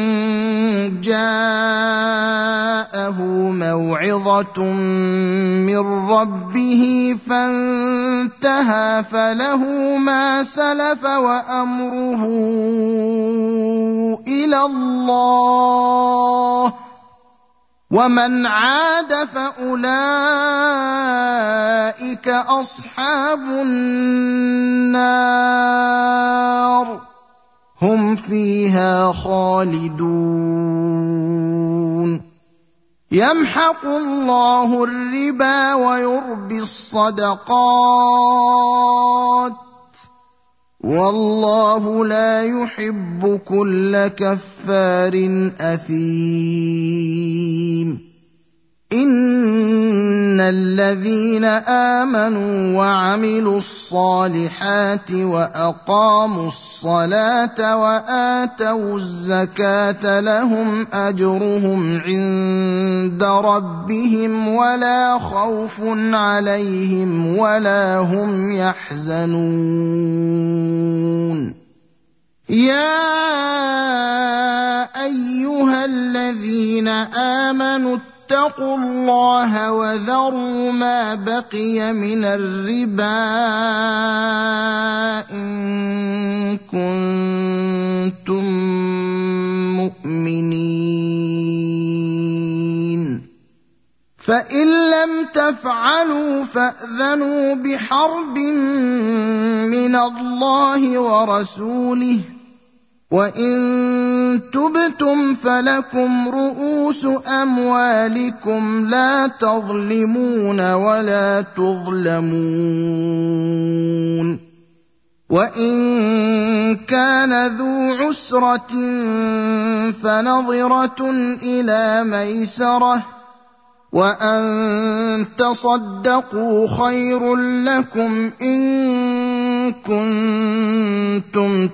جاءه موعظة من ربه فانتهى فله ما سلف وأمره إلى الله ومن عاد فأولئك أصحاب النار هم فيها خالدون يمحق الله الربا ويربي الصدقات والله لا يحب كل كفار أثيم إن الذين آمنوا وعملوا الصالحات وأقاموا الصلاة وآتوا الزكاة لهم أجرهم عند ربهم ولا خوف عليهم ولا هم يحزنون يا أيها الذين آمنوا اتقوا الله وذروا ما بقي من الربا إن كنتم مؤمنين فإن لم تفعلوا فأذنوا بحرب من الله ورسوله وإن تبتم فلكم رؤوس أموالكم لا تظلمون ولا تظلمون وإن كان ذو عسرة فنظرة إلى ميسرة وأن تصدقوا خير لكم إن كنتم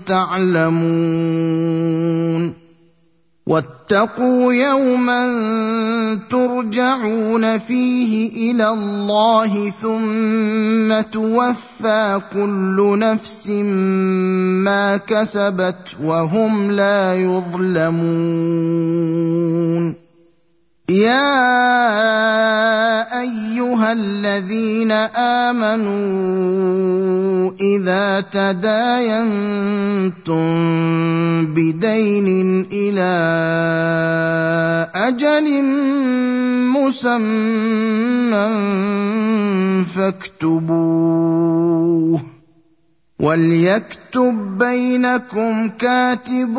تعلمون واتقوا يوما ترجعون فيه إلى الله ثم توفى كل نفس ما كسبت وهم لا يظلمون يا أيها الذين آمنوا إذا تداينتم بدين إلى أجل مسمى فاكتبوه وليكتب بينكم كاتب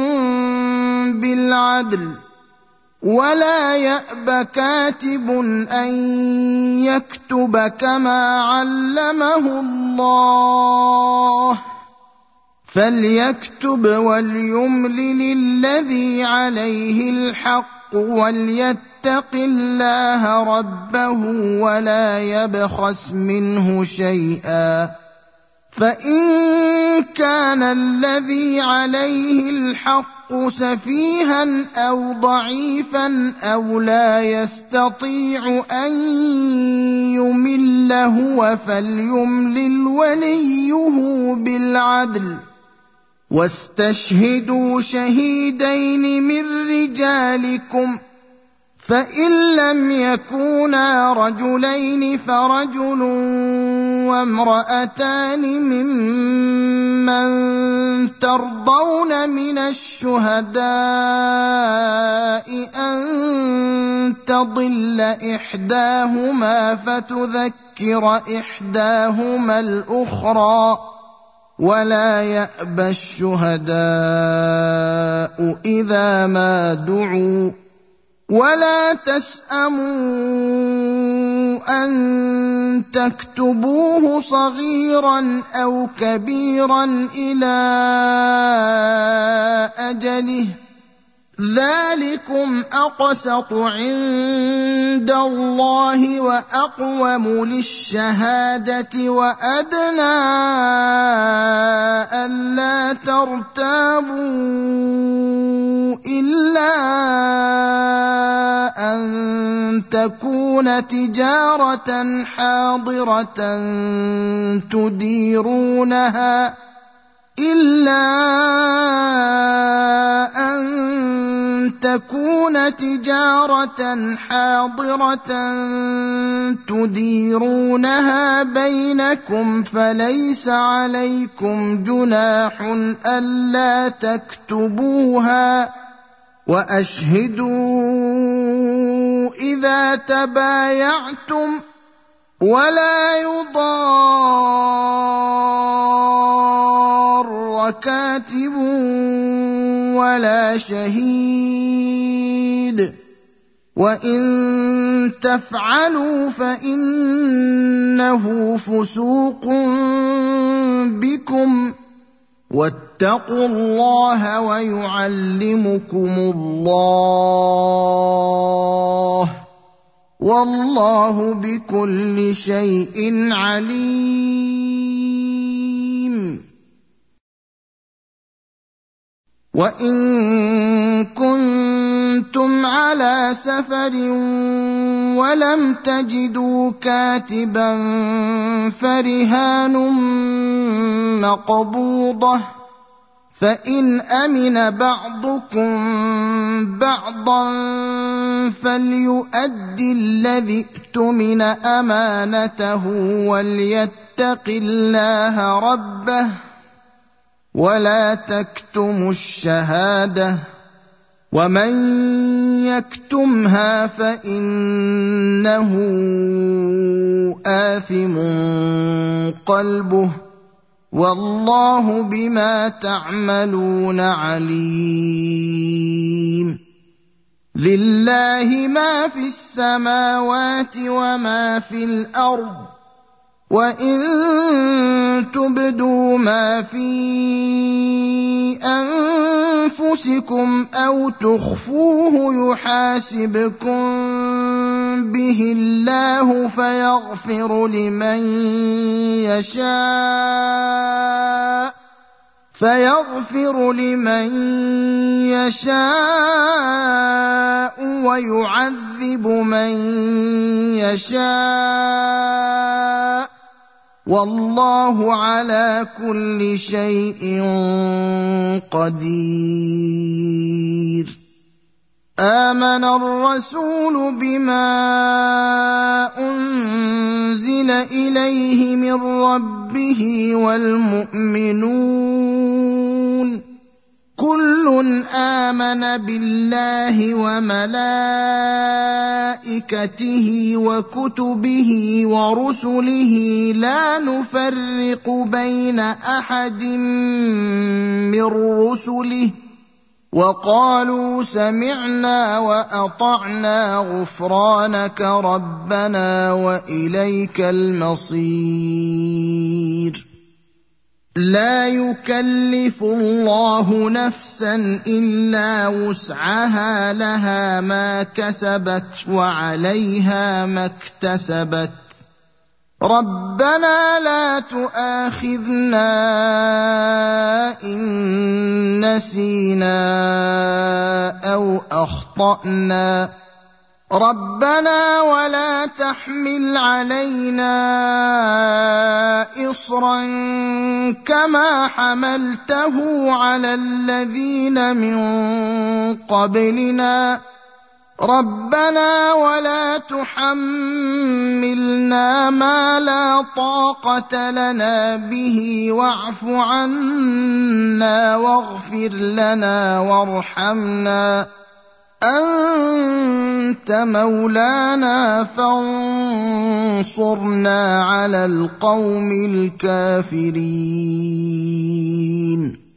بالعدل ولا يأب كاتب أن يكتب كما علمه الله فليكتب وليملل الذي عليه الحق وليتق الله ربه ولا يبخس منه شيئا فإن كان الذي عليه الحق سفيها أو ضعيفا أو لا يستطيع أن يمل هو فليملل وليه بالعدل واستشهدوا شهيدين من رجالكم فإن لم يكونا رجلين فرجل وامرأتان ممن ممن ترضون من الشهداء أن تضل إحداهما فتذكر إحداهما الأخرى ولا يأبى الشهداء إذا ما دعوا ولا تسأموا أن تكتبوه صغيرا أو كبيرا إلى أجله ذلكم أقسط عند الله وأقوم للشهادة وأدنى ألا ترتابوا إلا أن تكون تجارة حاضرة تديرونها بينكم فليس عليكم جناح ألا تكتبوها وأشهدوا إذا تبايعتم ولا يضار كاتب ولا شهيد وإن تفعلوا فإنه فسوق بكم واتقوا الله ويعلمكم الله والله بكل شيء عليم. وإن كنتم على سفر ولم تجدوا كاتبا فرهان مقبوضة فإن أمن بعضكم بعضا فليؤد الذي اؤتمن أمانته وليتق الله ربه ولا تكتموا الشهادة ومن يكتمها فإنه آثم قلبه والله بما تعملون عليم. لله ما في السماوات وما في الأرض وإن تبدوا ما في أنفسكم أو تخفوه يحاسبكم به الله فيغفر لمن يشاء ويعذب من يشاء والله على كل شيء قدير. آمن الرسول بما أنزل إليه من ربه والمؤمنون كل آمن بالله وملائكته وكتبه ورسله لا نفرق بين أحد من رسله وقالوا سمعنا وأطعنا غفرانك ربنا وإليك المصير. لا يكلف الله نفسا إلا وسعها لها ما كسبت وعليها ما اكتسبت ربنا لا تؤاخذنا إن نسينا أو أخطأنا ربنا ولا تحمل علينا إصرا كما حملته على الذين من قبلنا ربنا ولا تحملنا ما لا طاقة لنا به واعف عنا واغفر لنا وارحمنا أنت مولانا فانصرنا على القوم الكافرين